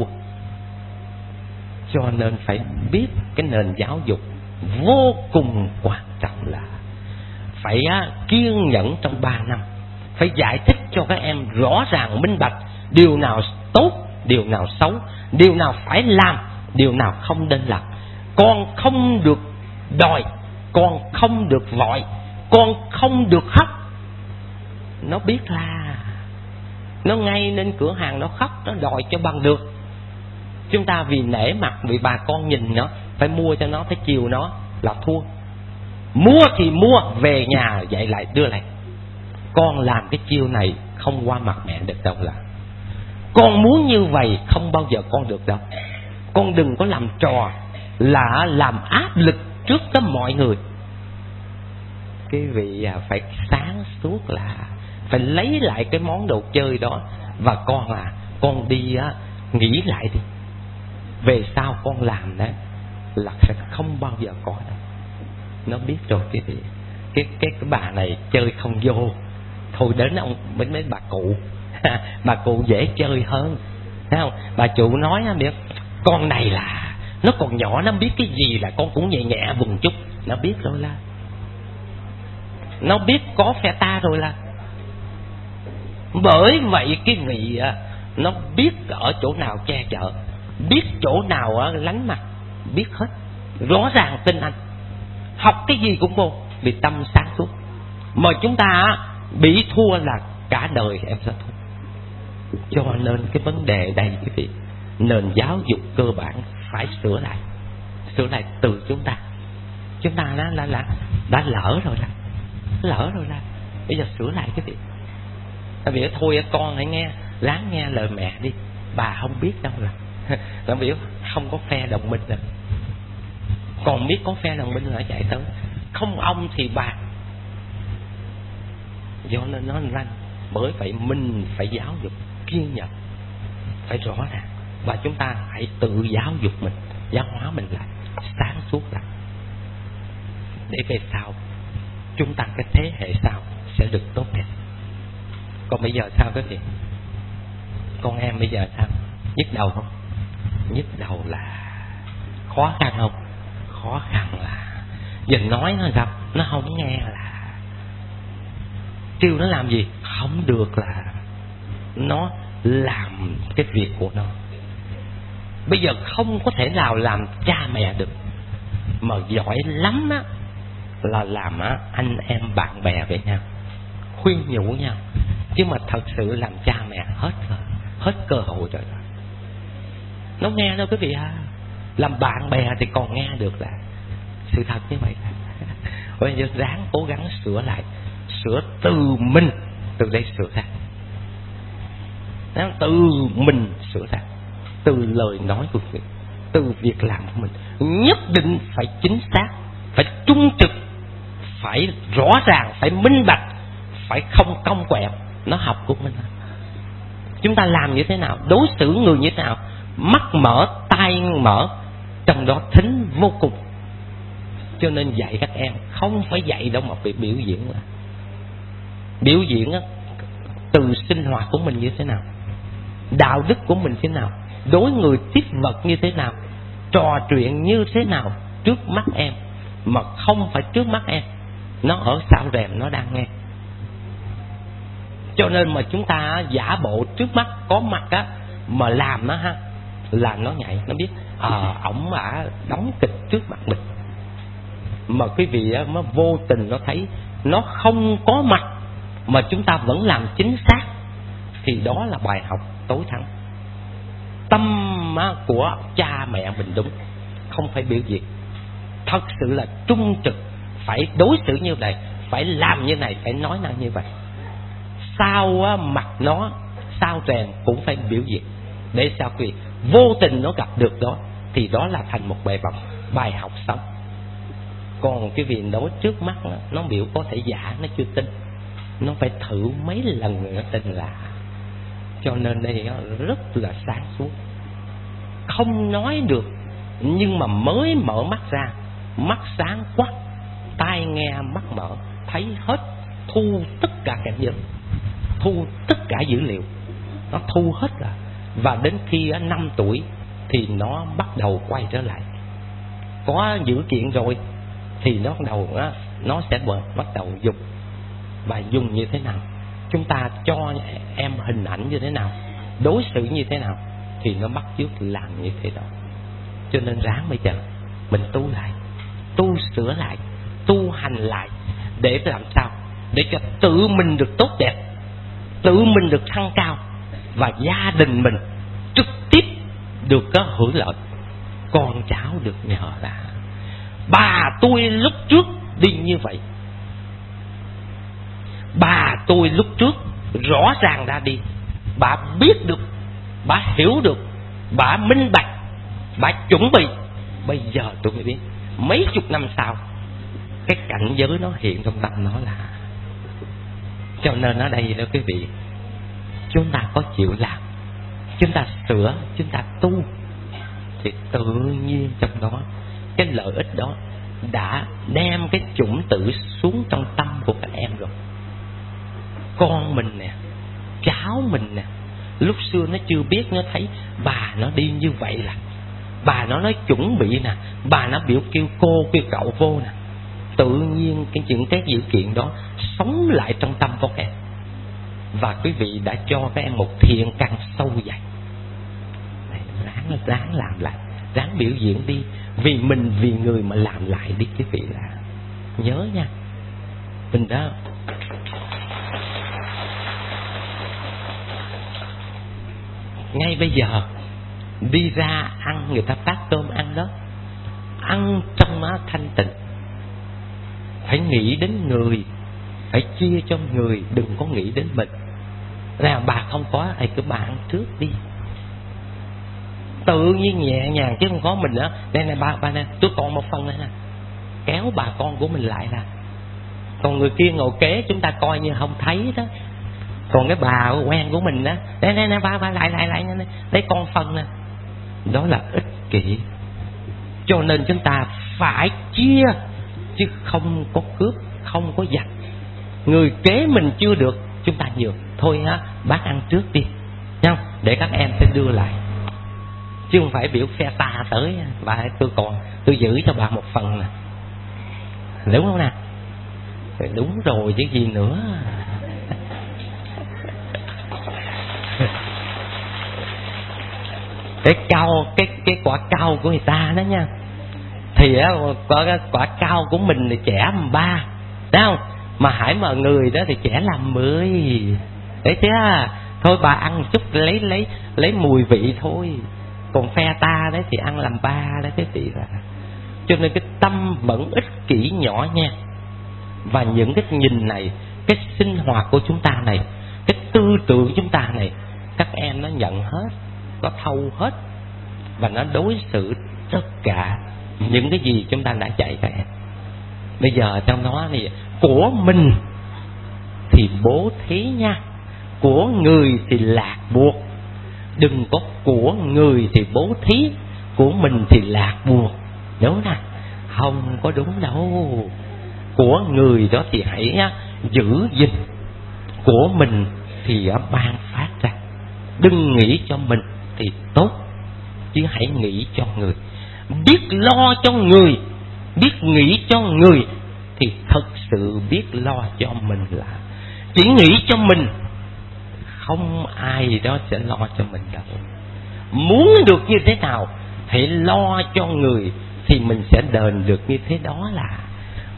Cho nên phải biết cái nền giáo dục vô cùng quan trọng là phải kiên nhẫn trong ba năm, phải giải thích cho các em rõ ràng minh bạch điều nào tốt, điều nào xấu, điều nào phải làm, điều nào không nên làm. Con không được đòi, con không được vội, con không được khóc. Nó biết là nó ngay lên cửa hàng nó khóc, nó đòi cho bằng được. Chúng ta vì nể mặt, vì bà con nhìn nó phải mua cho nó, phải chiều nó là thua. Mua thì mua, về nhà dạy lại đưa lại. Con làm cái chiêu này không qua mặt mẹ được đâu, là con muốn như vậy không bao giờ con được đâu. Con đừng có làm trò là làm áp lực trước tất mọi người. Cái vị phải sáng suốt là phải lấy lại cái món đồ chơi đó. Và con à, con đi á, nghĩ lại đi, về sau con làm đó là sẽ không bao giờ có đâu. Nó biết rồi cái gì, cái cái cái bà này chơi không vô, thôi đến ông mấy mấy bà cụ bà cụ dễ chơi hơn, thấy không? Bà chủ nói biết con này là nó còn nhỏ, nó biết cái gì là con cũng nhẹ nhẹ vùng chút, nó biết rồi là nó biết có phe ta rồi là. Bởi vậy cái vị nó biết ở chỗ nào che chở, biết chỗ nào lánh mặt, biết hết rõ ràng. Tin anh, học cái gì cũng vô vì tâm sáng suốt. Mà chúng ta bị thua là cả đời em sẽ thua. Cho nên cái vấn đề đây quý vị, nền giáo dục cơ bản phải sửa lại, sửa lại từ chúng ta. Chúng ta đã, đã, đã, đã lỡ rồi là lỡ rồi là bây giờ sửa lại cái việc. Tại vì thôi con hãy nghe, ráng nghe lời mẹ đi, bà không biết đâu là nó biểu không có phe đồng minh rồi, còn biết có phe đồng minh là chạy tới, không ông thì bà. Do nên nó ranh. Bởi vậy mình phải giáo dục kiên nhẫn, phải rõ ràng, và chúng ta hãy tự giáo dục mình, giáo hóa mình lại, sáng suốt lại, để về sau chúng ta cái thế hệ sau sẽ được tốt đẹp. Còn bây giờ sao quý vị? Con em bây giờ sao? Nhức đầu không? Nhức đầu là khó khăn không? Khó khăn là giờ nói nó sao? Nó không nghe là kêu nó làm gì? Không được là nó làm cái việc của nó. Bây giờ không có thể nào làm cha mẹ được, mà giỏi lắm á là làm á anh em bạn bè với nhau, khuyên nhủ nhau. Chứ mà thật sự làm cha mẹ hết rồi, hết cơ hội rồi. Nó nghe đâu quý vị à. Làm bạn bè thì còn nghe được, là sự thật như vậy. Bây giờ ráng cố gắng sửa lại, sửa từ mình, từ đây sửa ra, từ mình sửa ra, từ lời nói của mình, từ việc làm của mình. Nhất định phải chính xác, phải trung trực, phải rõ ràng, phải minh bạch, phải không cong quẹo. Nó học của mình. Chúng ta làm như thế nào, đối xử người như thế nào, mắt mở, tai mở, trong đó thính vô cùng. Cho nên dạy các em không phải dạy đâu mà phải biểu diễn. Biểu diễn á, từ sinh hoạt của mình như thế nào, đạo đức của mình thế nào, đối người tiếp vật như thế nào, trò chuyện như thế nào trước mắt em, mà không phải trước mắt em. Nó ở sau rèm, nó đang nghe. Cho nên mà chúng ta giả bộ trước mắt có mặt á, mà làm nó ha, là nó nhảy, nó biết à, ổng đã đóng kịch trước mặt mình. Mà quý vị á, nó vô tình nó thấy nó không có mặt mà chúng ta vẫn làm chính xác, thì đó là bài học tối thắng. Tâm của cha mẹ mình đúng, không phải biểu diễn. Thật sự là trung trực, phải đối xử như vậy, phải làm như này, phải nói năng như vậy. Sau mặt nó, sau rèn cũng phải biểu diễn. Để sao quý vị vô tình nó gặp được đó, thì đó là thành một bài học, bài học sống. Còn cái việc nói trước mắt nó, nó biểu có thể giả, nó chưa tin, nó phải thử mấy lần rồi nó tin là. Cho nên đây rất là sáng suốt. Không nói được, nhưng mà mới mở mắt ra, mắt sáng quắc, tai nghe mắt mở, thấy hết, thu tất cả cảnh giới, thu tất cả dữ liệu, nó thu hết rồi. Và đến khi năm tuổi thì nó bắt đầu quay trở lại. Có dữ kiện rồi thì nó bắt đầu nó sẽ bắt đầu dùng. Và dùng như thế nào, chúng ta cho em hình ảnh như thế nào, đối xử như thế nào, thì nó bắt chước làm như thế đó. Cho nên ráng bây giờ mình tu lại, tu sửa lại, tu hành lại, để làm sao để cho tự mình được tốt đẹp, tự mình được thăng cao, và gia đình mình trực tiếp được có hưởng lợi, con cháu được nhờ là bà tôi lúc trước đi như vậy, bà tôi lúc trước rõ ràng ra đi, bà biết được, bà hiểu được, bà minh bạch, bà chuẩn bị. Bây giờ tôi mới biết, mấy chục năm sau cái cảnh giới nó hiện trong tâm nó là. Cho nên ở đây đó quý vị, chúng ta có chịu làm, chúng ta sửa, chúng ta tu, thì tự nhiên trong đó cái lợi ích đó đã đem cái chủng tử xuống trong tâm của các em rồi. Con mình nè, cháu mình nè, lúc xưa nó chưa biết, nó thấy bà nó đi như vậy là bà nó nói chuẩn bị nè, bà nó biểu kêu cô kêu cậu vô nè. Tự nhiên cái những cái dữ kiện đó sống lại trong tâm của các em, và quý vị đã cho các em một thiện căn sâu dày. Ráng ráng làm lại, ráng biểu diễn đi, vì mình vì người mà làm lại đi quý vị. Là nhớ nha, mình đó ngay bây giờ đi ra ăn, người ta phát cơm ăn đó, ăn trong má thanh tịnh, phải nghĩ đến người, phải chia cho người, đừng có nghĩ đến mình. Nào bà không có thì cứ bà ăn trước đi, tự nhiên nhẹ nhàng, chứ không có mình nữa. Đây này bà, bà nè, tôi còn một phần này nè, kéo bà con của mình lại là. Còn người kia ngồi kế chúng ta coi như không thấy đó. Còn cái bà quen của mình đó, đây này nè, bà, bà lại lại lại nè, đây con phần nè. Đó là ích kỷ. Cho nên chúng ta phải chia, chứ không có cướp, không có giành. Người kế mình chưa được, chúng ta nhường. Thôi á, bác ăn trước đi nha, để các em sẽ đưa lại, chứ không phải biểu phe ta tới. Bà tôi còn, tôi giữ cho bà một phần nè, đúng không nè? Đúng rồi chứ gì nữa. Cái cao, cái cái quả cao của người ta đó nha, thì á, quả, quả cao của mình thì trẻ làm ba, thấy không? Mà hãy mà người đó thì trẻ làm mười, đấy chứ. Thôi bà ăn chút lấy lấy lấy mùi vị thôi, còn phe ta đấy thì ăn làm ba đấy cái vị là. Cho nên cái tâm vẫn ích kỷ nhỏ nha. Và những cái nhìn này, cái sinh hoạt của chúng ta này, cái tư tưởng chúng ta này, các em nó nhận hết, nó thâu hết, và nó đối xử tất cả những cái gì chúng ta đã dạy các em. Bây giờ trong đó thì của mình thì bố thí nha, của người thì lạc buộc. Đừng có của người thì bố thí, của mình thì lạc buộc, đúng nè, không có đúng đâu. Của người đó thì hãy giữ gìn, của mình thì ban phát ra. Đừng nghĩ cho mình thì tốt, chứ hãy nghĩ cho người. Biết lo cho người, biết nghĩ cho người, thì thật sự biết lo cho mình. Là chỉ nghĩ cho mình, không ai đó sẽ lo cho mình đâu. Muốn được như thế nào, hãy lo cho người, thì mình sẽ đền được như thế đó. Là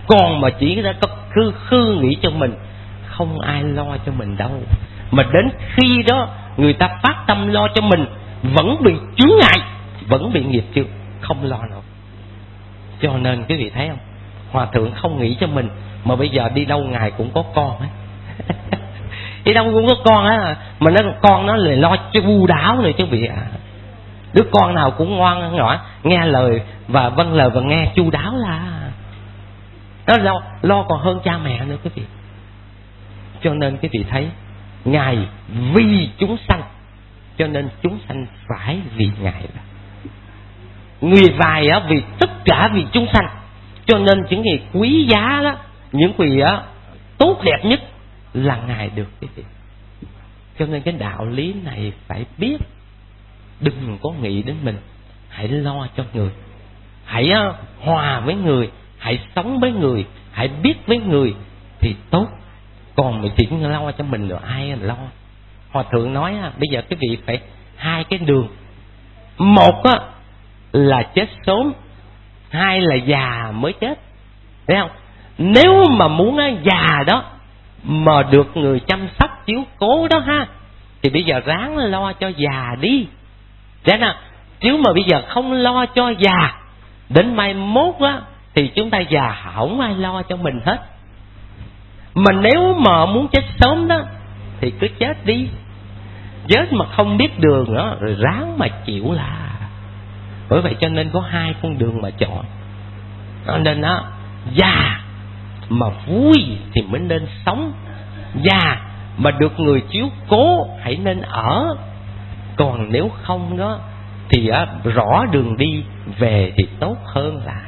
Còn mà chỉ ra có khư khư nghĩ cho mình, không ai lo cho mình đâu. Mà đến khi đó người ta phát tâm lo cho mình, vẫn bị chướng ngại, vẫn bị nghiệp chướng, không lo nổi. Cho nên quý vị thấy không, Hòa thượng không nghĩ cho mình, mà bây giờ đi đâu ngài cũng có con ấy. Đi đâu cũng có con á, mà nó con nó lại lo cho vu đáo này chứ vị ạ. À. Đứa con nào cũng ngoan ngõ, nghe lời và vâng lời và nghe chu đáo là nó lo, lo còn hơn cha mẹ nữa quý vị. Cho nên quý vị thấy ngài vì chúng sanh, cho nên chúng sanh phải vì ngài. Người vài á vì tất cả vì chúng sanh, cho nên những gì quý giá đó, những gì á tốt đẹp nhất là ngài được quý vị. Cho nên cái đạo lý này phải biết, đừng có nghĩ đến mình, hãy lo cho người, hãy hòa với người, hãy sống với người, hãy biết với người thì tốt. Còn mình chỉ lo cho mình rồi ai lo. Hòa thượng nói bây giờ cái vị phải hai cái đường, một á là chết sớm, hai là già mới chết, thấy không? Nếu mà muốn á, già đó mà được người chăm sóc chiếu cố đó ha, thì bây giờ ráng lo cho già đi, thế nào? Chứ mà bây giờ không lo cho già, đến mai mốt á thì chúng ta già không ai lo cho mình hết. Mà nếu mà muốn chết sớm đó thì cứ chết đi, chết mà không biết đường đó rồi ráng mà chịu là. Bởi vậy cho nên có hai con đường mà chọn. Cho nên đó, già mà vui thì mới nên sống, già mà được người chiếu cố hãy nên ở. Còn nếu không đó thì á, rõ đường đi về thì tốt hơn là.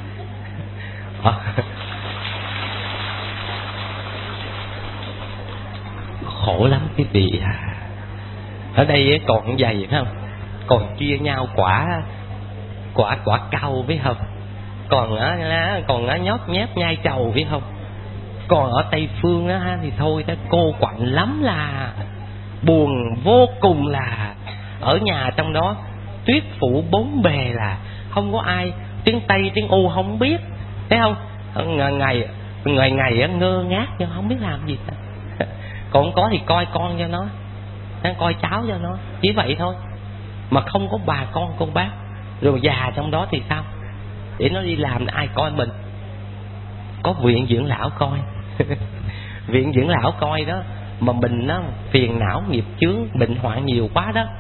Khổ lắm quý vị. Ở đây còn dày phải không? Còn chia nhau quả quả quả cau biết không? Còn á còn á nhót nhép nhai trầu biết không? Còn ở Tây Phương á thì thôi ta cô quạnh lắm là buồn vô cùng, là ở nhà trong đó tuyết phủ bốn bề, là không có ai, tiếng Tây tiếng U không biết, thấy không? Ngày ngày ngày, ngày ngơ ngác nhưng không biết làm gì cả. Còn có thì coi con cho nó, coi cháu cho nó, chỉ vậy thôi. Mà không có bà con cô bác, rồi già trong đó thì sao? Để nó đi làm ai coi mình? Có viện dưỡng lão coi. Viện dưỡng lão coi đó, mà mình nó phiền não nghiệp chướng, bệnh hoạn nhiều quá đó,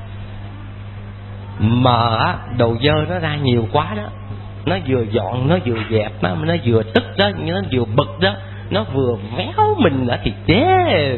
mà đồ dơ nó ra nhiều quá đó, nó vừa dọn, nó vừa dẹp đó, nó vừa tức đó, nó vừa bực đó, nó vừa véo mình nữa thì chết.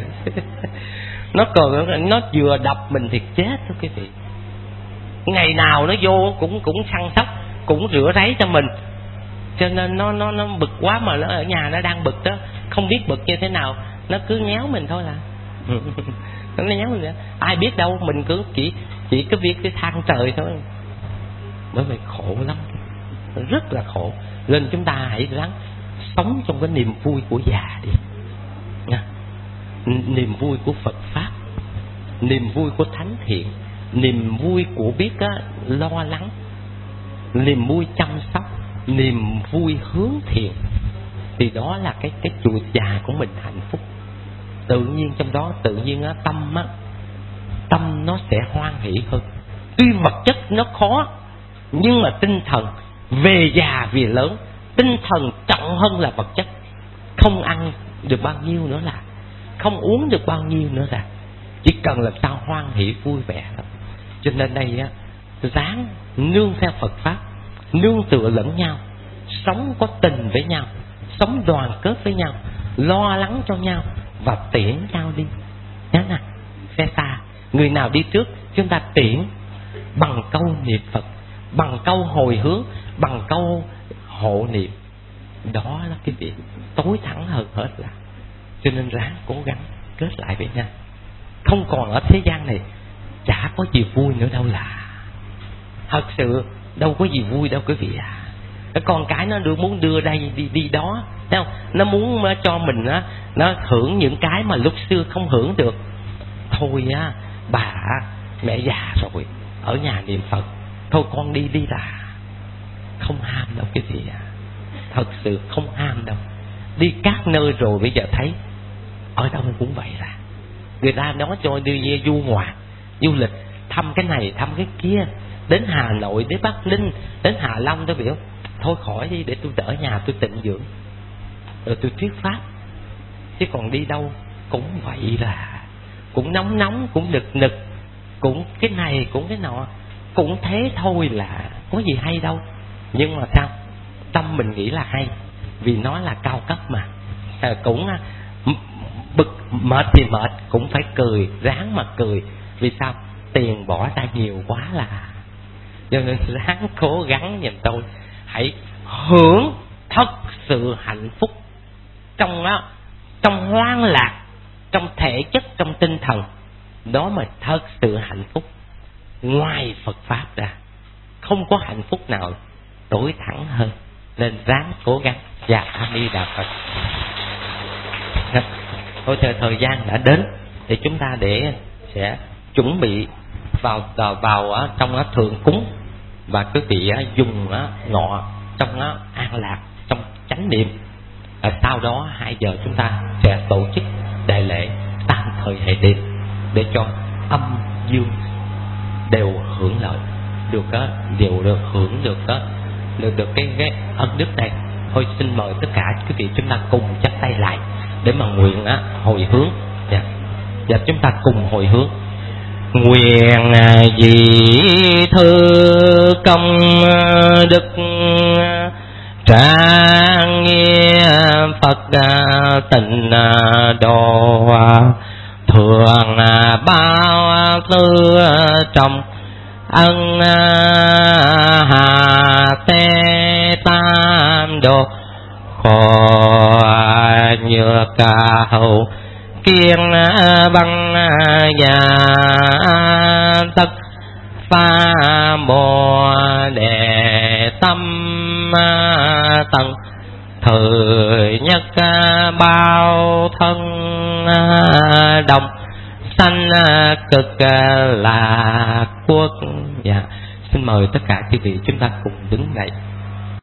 Nó còn nó vừa đập mình thì chết đó quý vị. Ngày nào nó vô cũng cũng săn sóc, cũng rửa ráy cho mình, cho nên nó nó nó bực quá, mà nó ở nhà nó đang bực đó, không biết bực như thế nào, nó cứ nhéo mình thôi là. Nó nhéo mình nữa. Ai biết đâu, mình cứ chỉ chỉ cứ biết cái than trời thôi. Bởi vậy khổ lắm, rất là khổ. Nên chúng ta hãy ráng sống trong cái niềm vui của già đi nha. Niềm vui của Phật Pháp, niềm vui của thánh thiện, niềm vui của biết á, lo lắng, niềm vui chăm sóc, niềm vui hướng thiện, thì đó là cái cái tuổi già của mình hạnh phúc. Tự nhiên trong đó tự nhiên á, tâm á, tâm nó sẽ hoan hỷ hơn. Tuy vật chất nó khó, nhưng mà tinh thần về già về lớn, tinh thần trọng hơn là vật chất. Không ăn được bao nhiêu nữa là, không uống được bao nhiêu nữa là, chỉ cần làm sao hoan hỷ vui vẻ thôi. Cho nên đây á, ráng nương theo Phật Pháp, nương tựa lẫn nhau, sống có tình với nhau, sống đoàn kết với nhau, lo lắng cho nhau và tiễn nhau đi nhớ nè. Xe xa, người nào đi trước chúng ta tiễn bằng câu niệm Phật, bằng câu hồi hướng, bằng câu hộ niệm. Đó là cái việc tối thắng hơn hết là. Cho nên ráng cố gắng kết lại với nhau. Không còn ở thế gian này chả có gì vui nữa đâu là. Thật sự đâu có gì vui đâu quý vị à. Cái con cái nó đưa muốn đưa đây đi đi đó, thấy không? Nó muốn cho mình á, nó hưởng những cái mà lúc xưa không hưởng được. Thôi á, bà mẹ già rồi, ở nhà niệm Phật, thôi con đi đi là. Không ham đâu quý vị à. Thật sự không ham đâu. đi các nơi rồi bây giờ thấy ở đâu cũng vậy là người ta nói cho đi du ngoạn, du lịch, thăm cái này thăm cái kia, đến Hà Nội, đến Bắc Ninh, đến Hạ Long, tôi biểu thôi khỏi đi để tôi ở nhà tôi tịnh dưỡng rồi tôi thuyết pháp. Chứ còn đi đâu cũng vậy là cũng nóng nóng, cũng nực nực, cũng cái này cũng cái nọ, cũng thế thôi, là có gì hay đâu. Nhưng mà sao tâm mình nghĩ là hay, vì nó là cao cấp mà. À, cũng bực mệt thì mệt, cũng phải cười, ráng mà cười. Vì sao? Tiền bỏ ra nhiều quá là. Cho nên ráng cố gắng giùm tôi, hãy hưởng thật sự hạnh phúc trong đó, trong hoan lạc, trong thể chất, trong tinh thần. Đó mà thật sự hạnh phúc. Ngoài Phật Pháp ra không có hạnh phúc nào tối thẳng hơn. Nên ráng cố gắng. Dạ, A Di Đà Phật. Thôi thời, thời gian đã đến thì chúng ta để sẽ chuẩn bị vào vào, vào trong thượng cúng, và quý vị dùng ngọ trong an lạc, trong chánh niệm. À, sau đó hai giờ chúng ta sẽ tổ chức đại lễ tam thời hệ đêm để cho âm dương đều hưởng lợi được, đều được hưởng được được được cái, cái ân đức này. Thôi xin mời tất cả quý vị chúng ta cùng chắp tay lại để mà nguyện á, hồi hướng. Dạ. Và chúng ta cùng hồi hướng. Nguyện dị thư công đức trang nghiêm Phật tịnh độ, thường bao tư trong ân hà tế tam độ, khổ nhược hậu kiên băng nhà tất pha mô đề tâm tầng thời nhất bao thân đồng sanh cực là quốc. Dạ. Xin mời tất cả quý vị chúng ta cùng đứng dậy.